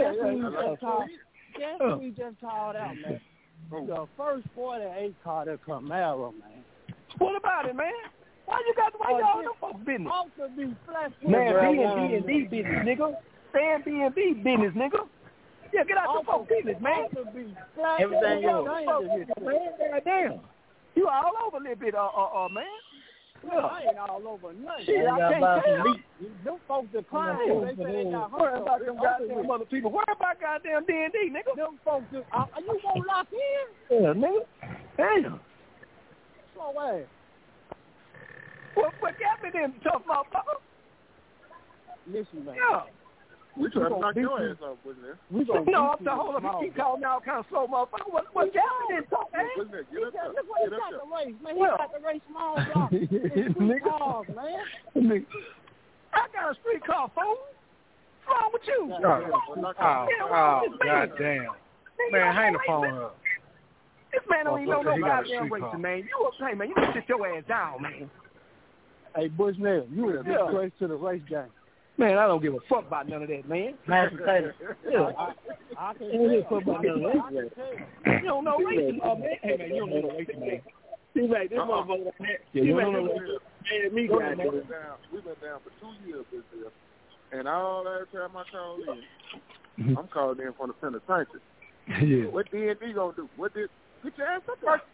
Guess we just called out, man. The first 48 car that Camaro, man. What about it, man? Why y'all no folks business? Ought to be flashy. Man, B&B business, nigga. Stay in B&B business, nigga. Yeah, get out the folks business, man. Everything yours. Man, damn. You all over a little bit, man. Yeah. I ain't all over nothing. Shit, I can't tell. Them folks declined. They say they got worry about them goddamn other people. Worry about goddamn D&D, nigga. Them folks, you gonna lock in? Yeah, nigga. Damn. Slow ass. What got me then, tough motherfucker? Listen, man. Yeah. We trying to knock your ass off, wasn't it? No, I'm the whole of it. Keep calling me all kind of slow motherfucker. What got me then, tough man? Look what he got to race, man. He got to race small blocks. It's cars, man. I got a street car, fool. What's wrong with you? Oh, goddamn. Man, hang the phone up. This man don't even know no goddamn racing, man. Hey, man, you need to sit your ass down, man. Hey, Bushnell, you a disgrace to the race game. Man, I don't give a fuck about none of that, man. Mashed potato. Yeah. I can give a fuck about none of that. You don't know racing, man. Hey, man, you don't know no racing, man. See, like, this motherfucker, you don't know racing. We've been down for 2 years this year. And all that time I call in, I'm calling in from the center sanctuary. Yeah. What D&D gonna do? Get your ass up there.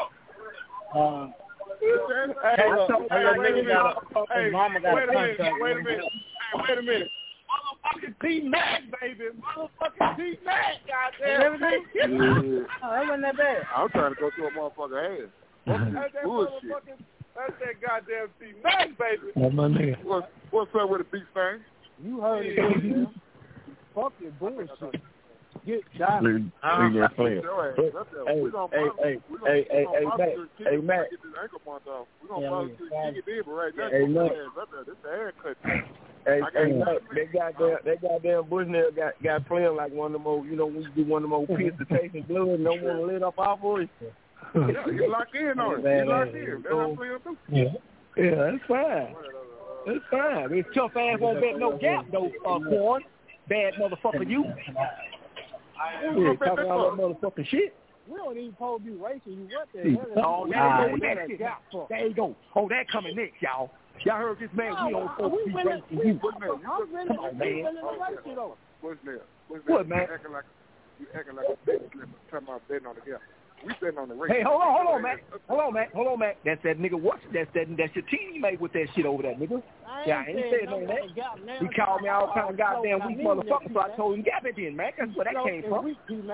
Wait a minute. Motherfucking T-Mac, baby. Motherfucking T-Mac, goddamn. Yeah. Oh, that wasn't that bad. I'm trying to go through a motherfucker ass. That's that goddamn T-Mac, baby. That's my nigga. What's up with the beef thing? You heard it, man. Fuck your bullshit. Get down. Hey, Matt. We're going to get it in, but right now, this the haircut. Hey, that goddamn Bushnell got playing like one of the more, you know, when you do one of the more pits to taste blood and don't want to let up off of it. Yeah, you locked in on it. You locked in. That's how playing too. Yeah, that's fine. That's fine. This tough ass won't bet no gap, though, Corn. Bad motherfucker, you. Yeah, talking all that motherfucking shit. We don't even supposed to be racing you. What the hell? Oh, that shit. There you go. Oh, that coming next, y'all. Y'all heard this man. We don't supposed to be racing you. Come on, man. What, man? You acting like a betting slipper. Talking about betting on the gap. We betting on the race. Hey, hold on, Mac. That's that nigga. That's your teammate with that shit over there, nigga. I ain't saying none of that. He called me all kind of goddamn weak motherfucker, so I told him gap it in, Mac. That's where that came from.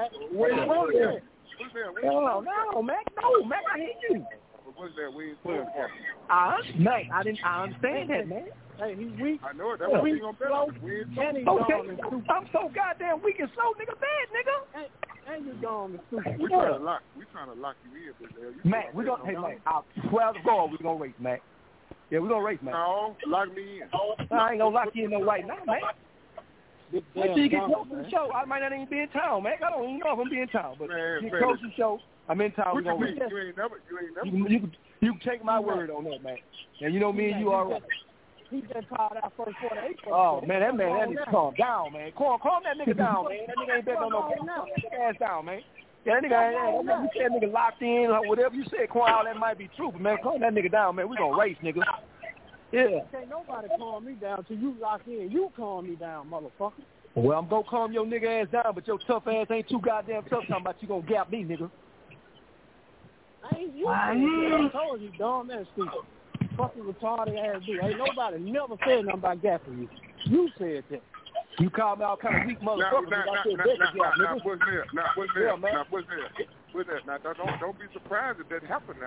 No, Mac. No, Mac, I hate you. What's that? We ain't playing Mac, I understand that, man. Hey, he's weak. I know it. That's why we gonna bet on it. Okay, I'm so goddamn weak and slow, nigga. Bad, nigga. And you gone to stupid. We trying to lock you in, Mac, we gonna Mac, I swear to God, we gonna race, Mac. Yeah, we gonna race, Mac. No, lock me in. I ain't gonna lock you in no right now, Mac. Until you get close to the show, I might not even be in town, Mac. I don't even know if I'm be in town, but get close to the show, I'm in town. We gonna race. You ain't never. You can take my word on that, Mac. And you know me and you all right. He just called out first 48. Oh, man, that needs to calm down, man. Calm that nigga down, man. That nigga ain't betting on no ass down, man. Yeah, that nigga ain't, you said nigga locked in, or whatever you said, Quan, all that might be true, but, man, calm that nigga down, man. We gonna race, nigga. Yeah. Can't nobody calm me down till you lock in. You calm me down, motherfucker. Well, I'm gonna calm your nigga ass down, but your tough ass ain't too goddamn tough talking about you gonna gap me, nigga. I ain't you. I told you, dumb ass stupid. Fucking retarded ass dude. Ain't nobody never said nothing about gapping you. You said that. You called me all kind of weak motherfuckers. Now, don't be surprised if that happened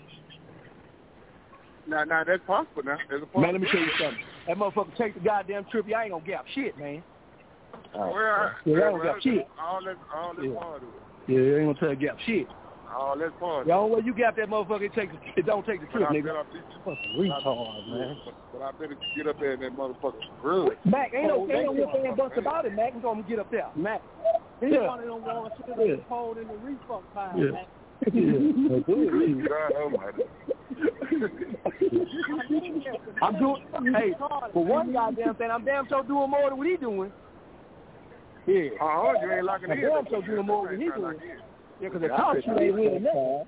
now. Now, that's possible now. Man, let me tell you something. That motherfucker take the goddamn trip. I ain't gonna gap shit, man. Well, I don't gap shit. All that's part of it. Yeah, I ain't gonna tell you gap shit. All that's part of it. The only way you gap that motherfucker, it don't take the trip, nigga. Fucking retard, man. But I better get up there in that motherfucker good. Mac, ain't no if bust about it, Mac. We gonna get up there. Mac. He's one of them ones that's cold in the refuck pile, Mac. God almighty. I'm doing, hey, for one goddamn thing, I'm damn sure doing more than what he doing. Yeah. You ain't locking in. I'm damn sure doing more than he doing. Yeah, because the top you ain't winning that.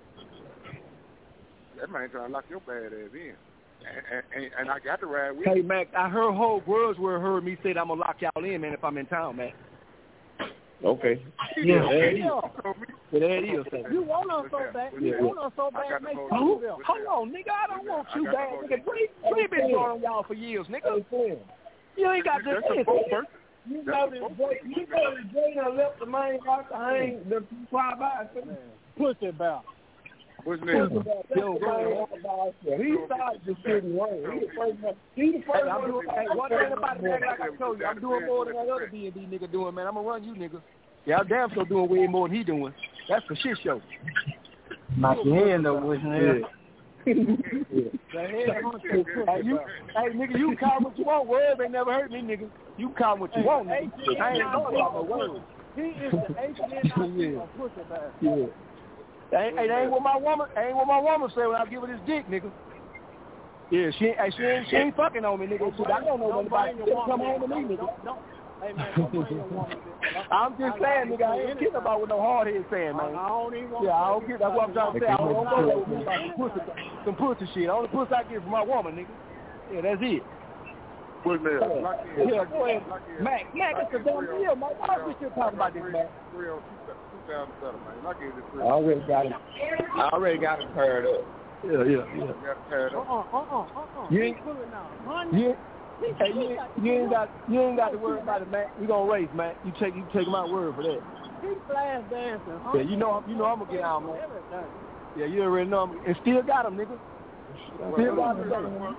That man trying to lock your bad ass in. And I got to ride with Hey, Mac, I heard whole words where heard me say that I'm going to lock y'all in, man, if I'm in town, man. Okay. Yeah, there it is. There it is. You want us so bad. You want us so bad. Make Hold on, nigga. I don't want you bad. Nigga, we been going on y'all for years, nigga. You ain't got this shit. You know the Jada left the main rock to hang the fly by. Push it back. What's next? He started the city way. He the first one. One thing about it, like I told you, I'm doing more than that other D&D nigga doing, man. I'm going to run you niggas. Yeah, I'm damn sure doing way more than he doing. That's for shit show. Knock your head though, boys. Hey, nigga, you call what you want. Words ain't never hurt me, nigga. You call what you want, nigga. I ain't talking about no words. He is the H&N pussy bag. Yeah. That ain't what my woman say when I give her this dick, nigga. Yeah, she ain't fucking on me, nigga. I don't know nothing about it. Come home to me, nigga. I'm just saying, nigga, I ain't kidding about what no hard head saying, man. I don't even want I don't get that's what I'm trying to say. I don't go with me about some pussy shit. All the pussy I get from my woman, nigga. Yeah, that's it. What's there? Yeah, go ahead. Mac, it's a dumb deal, man. Why are we still talking about this, man? I already got it paired up. Yeah. You ain't got to worry about it, man. We gonna race, man. You take my word for that. He flash dancing. Yeah, you know I'm gonna get out, man. Yeah, you already know him, and still got him, nigga. Still got him.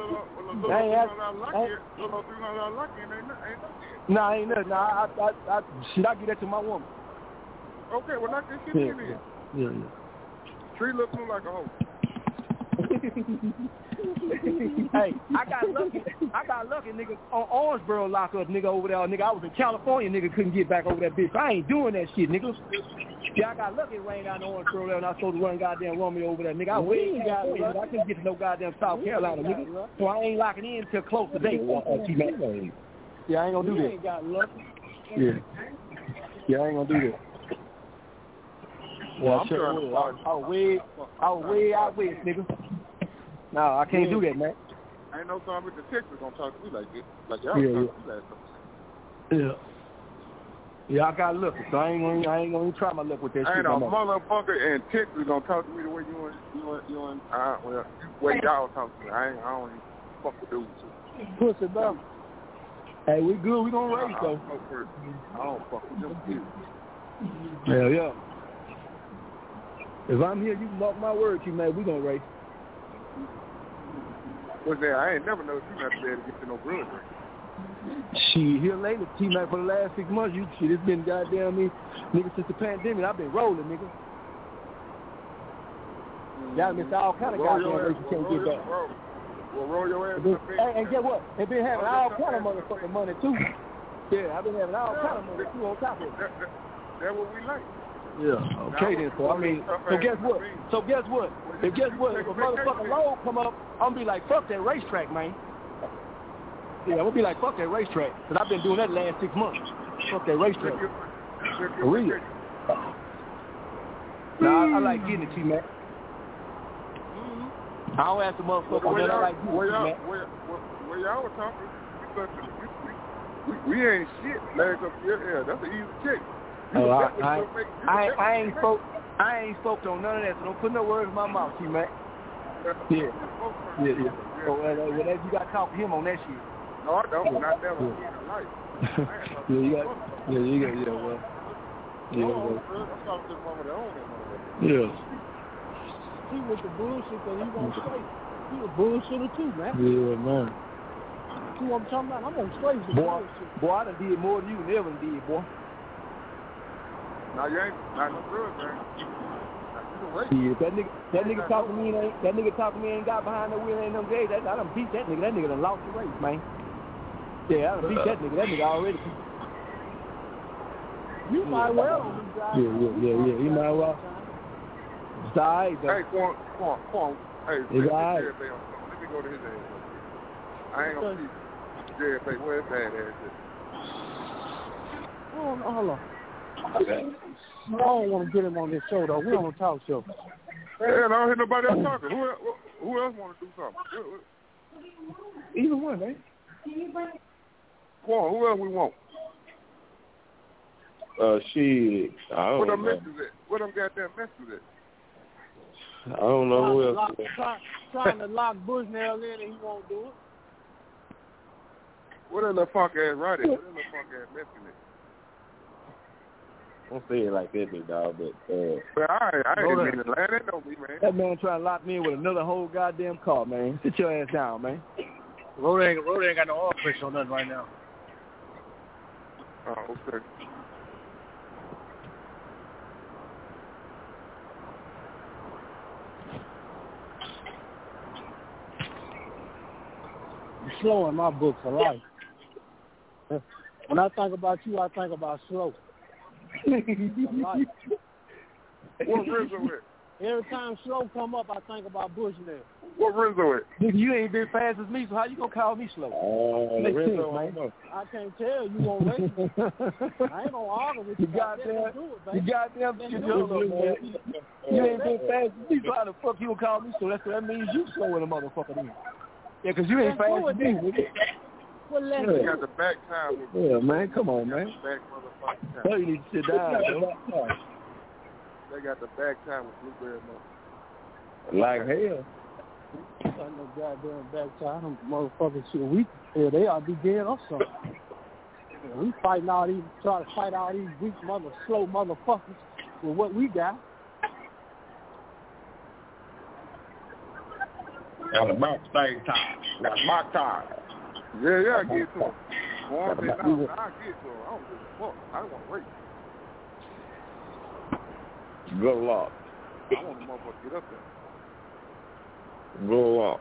Nah, ain't nothing. Nah, I get that to my woman. Okay, well, knock this shit in here. Yeah. Tree look like a hoe. Hey, I got lucky, nigga, on Orangeboro lockup, nigga, over there, nigga. I was in California, nigga, couldn't get back over that bitch. I ain't doing that shit, nigga. Yeah, I got lucky rain out in Orangeboro there, and I was supposed to run goddamn Romeo over there, nigga. I couldn't get to no goddamn South Carolina, nigga. So I ain't locking in until close to date. Yeah, I ain't gonna do that. You ain't got lucky. Yeah, I ain't gonna do that. Well, I was way out west, nigga. No, I can't do that, man. I ain't no time with the Texas gonna talk to me like this. Like y'all talk to me last time. Yeah, I got lucky, so I ain't gonna even try my luck with that shit. Ain't no motherfucker in Texas gonna talk to me the way you and way y'all talk to me. I don't even fuck with dudes. Pussy bro. Hey, we good. We gonna race though. I don't fuck with them dudes. Yeah. If I'm here, you can mark my word, man. We gonna race. What's that? I ain't never know you not be able to get to no grudge. She here lately, T-Mac, for the last 6 months. It's been goddamn me, nigga, since the pandemic. I've been rolling, nigga. Y'all missed all kind of goddamn race you can't get back. Well, roll your ass. And get what? They been having all kind of motherfucking money too. Yeah, I've been having all kind of money too on top of it. That's what we like. Yeah. Okay then. So I mean, so guess what? If a motherfucking load come up, I'm gonna be like, fuck that racetrack, man. I'm gonna be like, fuck that racetrack, because I've been doing that the last 6 months. Fuck that racetrack. For real. Nah, I like getting it, T-Mac. I don't ask the motherfucker, but I like getting it, T-Mac. Where y'all were talking, we ain't shit. Legs up here, yeah, that's an easy kick. I ain't spoke on none of that, so don't put no words in my mouth, T-Mac. Yeah. So, whatever you got to talk to him on that shit. No, I don't. Not never in life. Well. Yeah. He was the bullshit that he gonna straight. He a bullshitter too, man. Yeah, man. See what I'm talking about? I'm gonna straight the bullshit. Boy, I done did more than you never did, boy. Now you ain't not no good, man. Yeah, that nigga talking to me ain't got behind the wheel ain't no gauge. I done beat that nigga. That nigga done lost the race, man. Yeah, I done beat that nigga. That nigga already. You might well on these guys. Yeah. You might well. It's all right, though. Hey, Quan. Hey, it's all right. Let me go to his ass. I ain't gonna see JFA. Where his bad ass is? Hold on. Okay. I don't want to get him on this show, though. We don't want to talk show. Yeah, I don't hear nobody else talking. Who else want to do something? Either one, man. Quan, who else we want? Shit. I don't What know. them messes at? What them goddamn messes at? I don't know who else. Trying to lock Bushnell in and he won't do it. What in the fuck ass right at? What in the fuck ass messing at? Don't say it like that, big dog, but I ain't mean to lie. That don't be, man. That man trying to lock me in with another whole goddamn car, man. Sit your ass down, man. Road ain't got no oil pressure on nothing right now. Oh, okay. You're slow in my books of life. When I think about you, I think about slow. What Rizzo at? Every time slow come up, I think about Bushnell. What Rizzo at? Nigga, you ain't been fast as me, so how you gonna call me slow? Rizzo, man. I can't tell you won't race. I ain't gonna argue with you. You goddamn man. You ain't been fast as me, so how the fuck you gonna call me slow? That means you slow in a motherfucker then. Yeah, because you ain't fast as me, nigga. You got the back time with me. Yeah, man, come on, man. Back motherfucking time. Tell you need to sit down, bro. They got the back time with Blueberry motherfucker. Like hell. Got no goddamn back time. Them motherfuckers shit. They ought to be dead or something. We trying to fight all these weak slow motherfuckers with what we got. Got the box thing time. Got the box time. Yeah, I get to him. Boy, I get to him. I don't give a fuck. I don't want to race. Good luck. I want the motherfucker to get up there. Good luck.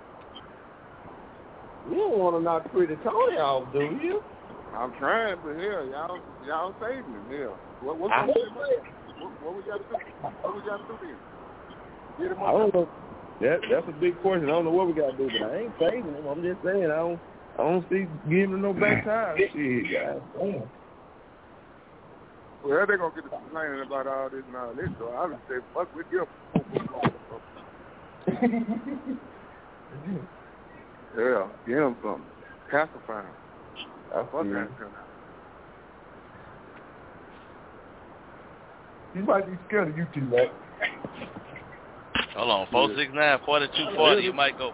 You don't want to knock Pretty Tony off, do you? I'm trying, but hell, y'all saved me. Hell, what we got to do? What we got to do then? Get him up. I don't know. That's a big question. I don't know what we got to do, but I ain't saving him. I'm just saying, I don't see giving him no back time. Shit, guys. Well, they're going to get to complaining about all this and all this, so I would say, fuck with you. Yeah, give him something. Pacify him. That's what that's coming out. He might be scared of you too, man. Hold on, 469-4240, you might go.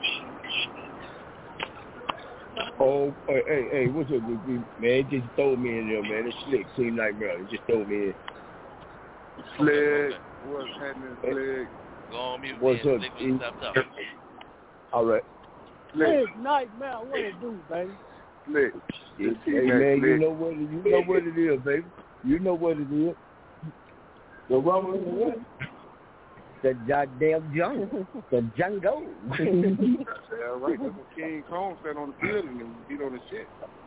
Oh, hey, what's up, man? Just throw me in there, man. It's Slick. Seem like, bro, just throw me in. Slick, what's happening, Slick? Go on mute, what's man. up, Slick, stop talking. All right. Slick, nightmare, what it do, baby? Slick. Hey, man, you know what it is, baby. You know what it is. The wrong with what? The goddamn jungle. The jungle. Yeah, right. That's what King Kong said on the building and beat on the shit.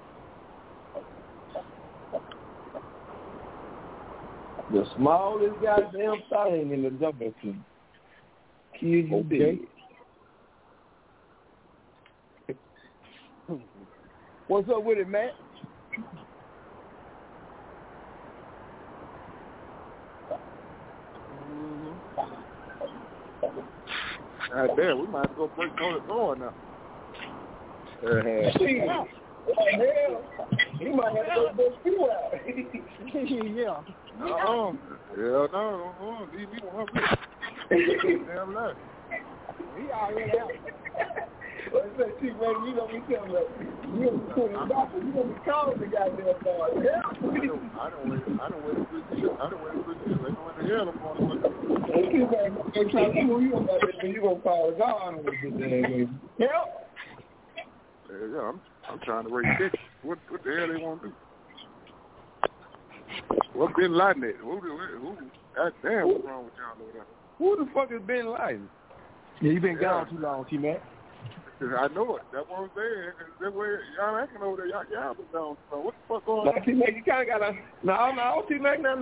The smallest goddamn thing in the jungle can kill you dead. What's up with it, Matt? God damn, we might have to go break Tony going now. Hell, he might have to go break you out. Yeah. Hell no, leave me 100. Damn right. He already out. What's that shit, man? You know me telling me. You gonna be calling the goddamn boy. Yeah. I don't wait a good year. They know what the hell I'm going to do. You gonna call the God on this thing. Help. Yeah, I'm trying to raise chicks. What the hell they want to do? What Bin Laden at? Who? God damn, what's wrong with y'all over there? Who the fuck is Bin Laden? Yeah, you been gone too long, T-Mac. I know it. That's what I'm saying. That way, y'all acting over there. Y'all been gone. So what the fuck going on? T-Mac, you kind of got to... No, T-Mac, no.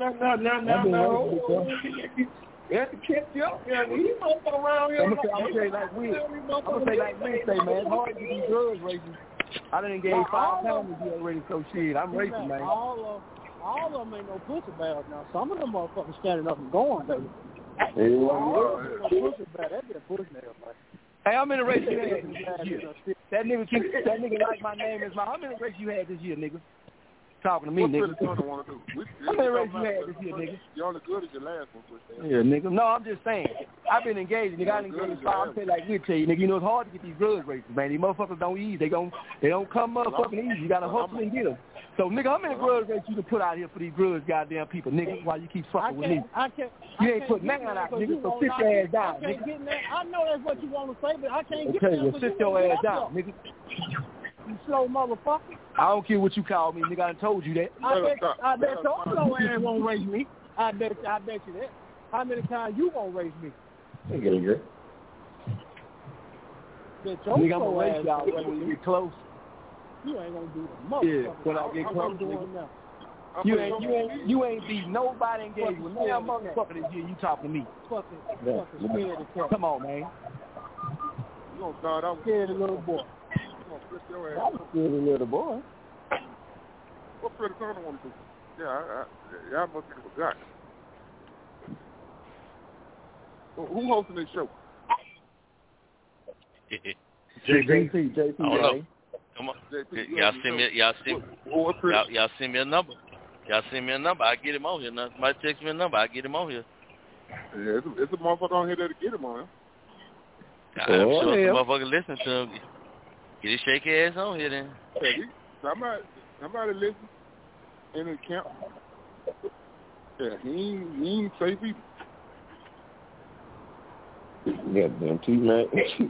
You have to catch you up, man. He's not around here. I'm going to say like we say, man. It's hard to get these drugs racing. I done engaged 5 times to be already, so shit. I'm racing, man. All of them ain't no pussy bells now. Some of them motherfuckers standing up and going, baby. All of them ain't no pussy bells. That be a pussy nail, man. Hey, how many races you had this year? That nigga like my name is my. How many races you had this year, nigga? Talking to me, nigga. Want to do? How many races you had this year, nigga? You only good as your last one, yeah, nigga. No, I'm just saying. I've been engaged, nigga. I done engaged 5. I'm saying like we tell you, nigga. You know it's hard to get these drug races, man. These motherfuckers don't ease. They don't come motherfucking easy. You gotta hustle and get them. So, nigga, how many drugs races you can put out here for these drugs, goddamn people, nigga? While you keep fucking with me? You ain't put nothing out, nigga. So sit your ass down, nigga. I know that's what you want to say, but I can't get that. Okay, well, sit your ass down, nigga. You slow motherfucker. I don't care what you call me, nigga. I done told you that. I bet your slow ass won't raise me. I bet you that. How many times you won't raise me? Ain't getting good. Bet your nigga, slow ass y'all when you get close. You ain't gonna do the motherfucker. Yeah, when I get close, nigga. You ain't beat nobody engaged with no motherfucker this year. You talking to me? Fucking scared the cat. Come on, man. You gonna start out scared the little boy. I'm scared the little boy. What Freddie Turner want to do? Yeah, y'all must have forgot. Who hosting this show? JP. Come on. Y'all send me a number. Y'all send me a number. I get him on here. Now, somebody text me a number. I get him on here. Yeah, it's a motherfucker on here that'll get him on here. I'm sure some motherfucker listen to him. Get his shaky ass on here then. Yeah, somebody listen in the camp. Yeah, he ain't say people. Goddamn T-Mac.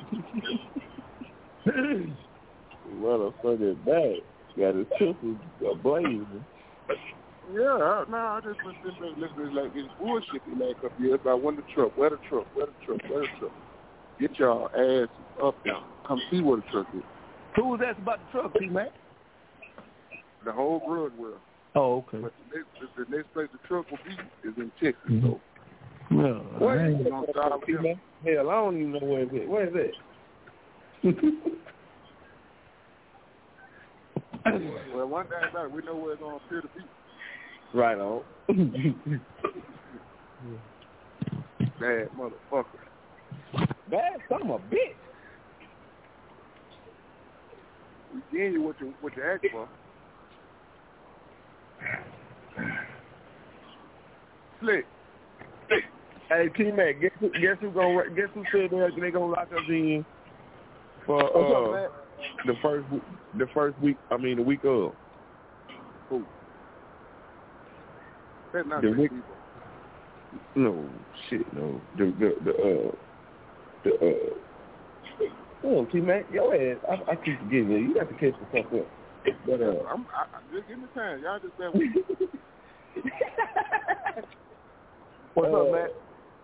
Motherfucker bad. Got his pistols blazing. Yeah, I just been listening like this bullshit the last couple years about where the truck. Get y'all ass up there. Come see where the truck is. Who was asking about the truck, T-Mac? The whole world will. Oh, okay. But the next place the truck will be is in Texas, so. No, hell, I don't even know where it's at. Where is it? Well, one thing about it, we know where it's going to appear to be. Right on. Bad motherfucker. Bad son of a bitch. We give you what you asked for. Slick. Hey, T-Mac, guess who said they gonna lock us in for the first week? I mean the week of. Who? That's not the week. People. No shit, no. Oh, T-Mac, your ass. I keep forgetting you. You got to catch the fuck up. But just give me time. Y'all just said. What's up, man?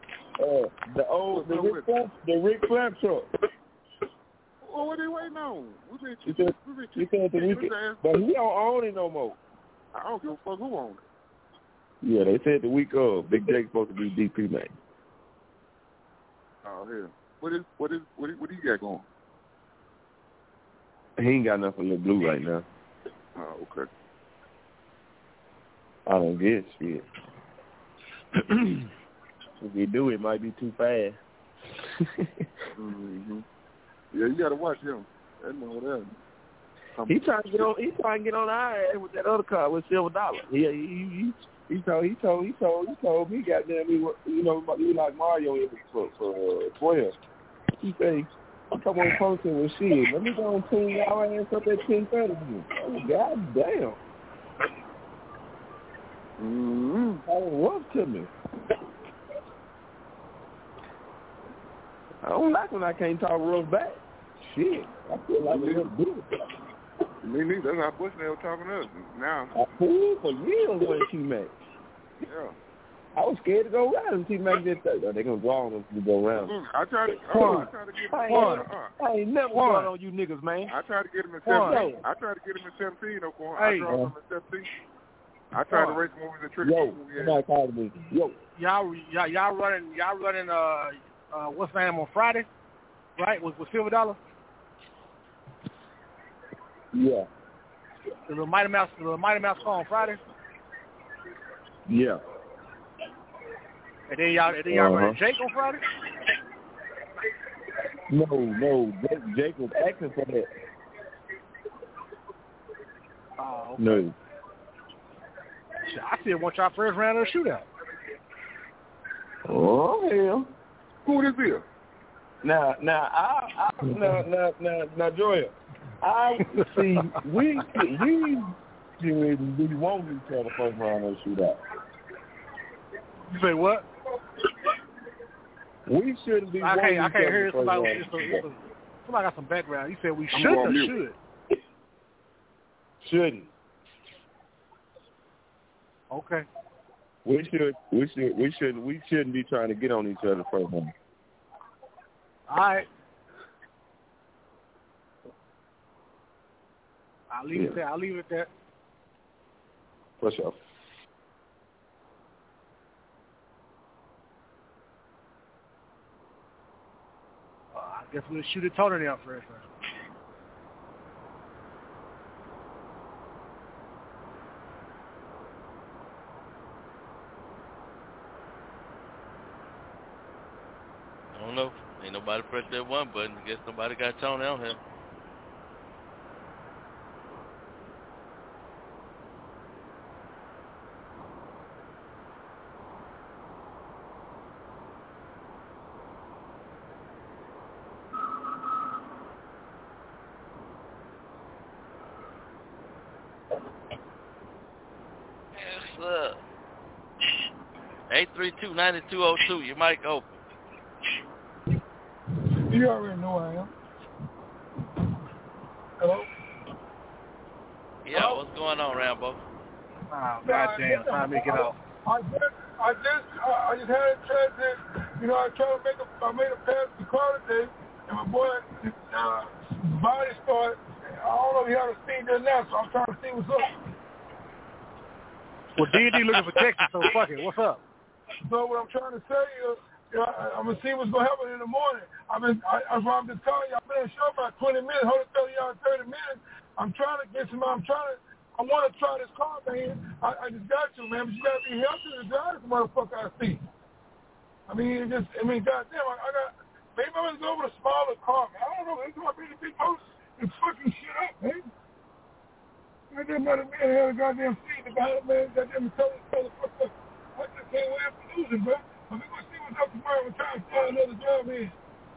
The Rick Flapp truck. Well, what are they waiting on? He said the weekend, but he don't own it no more. I don't give a fuck who owns it. Yeah, they said the week of Big Jake's supposed to be DP, man. Oh hell, what do you got going? He ain't got nothing for Lil Blue right now. Oh, okay. I don't get shit. If he do, it might be too fast. Mm-hmm. Yeah, you gotta watch him. That know that. He trying to get on. He trying to get on our ass with that other car with $Silver Dollar. He told me, goddamn, he like Mario in for 12. He say, come on, posting with shit. Let me go and clean y'all ass up at 10:30. Oh, God damn. Mm-hmm. Rough to me. I don't like when I can't talk rough back. Shit, I feel like a little bit. Me neither. That's how Bushnell talking to us now. I pulled for years when T-Mac. Yeah. I was scared to go around and T-Mac did that. They're going to draw on us to go around. I tried to I ain't never going on you niggas, man. I tried to get him at 17. I tried to get him at 17, though, Quan. I dropped him at 17. I tried to race movies and trick people. Somebody called me. Yo. Y'all running what's the name on Friday, right? With $Silver Dollar. Yeah. The little Mighty Mouse call on Friday. Yeah. And then y'all running Jake on Friday. No, Jake was acting for that. Oh, okay. No. I said once y'all first round of the shootout. Oh hell. Who this is? Now, Joya. I see. We won't each other first round of the shootout. You say what? We shouldn't be. I can't hear somebody. Somebody got some background. You said we shouldn't or should? Shouldn't. Okay. We shouldn't be trying to get on each other first round. All right. I'll leave it at that. For sure. I guess we'll shoot a Tony down first. I don't know. Ain't nobody pressed that one button. I guess nobody got Tony on here. Yes, sir. 832-9202. Your mic open. You already know I am. Hello? Yeah, what's going on, Rambo? Oh, goddamn. Time to get off. I just had a transit. I made a pass to the car today, and my boy, body started. I don't know if you haven't seen that now, so I'm trying to see what's up. Well, D&D looking for Texas, so fuck it. What's up? So what I'm trying to say is, I'm going to see what's going to happen in the morning. I'm just telling you, I've been in the show about 20 minutes, hold it 30 minutes. I want to try this car, man. I just got to, man, but you got to be healthy to drive this motherfucker, I see. Goddamn, maybe I'm going to go with a smaller car, man. I don't know, it's going to be the big house and fucking shit up, man. Goddamn, man had a goddamn seat about it, man. Goddamn, motherfucker. I just can't wait for losing, bro. I'm going to see what's up tomorrow. I'm trying to find another job in.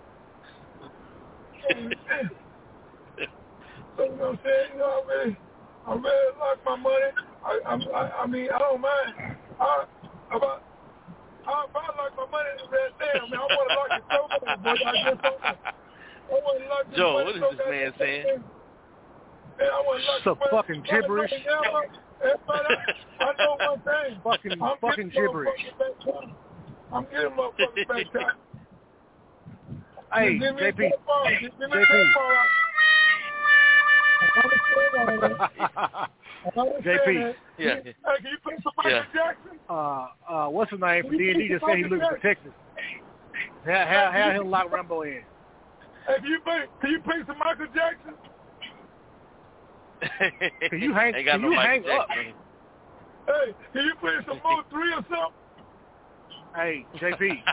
So, you know what I'm saying? I really like my money. I don't mind. If I like my money, damn, man, I want to like it so much, but I just don't. I want to like this Joe, money what is so this man saying? Man, I want to like some fucking gibberish. I know one thing. Fucking gibberish. I'm getting motherfuckers back time. Hey, JP. JP. Yeah. Hey, can you play some Michael Jackson? What's his name for D&D just said he looking for Texas. Have him lock Rambo in. Hey, can you play some Michael Jackson? You hang, ain't got can no you Michael hang up? Jackson. Hey, can you play some Mode 3 or something? Hey, JP.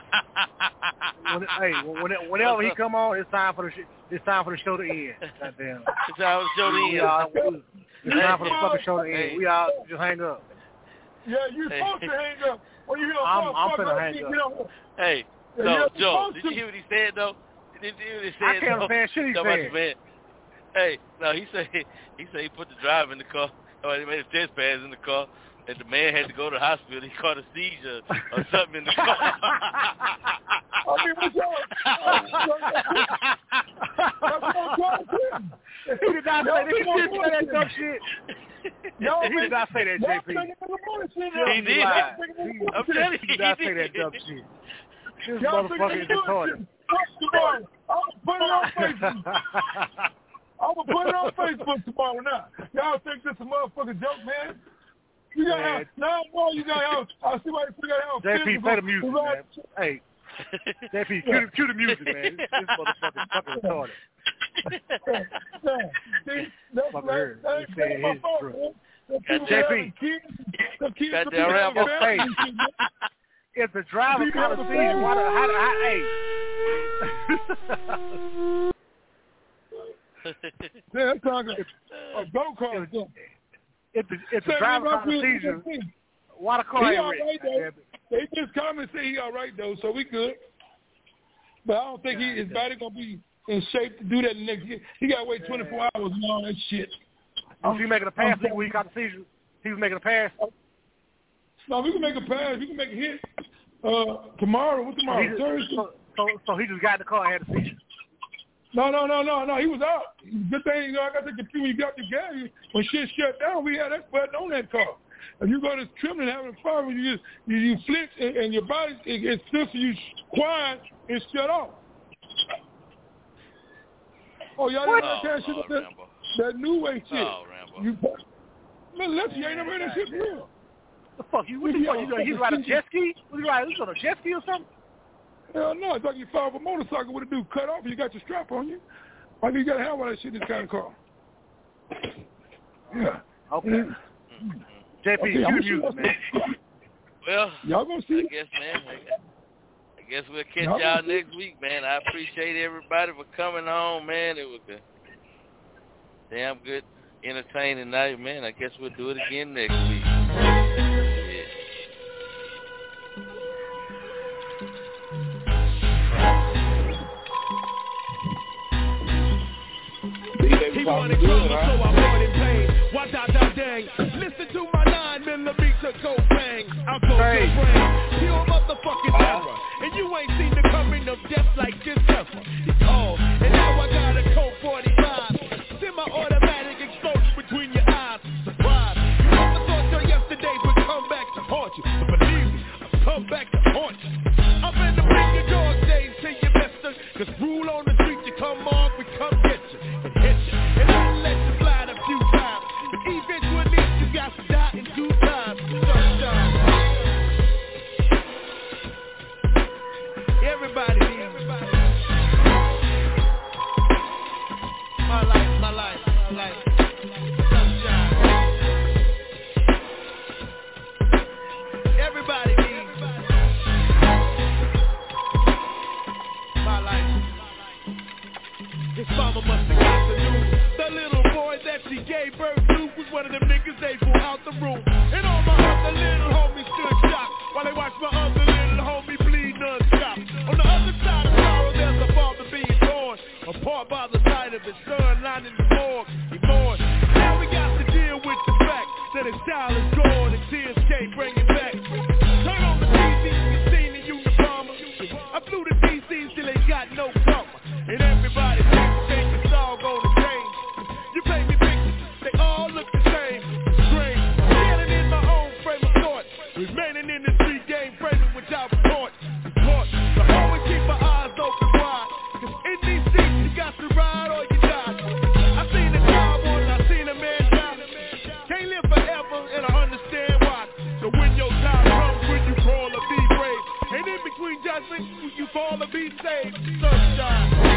Whenever he come on, it's time for the show to end. Goddamn. It's time for the show to end. It's time for the fucking show to end. We all just hang up. Yeah, you're supposed to hang up. When you hear I'm finna hang up. Hey, so Joe, did you hear what he said though? Did you hear what he said? I can't understand shit he said. Hey, no, he said he put the driver in the car. Or he made a test pass in the car. And the man had to go to the hospital. He caught a seizure or something in the car. I mean, what's He did not say that dumb shit. He did not say that, JP. He did. I'm telling you, he did not say that dumb shit. This motherfucker is retarded. I'm gonna put it on Facebook tomorrow now. Y'all think this is a motherfucking joke, man? You gotta have, now more you gotta have, I see why you gotta have. JP, play the music, man. Hey, JP, cue the music, man. This motherfucker fucking retarded. JP, goddamn Rambo. Hey, if the driver caught a seizure, yeah, I'm talking a go-kart. If the driver caught a seizure, why the car ain't ready? They just come and say he all right, though, so we good. But I don't think his body going to be in shape to do that next year. He got to wait 24 hours and all that shit. Was he making a pass when he caught the seizure? He was making a pass? No, we can make a pass. We can make a hit tomorrow. What's tomorrow? Thursday. So he just got in the car and had a seizure? No. He was out. Good thing, I got to computer. When you got the gas, when shit shut down, we had that button on that car. If you go to trim and having fun, when you flinch and your body it's stiff, you quiet, it's shut off. Oh, y'all didn't understand shit that new way shit. Oh, Rambo. Man, listen, you ain't never heard that shit for real. The fuck you? What the fuck you doing? He's riding a jet ski? What you riding? He's on a jet ski or something? Hell no, it's like you fall off a motorcycle with a dude cut off and you got your strap on you. Why do you got to have all that shit in this kind of car? Yeah. Okay. JP, you music, man. Well, y'all gonna see? I guess we'll catch y'all next week, man. I appreciate everybody for coming on, man. It was a damn good, entertaining night, man. I guess we'll do it again next week. He wanted drama, so I brought in pain. Watch out, dang. Listen to my 9mm go bang. I'll go your brain. Pure motherfucking terror. And you ain't seen the coming of death like this ever. He called, and now I got a Colt 45. Semi-automatic explosion between your eyes. Surprise. You never thought your yesterdays would come back to haunt you. But believe me, I've come back to haunt you. I'm in the bring your dog days to your mister. Cause rule on the street, you come on, we come get you. And hit you. And I'll let you slide a few times. But eventually you got to die in due time. Sunshine. Everybody needs my life. Sunshine. Everybody needs my life. His mama must have got the news. The little boy that she gave birth to was one of them niggas they flew out the room. And all my other little homies stood shocked while they watched my other little homie bleed non-stop. On the other side of sorrow there's a father being born, apart by the side of his son lining the morgue. He mourned. Now we got to deal with the fact that his child is gone and tears can't bring it back. Turn on the TV, you seen the Unabomber. I flew to DC till they got no cover. And everybody think it's all gonna change. You pay me pictures, they all look the same. Strange, standing in my own frame of thought, remaining in the street game, framing without report. So always keep my eyes open wide, cause in these streets you got to ride or you die. I seen a job once, I seen a man die. Can't live forever and I understand why. So when your time comes, when you crawl or be brave, and in between judgment, you fall or be saved. Sunshine.